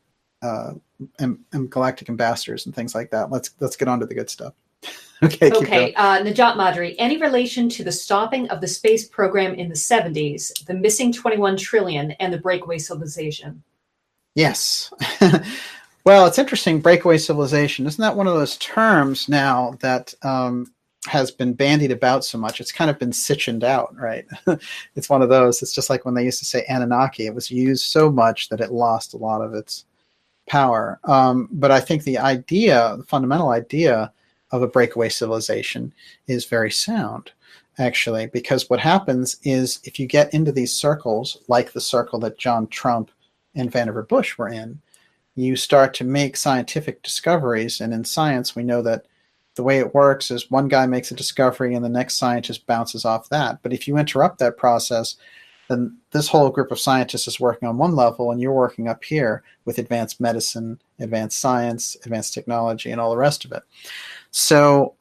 and galactic ambassadors and things like that. Let's get on to the good stuff. Okay. Najat Madri, any relation to the stopping of the space program in the 70s, the missing 21 trillion, and the breakaway civilization? Yes. Well, it's interesting, breakaway civilization. Isn't that one of those terms now that has been bandied about so much? It's kind of been sitchened out, right? It's one of those. It's just like when they used to say Anunnaki. It was used so much that it lost a lot of its power. But I think the fundamental idea of a breakaway civilization is very sound, actually, because what happens is if you get into these circles, like the circle that John Trump and Vannevar Bush were in, you start to make scientific discoveries. And in science, we know that the way it works is one guy makes a discovery and the next scientist bounces off that. But if you interrupt that process, then this whole group of scientists is working on one level and you're working up here with advanced medicine, advanced science, advanced technology, and all the rest of it. So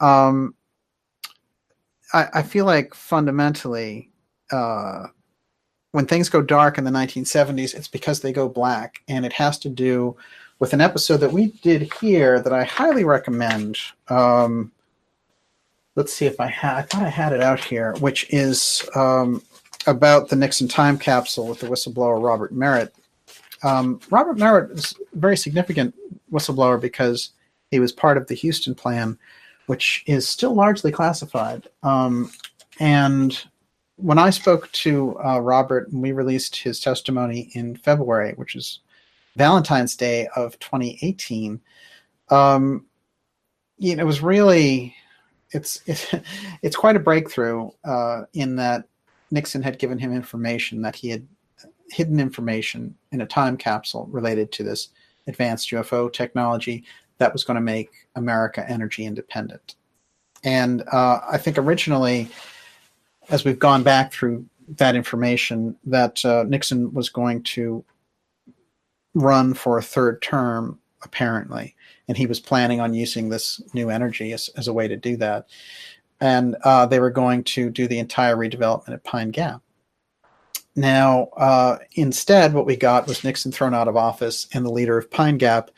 I feel like fundamentally, when things go dark in the 1970s, it's because they go black. And it has to do with an episode that we did here that I highly recommend. Let's see if I thought I had it out here, which is about the Nixon time capsule with the whistleblower Robert Merritt. Robert Merritt is a very significant whistleblower because he was part of the Houston plan, which is still largely classified. And when I spoke to Robert, and we released his testimony in February, which is Valentine's Day of 2018, it was really, it's quite a breakthrough in that Nixon had given him information that he had hidden information in a time capsule related to this advanced UFO technology that was going to make America energy independent. And I think originally, as we've gone back through that information, that Nixon was going to run for a third term, apparently, and he was planning on using this new energy as a way to do that. And they were going to do the entire redevelopment at Pine Gap. Now, instead, what we got was Nixon thrown out of office and the leader of Pine Gap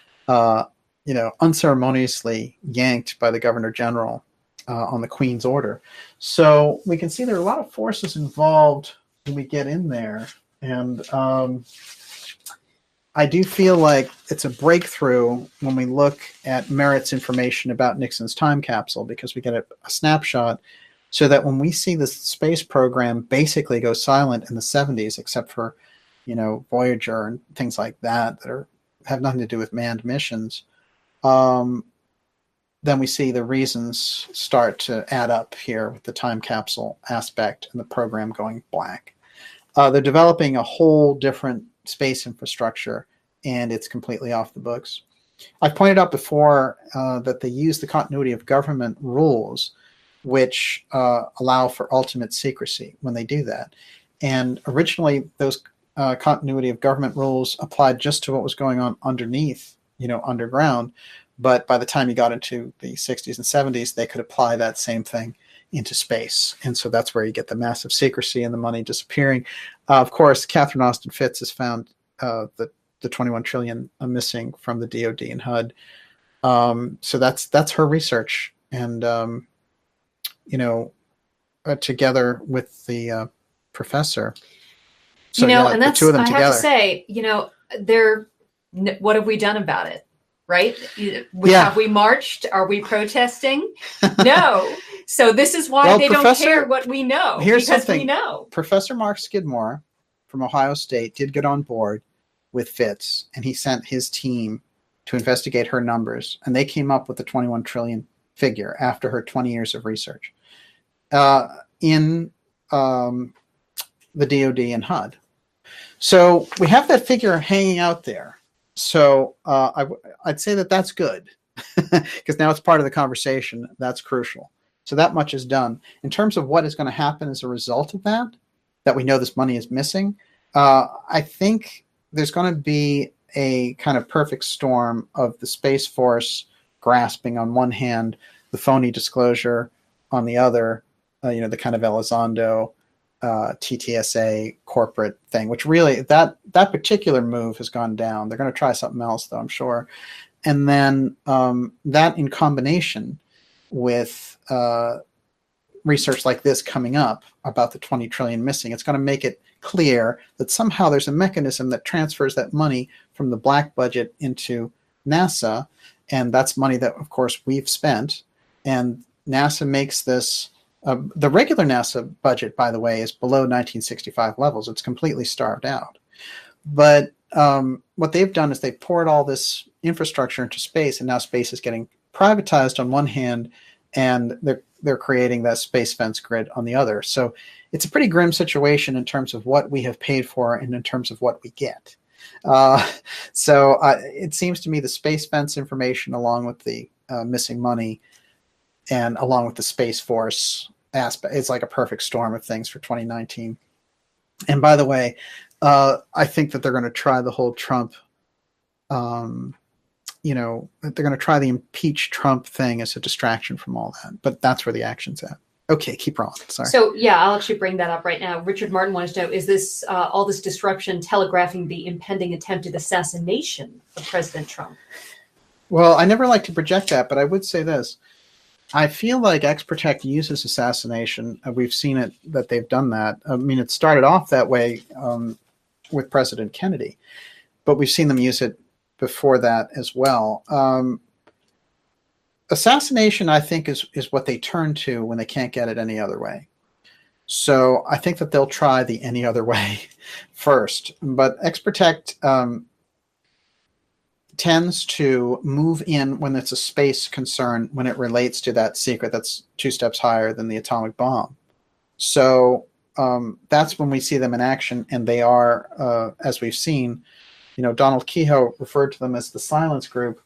unceremoniously yanked by the Governor General on the Queen's order. So we can see there are a lot of forces involved when we get in there. And I do feel like it's a breakthrough when we look at Merritt's information about Nixon's time capsule, because we get a snapshot so that when we see the space program basically go silent in the 70s, except for, Voyager and things like that have nothing to do with manned missions, then we see the reasons start to add up here with the time capsule aspect and the program going black. They're developing a whole different space infrastructure, and it's completely off the books. I've pointed out before that they use the continuity of government rules, which allow for ultimate secrecy when they do that. And originally, those continuity of government rules applied just to what was going on underneath, underground. But by the time you got into the 60s and 70s, they could apply that same thing into space. And so that's where you get the massive secrecy and the money disappearing. Of course, Catherine Austin Fitts has found the 21 trillion missing from the DoD and HUD. So that's her research. And, together with the professor, So, and that's, the two of them I together. Have to say, what have we done about it? Right? Have we marched? Are we protesting? No. So this is why they don't care what we know. Here's something. We know. Professor Mark Skidmore from Ohio State did get on board with Fitz, and he sent his team to investigate her numbers, and they came up with the 21 trillion figure after her 20 years of research in the DoD and HUD. So we have that figure hanging out there. So I'd say that's good because now it's part of the conversation. That's crucial. So that much is done. In terms of what is going to happen as a result of that we know this money is missing, I think there's going to be a kind of perfect storm of the Space Force grasping on one hand, the phony disclosure on the other, the kind of Elizondo, TTSA corporate thing, which really that particular move has gone down. They're going to try something else, though, I'm sure. And then that in combination with research like this coming up about the 20 trillion missing, it's going to make it clear that somehow there's a mechanism that transfers that money from the black budget into NASA. And that's money that, of course, we've spent. And NASA makes this. The regular NASA budget, by the way, is below 1965 levels. It's completely starved out. But what they've done is they've poured all this infrastructure into space, and now space is getting privatized on one hand, and they're creating that space fence grid on the other. So it's a pretty grim situation in terms of what we have paid for and in terms of what we get. So it seems to me the space fence information, along with the missing money, and along with the Space Force aspect, it's like a perfect storm of things for 2019. And by the way, I think that they're going to try the whole Trump, they're going to try the impeach Trump thing as a distraction from all that. But that's where the action's at. Okay, keep rolling. Sorry. So, I'll actually bring that up right now. Richard Martin wants to know, is this all this disruption telegraphing the impending attempted assassination of President Trump? Well, I never like to project that, but I would say this. I feel like X-Protect uses assassination. We've seen it, that they've done that. I mean, it started off that way with President Kennedy, but we've seen them use it before that as well. Assassination, I think, is what they turn to when they can't get it any other way. So I think that they'll try the any other way first. But X-Protect tends to move in when it's a space concern, when it relates to that secret that's 2 steps higher than the atomic bomb. So that's when we see them in action, and they are, as we've seen, Donald Kehoe referred to them as the silence group.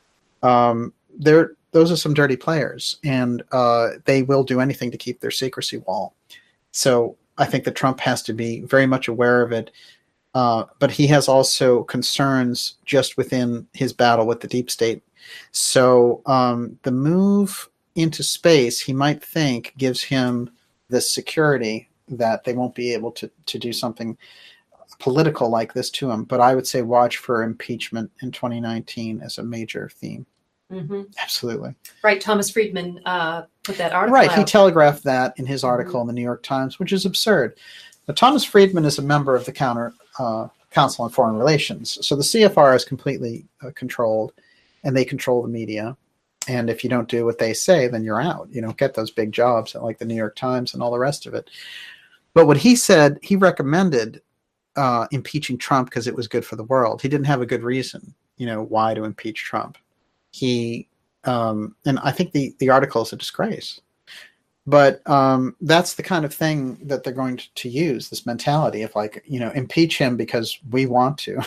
Those are some dirty players, and they will do anything to keep their secrecy wall. So I think that Trump has to be very much aware of it. But he has also concerns just within his battle with the deep state. So the move into space, he might think, gives him the security that they won't be able to do something political like this to him. But I would say watch for impeachment in 2019 as a major theme. Mm-hmm. Absolutely. Right. Thomas Friedman put that article out. He telegraphed that in his article in the New York Times, which is absurd. Now, Thomas Friedman is a member of the Council on Foreign Relations. So the CFR is completely controlled, and they control the media. And if you don't do what they say, then you're out. You don't get those big jobs like the New York Times and all the rest of it. But what he said, he recommended impeaching Trump because it was good for the world. He didn't have a good reason, why to impeach Trump. And I think the article is a disgrace. But that's the kind of thing that they're going to use, this mentality of impeach him because we want to.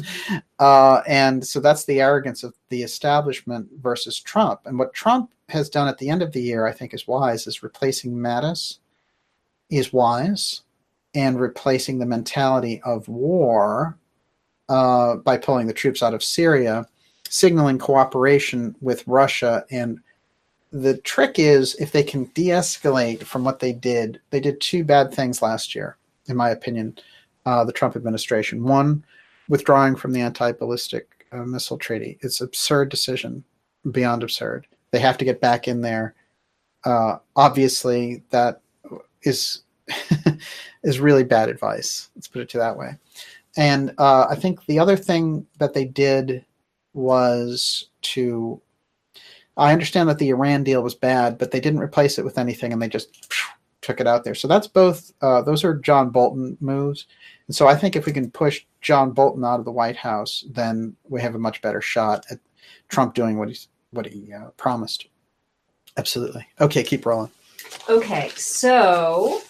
And so that's the arrogance of the establishment versus Trump. And what Trump has done at the end of the year, I think, is wise, is replacing Mattis is wise, and replacing the mentality of war by pulling the troops out of Syria, signaling cooperation with Russia. And the trick is, if they can de-escalate from what they did 2 bad things last year, in my opinion, the Trump administration. One, withdrawing from the anti-ballistic missile treaty. It's an absurd decision, beyond absurd. They have to get back in there. Obviously, that is is really bad advice. Let's put it that way. And I think the other thing that they did was to, I understand that the Iran deal was bad, but they didn't replace it with anything, and they just took it out there. So that's both, those are John Bolton moves. And so I think if we can push John Bolton out of the White House, then we have a much better shot at Trump doing what he promised. Absolutely. Okay, keep rolling. Okay, so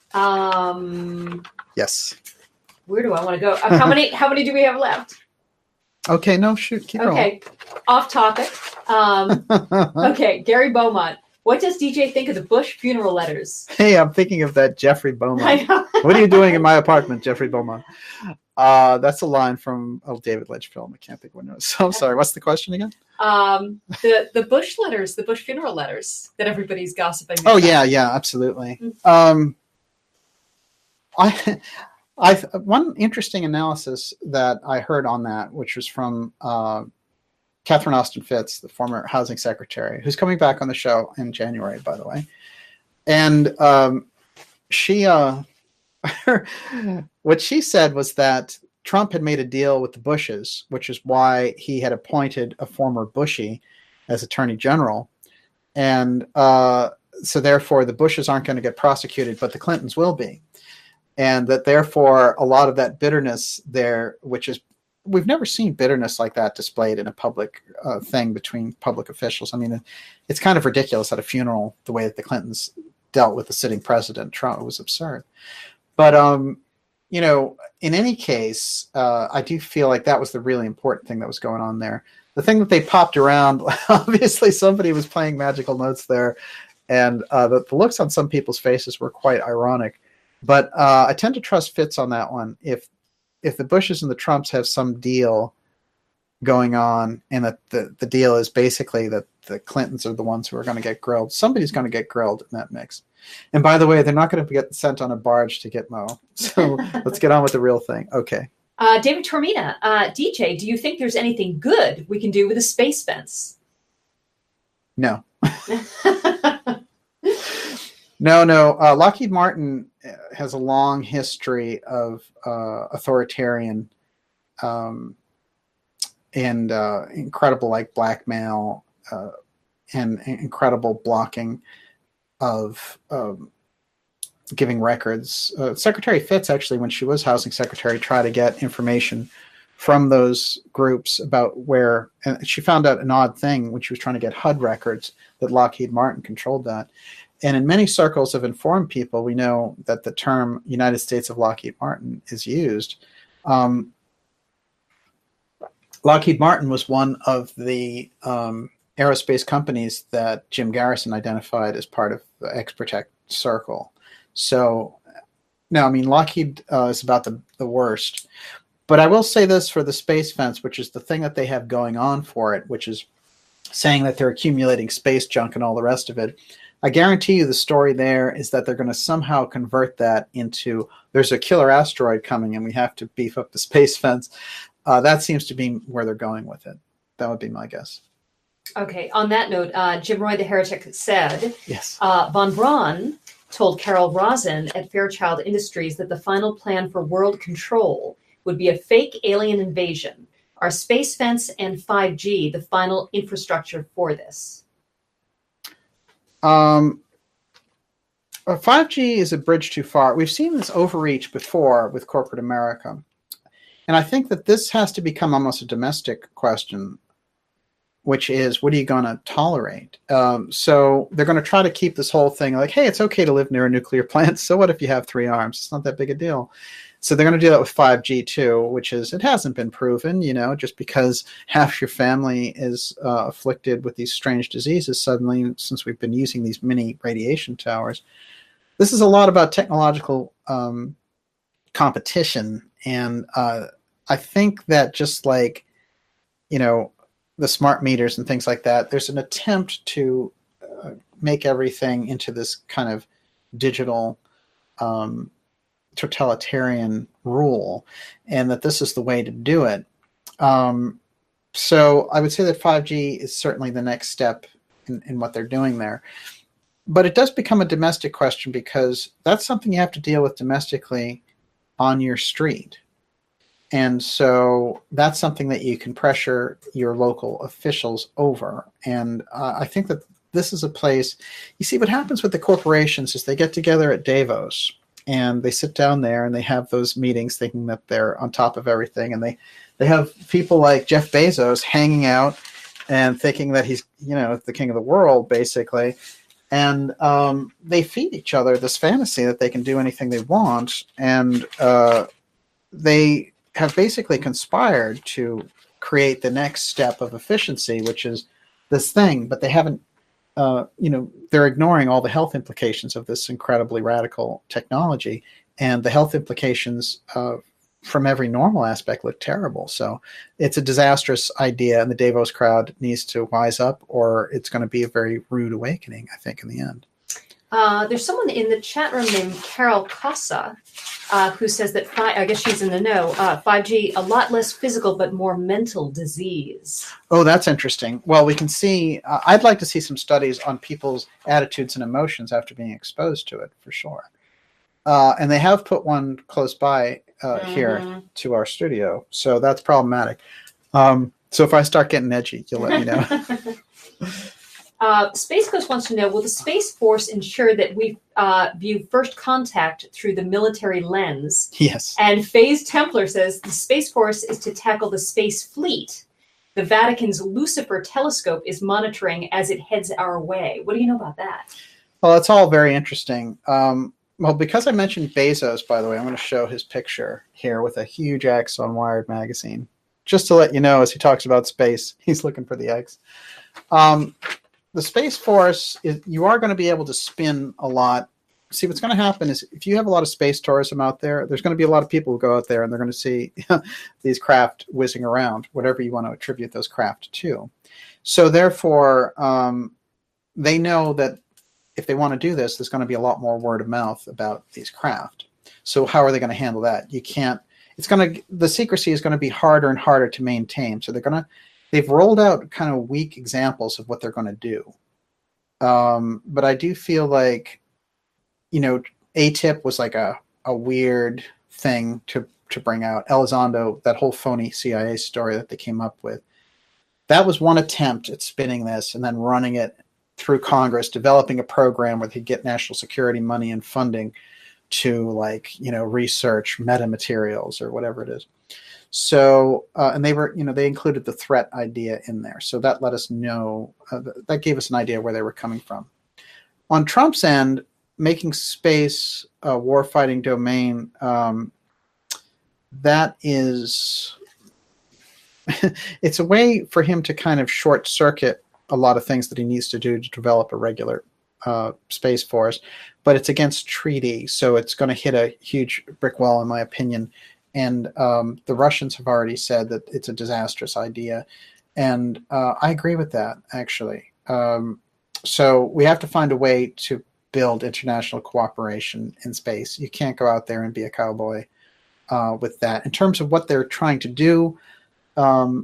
yes. Where do I want to go? How many do we have left? Okay, no, shoot, keep rolling. Okay, off topic. Okay, Gary Beaumont. What does DJ think of the Bush funeral letters? Hey, I'm thinking of that Jeffrey Beaumont. I know. What are you doing in my apartment, Jeffrey Beaumont? That's a line from a David Lynch film. I can't think what it was. So I'm sorry. What's the question again? The Bush letters, the Bush funeral letters that everybody's gossiping about. Oh yeah, absolutely. One interesting analysis that I heard on that, which was from Catherine Austin Fitts, the former housing secretary, who's coming back on the show in January, by the way. And she, what she said was that Trump had made a deal with the Bushes, which is why he had appointed a former Bushie as attorney general. And so therefore the Bushes aren't going to get prosecuted, but the Clintons will be. And that therefore a lot of that bitterness there, which is, we've never seen bitterness like that displayed in a public thing between public officials. I mean, it's kind of ridiculous at a funeral, the way that the Clintons dealt with the sitting president, Trump. It was absurd. But, in any case, I do feel like that was the really important thing that was going on there. The thing that they popped around, obviously somebody was playing magical notes there, and the looks on some people's faces were quite ironic. But I tend to trust Fitz on that one. If the Bushes and the Trumps have some deal going on, and that the deal is basically that the Clintons are the ones who are going to get grilled, somebody's going to get grilled in that mix. And by the way, they're not going to get sent on a barge to Gitmo. So let's get on with the real thing. Okay. David Tormina, DJ, do you think there's anything good we can do with a space fence? No. No. Lockheed Martin has a long history of authoritarian and incredible blackmail and incredible blocking of giving records. Secretary Fitz, actually, when she was housing secretary, tried to get information from those groups about where, and she found out an odd thing when she was trying to get HUD records, that Lockheed Martin controlled that. And in many circles of informed people, we know that the term United States of Lockheed Martin is used. Lockheed Martin was one of the aerospace companies that Jim Garrison identified as part of the X-Protect circle. So, no, I mean, Lockheed is about the worst. But I will say this for the space fence, which is the thing that they have going on for it, which is saying that they're accumulating space junk and all the rest of it. I guarantee you the story there is that they're going to somehow convert that into, there's a killer asteroid coming and we have to beef up the space fence. That seems to be where they're going with it. That would be my guess. Okay. On that note, Jim Roy the Heretic said, yes. Von Braun told Carol Rosin at Fairchild Industries that the final plan for world control would be a fake alien invasion. Are space fence and 5G the final infrastructure for this? 5G is a bridge too far. We've seen this overreach before with corporate America. And I think that this has to become almost a domestic question, which is, what are you going to tolerate? So they're going to try to keep this whole thing like, hey, it's okay to live near a nuclear plant. So what if you have 3 arms? It's not that big a deal. So they're going to do that with 5G too, which is, it hasn't been proven, just because half your family is afflicted with these strange diseases suddenly, since we've been using these mini radiation towers. This is a lot about technological competition. And I think that just like, the smart meters and things like that, there's an attempt to make everything into this kind of digital totalitarian rule, and that this is the way to do it. So I would say that 5G is certainly the next step in what they're doing there. But it does become a domestic question because that's something you have to deal with domestically on your street. And so that's something that you can pressure your local officials over. And I think that this is a place, you see what happens with the corporations is they get together at Davos and they sit down there and they have those meetings thinking that they're on top of everything. And they have people like Jeff Bezos hanging out and thinking that he's, the king of the world, basically. And they feed each other this fantasy that they can do anything they want. And they have basically conspired to create the next step of efficiency, which is this thing, but they haven't, they're ignoring all the health implications of this incredibly radical technology, and the health implications from every normal aspect look terrible. So it's a disastrous idea, and the Davos crowd needs to wise up, or it's going to be a very rude awakening, I think, in the end. There's someone in the chat room named Carol Casa who says that, I guess she's in the know, 5G, a lot less physical but more mental disease. Oh, that's interesting. Well, we can see, I'd like to see some studies on people's attitudes and emotions after being exposed to it, for sure. And they have put one close by here to our studio, so that's problematic. So if I start getting edgy, you'll let me know. Space Coast wants to know, will the Space Force ensure that we view first contact through the military lens? Yes. And Phase Templar says the Space Force is to tackle the space fleet. The Vatican's Lucifer telescope is monitoring as it heads our way. What do you know about that? Well, it's all very interesting. Well, because I mentioned Bezos, by the way, I'm going to show his picture here with a huge X on Wired magazine. Just to let you know, as he talks about space, he's looking for the X. The Space Force, you are going to be able to spin a lot. See, what's going to happen is if you have a lot of space tourism out there, there's going to be a lot of people who go out there and they're going to see these craft whizzing around, whatever you want to attribute those craft to. So therefore, they know that if they want to do this, there's going to be a lot more word of mouth about these craft. So how are they going to handle that? The secrecy is going to be harder and harder to maintain. So they've rolled out kind of weak examples of what they're going to do. But I do feel like, ATIP was like a weird thing to bring out. Elizondo, that whole phony CIA story that they came up with, that was one attempt at spinning this and then running it through Congress, developing a program where they could get national security money and funding to research metamaterials or whatever it is. So, and they included the threat idea in there. So that let us know, that gave us an idea where they were coming from. On Trump's end, making space a warfighting domain, that is, it's a way for him to kind of short circuit a lot of things that he needs to do to develop a regular space force, but it's against treaty. So it's going to hit a huge brick wall, in my opinion. And the Russians have already said that it's a disastrous idea. And I agree with that, actually. So we have to find a way to build international cooperation in space. You can't go out there and be a cowboy with that. In terms of what they're trying to do, and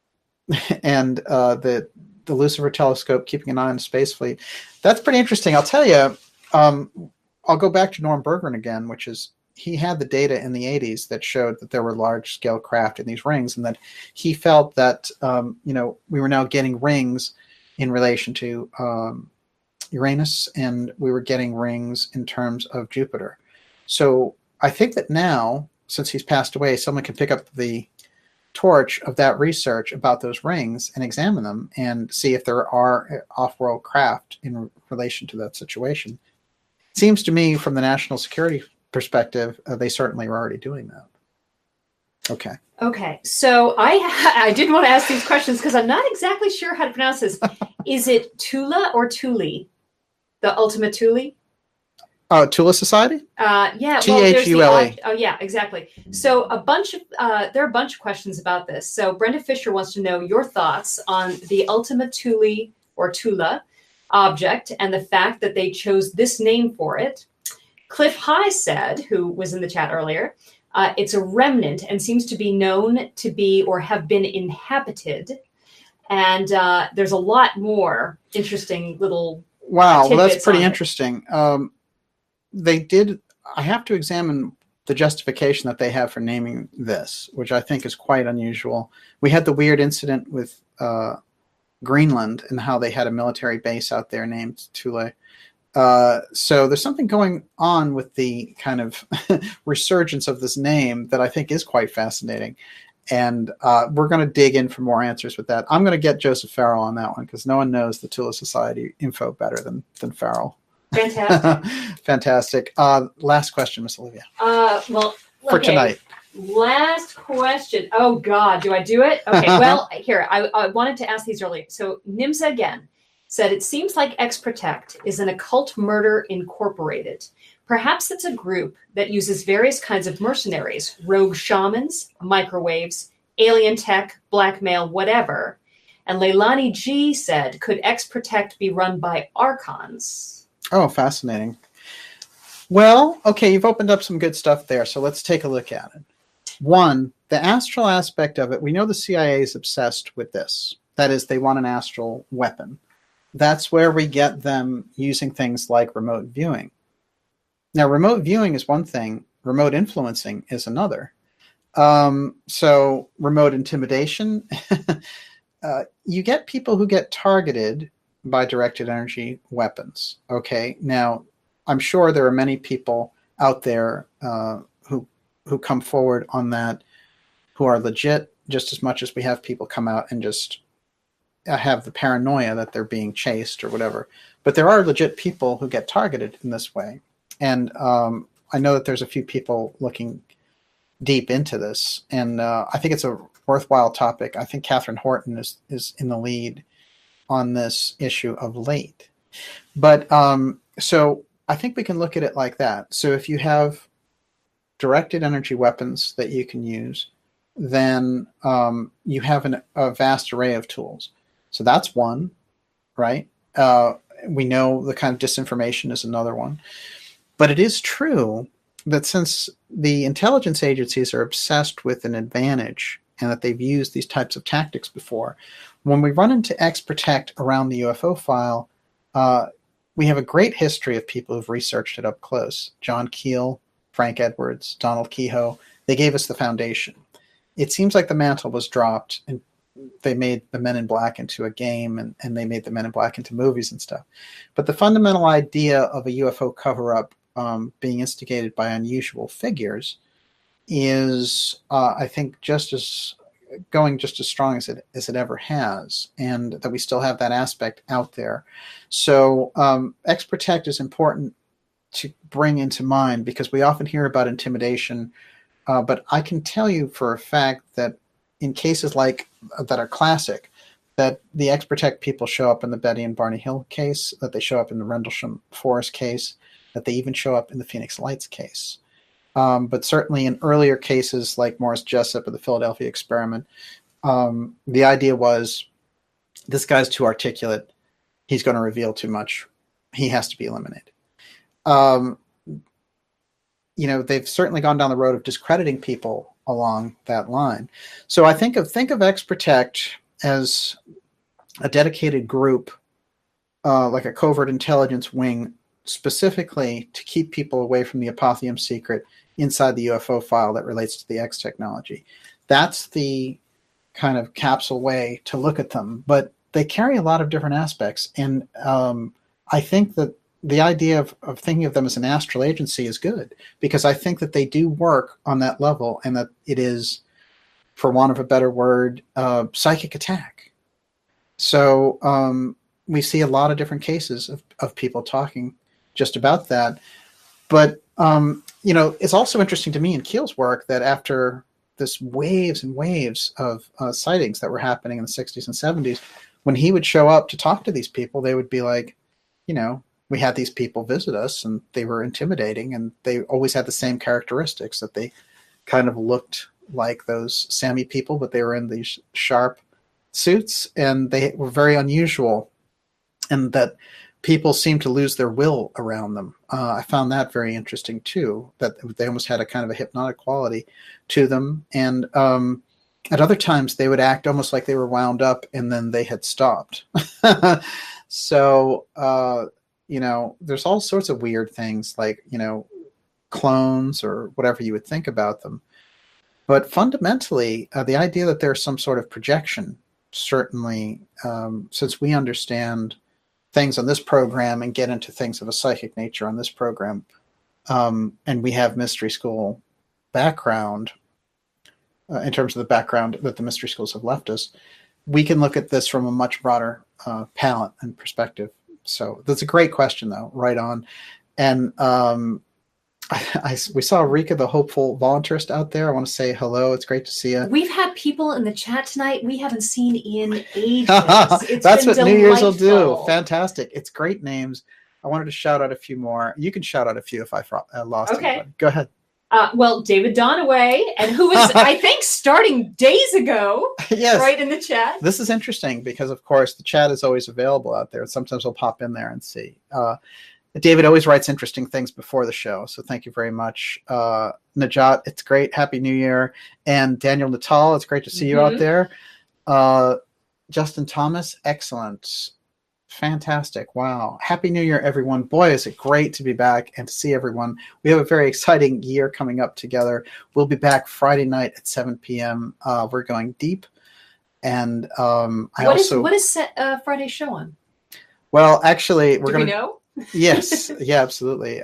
the Lucifer telescope, keeping an eye on the space fleet, that's pretty interesting. I'll tell you, I'll go back to Norm Berggren again, which is, he had the data in the 80s that showed that there were large-scale craft in these rings, and that he felt that we were now getting rings in relation to Uranus, and we were getting rings in terms of Jupiter. So I think that now, since he's passed away, someone can pick up the torch of that research about those rings and examine them and see if there are off-world craft in relation to that situation. It seems to me, from the national security perspective, they certainly were already doing that. Okay. So I did want to ask these questions because I'm not exactly sure how to pronounce this. Is it Tula or Thule? The Ultima Thule? Tula Society? Yeah. Thule. Oh, yeah, exactly. So there are a bunch of questions about this. So Brenda Fisher wants to know your thoughts on the Ultima Thule or Tula object and the fact that they chose this name for it. Cliff High said, who was in the chat earlier, it's a remnant and seems to be known to be or have been inhabited. And there's a lot more interesting little Wow, well, that's pretty interesting. They did. I have to examine the justification that they have for naming this, which I think is quite unusual. We had the weird incident with Greenland and how they had a military base out there named Thule. So there's something going on with the kind of resurgence of this name that I think is quite fascinating. And we're going to dig in for more answers with that. I'm going to get Joseph Farrell on that one because no one knows the Thule Society info better than Farrell. Fantastic. Fantastic. Last question, Miss Olivia. For tonight. Last question. Oh, God. Do I do it? Okay. Well, here, I wanted to ask these earlier. So Nimza again said, it seems like X-Protect is an occult murder incorporated. Perhaps it's a group that uses various kinds of mercenaries, rogue shamans, microwaves, alien tech, blackmail, whatever. And Leilani G said, could X-Protect be run by Archons? Oh, fascinating. Well, okay, you've opened up some good stuff there, so let's take a look at it. One, the astral aspect of it, we know the CIA is obsessed with this. That is, they want an astral weapon. That's where we get them using things like remote viewing. Now, remote viewing is one thing. Remote influencing is another. So remote intimidation, you get people who get targeted by directed energy weapons. Okay. Now, I'm sure there are many people out there who come forward on that who are legit, just as much as we have people come out and just have the paranoia that they're being chased or whatever. But there are legit people who get targeted in this way. And I know that there's a few people looking deep into this. And I think it's a worthwhile topic. I think Catherine Horton is in the lead on this issue of late. But so I think we can look at it like that. So if you have directed energy weapons that you can use, then you have a vast array of tools. So that's one, right? We know the kind of disinformation is another one. But it is true that since the intelligence agencies are obsessed with an advantage and that they've used these types of tactics before, when we run into X-Protect around the UFO file, we have a great history of people who've researched it up close. John Keel, Frank Edwards, Donald Kehoe, they gave us the foundation. It seems like the mantle was dropped and they made the Men in Black into a game and they made the Men in Black into movies and stuff. But the fundamental idea of a UFO cover-up being instigated by unusual figures is, I think, just as strong as it ever has, and that we still have that aspect out there. So X-Protect is important to bring into mind because we often hear about intimidation, but I can tell you for a fact that in cases like that are classic, that the X-Protect people show up in the Betty and Barney Hill case, that they show up in the Rendlesham Forest case, that they even show up in the Phoenix Lights case. But certainly in earlier cases like Morris Jessup or the Philadelphia experiment, the idea was this guy's too articulate. He's going to reveal too much. He has to be eliminated. They've certainly gone down the road of discrediting people along that line. So I think of X-Protect as a dedicated group, like a covert intelligence wing, specifically to keep people away from the Apotheum secret inside the UFO file that relates to the X technology. That's the kind of capsule way to look at them, but they carry a lot of different aspects. And I think that the idea of thinking of them as an astral agency is good, because I think that they do work on that level and that it is, for want of a better word, psychic attack. So we see a lot of different cases of people talking just about that. But, it's also interesting to me in Keel's work that after this waves and waves of sightings that were happening in the 60s and 70s, when he would show up to talk to these people, they would be like, we had these people visit us and they were intimidating and they always had the same characteristics, that they kind of looked like those Sami people, but they were in these sharp suits and they were very unusual, and that people seemed to lose their will around them. I found that very interesting too, that they almost had a kind of a hypnotic quality to them. And at other times they would act almost like they were wound up and then they had stopped. So there's all sorts of weird things like, clones or whatever you would think about them. But fundamentally, the idea that there's some sort of projection, certainly, since we understand things on this program and get into things of a psychic nature on this program, and we have mystery school background, in terms of the background that the mystery schools have left us, we can look at this from a much broader palette and perspective. So that's a great question, though. Right on. And we saw Rika, the hopeful voluntarist, out there. I want to say hello. It's great to see you. We've had people in the chat tonight we haven't seen in ages. That's what delightful. New Year's will do. Fantastic. It's great names. I wanted to shout out a few more. You can shout out a few if I lost anybody. Go ahead. Well, David Donaway, and who was, I think, starting days ago, yes. Right in the chat. This is interesting because, of course, the chat is always available out there. Sometimes we'll pop in there and see. David always writes interesting things before the show, so thank you very much. Najat, it's great. Happy New Year. And Daniel Natal, it's great to see you out there. Justin Thomas, excellent. Fantastic. Wow. Happy New Year, everyone. Boy, is it great to be back and to see everyone. We have a very exciting year coming up together. We'll be back Friday night at 7 p.m. We're going deep. And what is Friday's show on? Well, actually, we're going to know? Yes. Yeah, absolutely.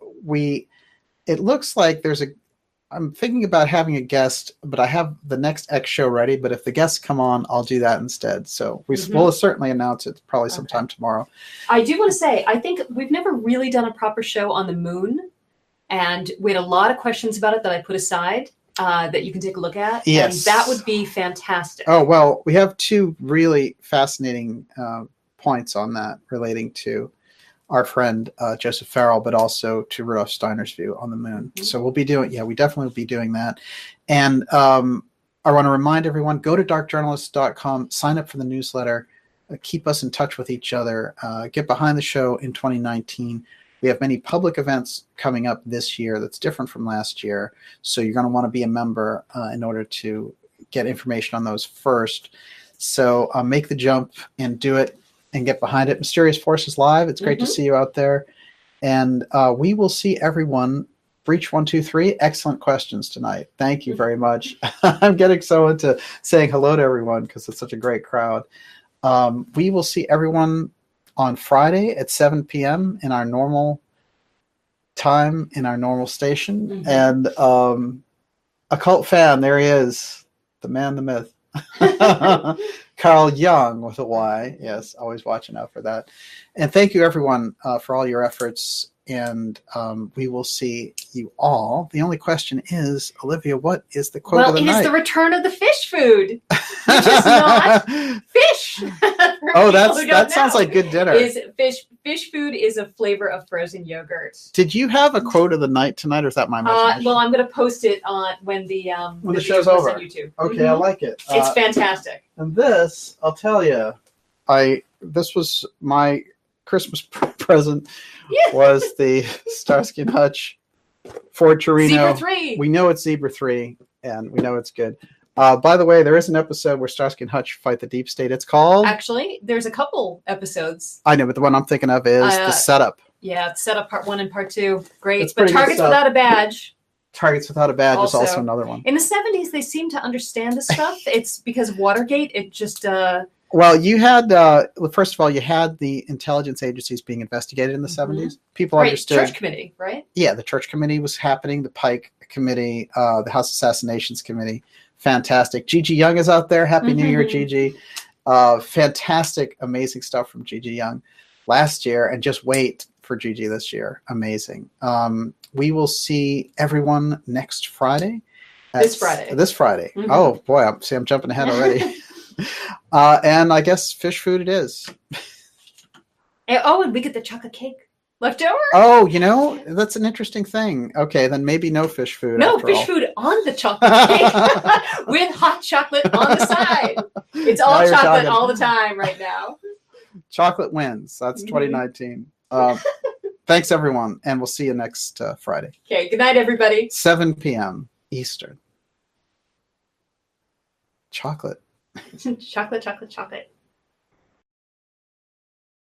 It looks like I'm thinking about having a guest, but I have the next X show ready. But if the guests come on, I'll do that instead. So we'll certainly announce it probably sometime tomorrow. I do want to say, I think we've never really done a proper show on the moon. And we had a lot of questions about it that I put aside that you can take a look at. Yes. And that would be fantastic. Oh, well, we have two really fascinating points on that relating to our friend Joseph Farrell, but also to Rudolf Steiner's view on the moon. Mm-hmm. So we definitely will be doing that. And I want to remind everyone, go to darkjournalists.com, sign up for the newsletter, keep us in touch with each other, get behind the show in 2019. We have many public events coming up this year that's different from last year. So you're going to want to be a member in order to get information on those first. So make the jump and do it. And get behind it. Mysterious Forces Live. It's great to see you out there. And we will see everyone. Breach 123. Excellent questions tonight. Thank you very much. I'm getting so into saying hello to everyone because it's such a great crowd. We will see everyone on Friday at 7 p.m. in our normal time, in our normal station. And Occult Fan, there he is. The man, the myth. Carl Young with a Y. Yes, always watching out for that. And thank you, everyone, for all your efforts. And we will see you all. The only question is, Olivia, what is the quote of the night? Well, it is the return of the fish food, which is not fish. Oh, that sounds like good dinner. Fish food is a flavor of frozen yogurt. Did you have a quote of the night tonight, or is that my imagination? Well, I'm going to post it on when the show's over on YouTube. Okay, I like it. It's fantastic. And this, I'll tell you, this was my Christmas present. Yeah. Was the Starsky and Hutch Ford Torino. Zebra 3. We know it's Zebra 3, and we know it's good. By the way, there is an episode where Starsky and Hutch fight the Deep State. It's called... Actually, there's a couple episodes. I know, but the one I'm thinking of is The Setup. Yeah, Setup Part 1 and Part 2. Great. But Targets Without a Badge. Targets Without a Badge is also another one. In the 70s, they seemed to understand this stuff. It's because of Watergate. It just... Well, you had, first of all, you had the intelligence agencies being investigated in the 70s. People understood. Church Committee, right? Yeah, the Church Committee was happening, the Pike Committee, the House Assassinations Committee. Fantastic. Gigi Young is out there. Happy New Year, Gigi. Fantastic, amazing stuff from Gigi Young last year. And just wait for Gigi this year. Amazing. We will see everyone next Friday. This Friday. Oh, boy. I'm jumping ahead already. And I guess fish food it is. And we get the chocolate cake left over. Oh, that's an interesting thing. Okay, then maybe no fish food. No fish food on the chocolate cake with hot chocolate on the side. It's all chocolate all the time right now. Chocolate wins. That's 2019. Thanks, everyone, and we'll see you next Friday. Okay, good night, everybody. 7 p.m. Eastern. Chocolate. Chocolate.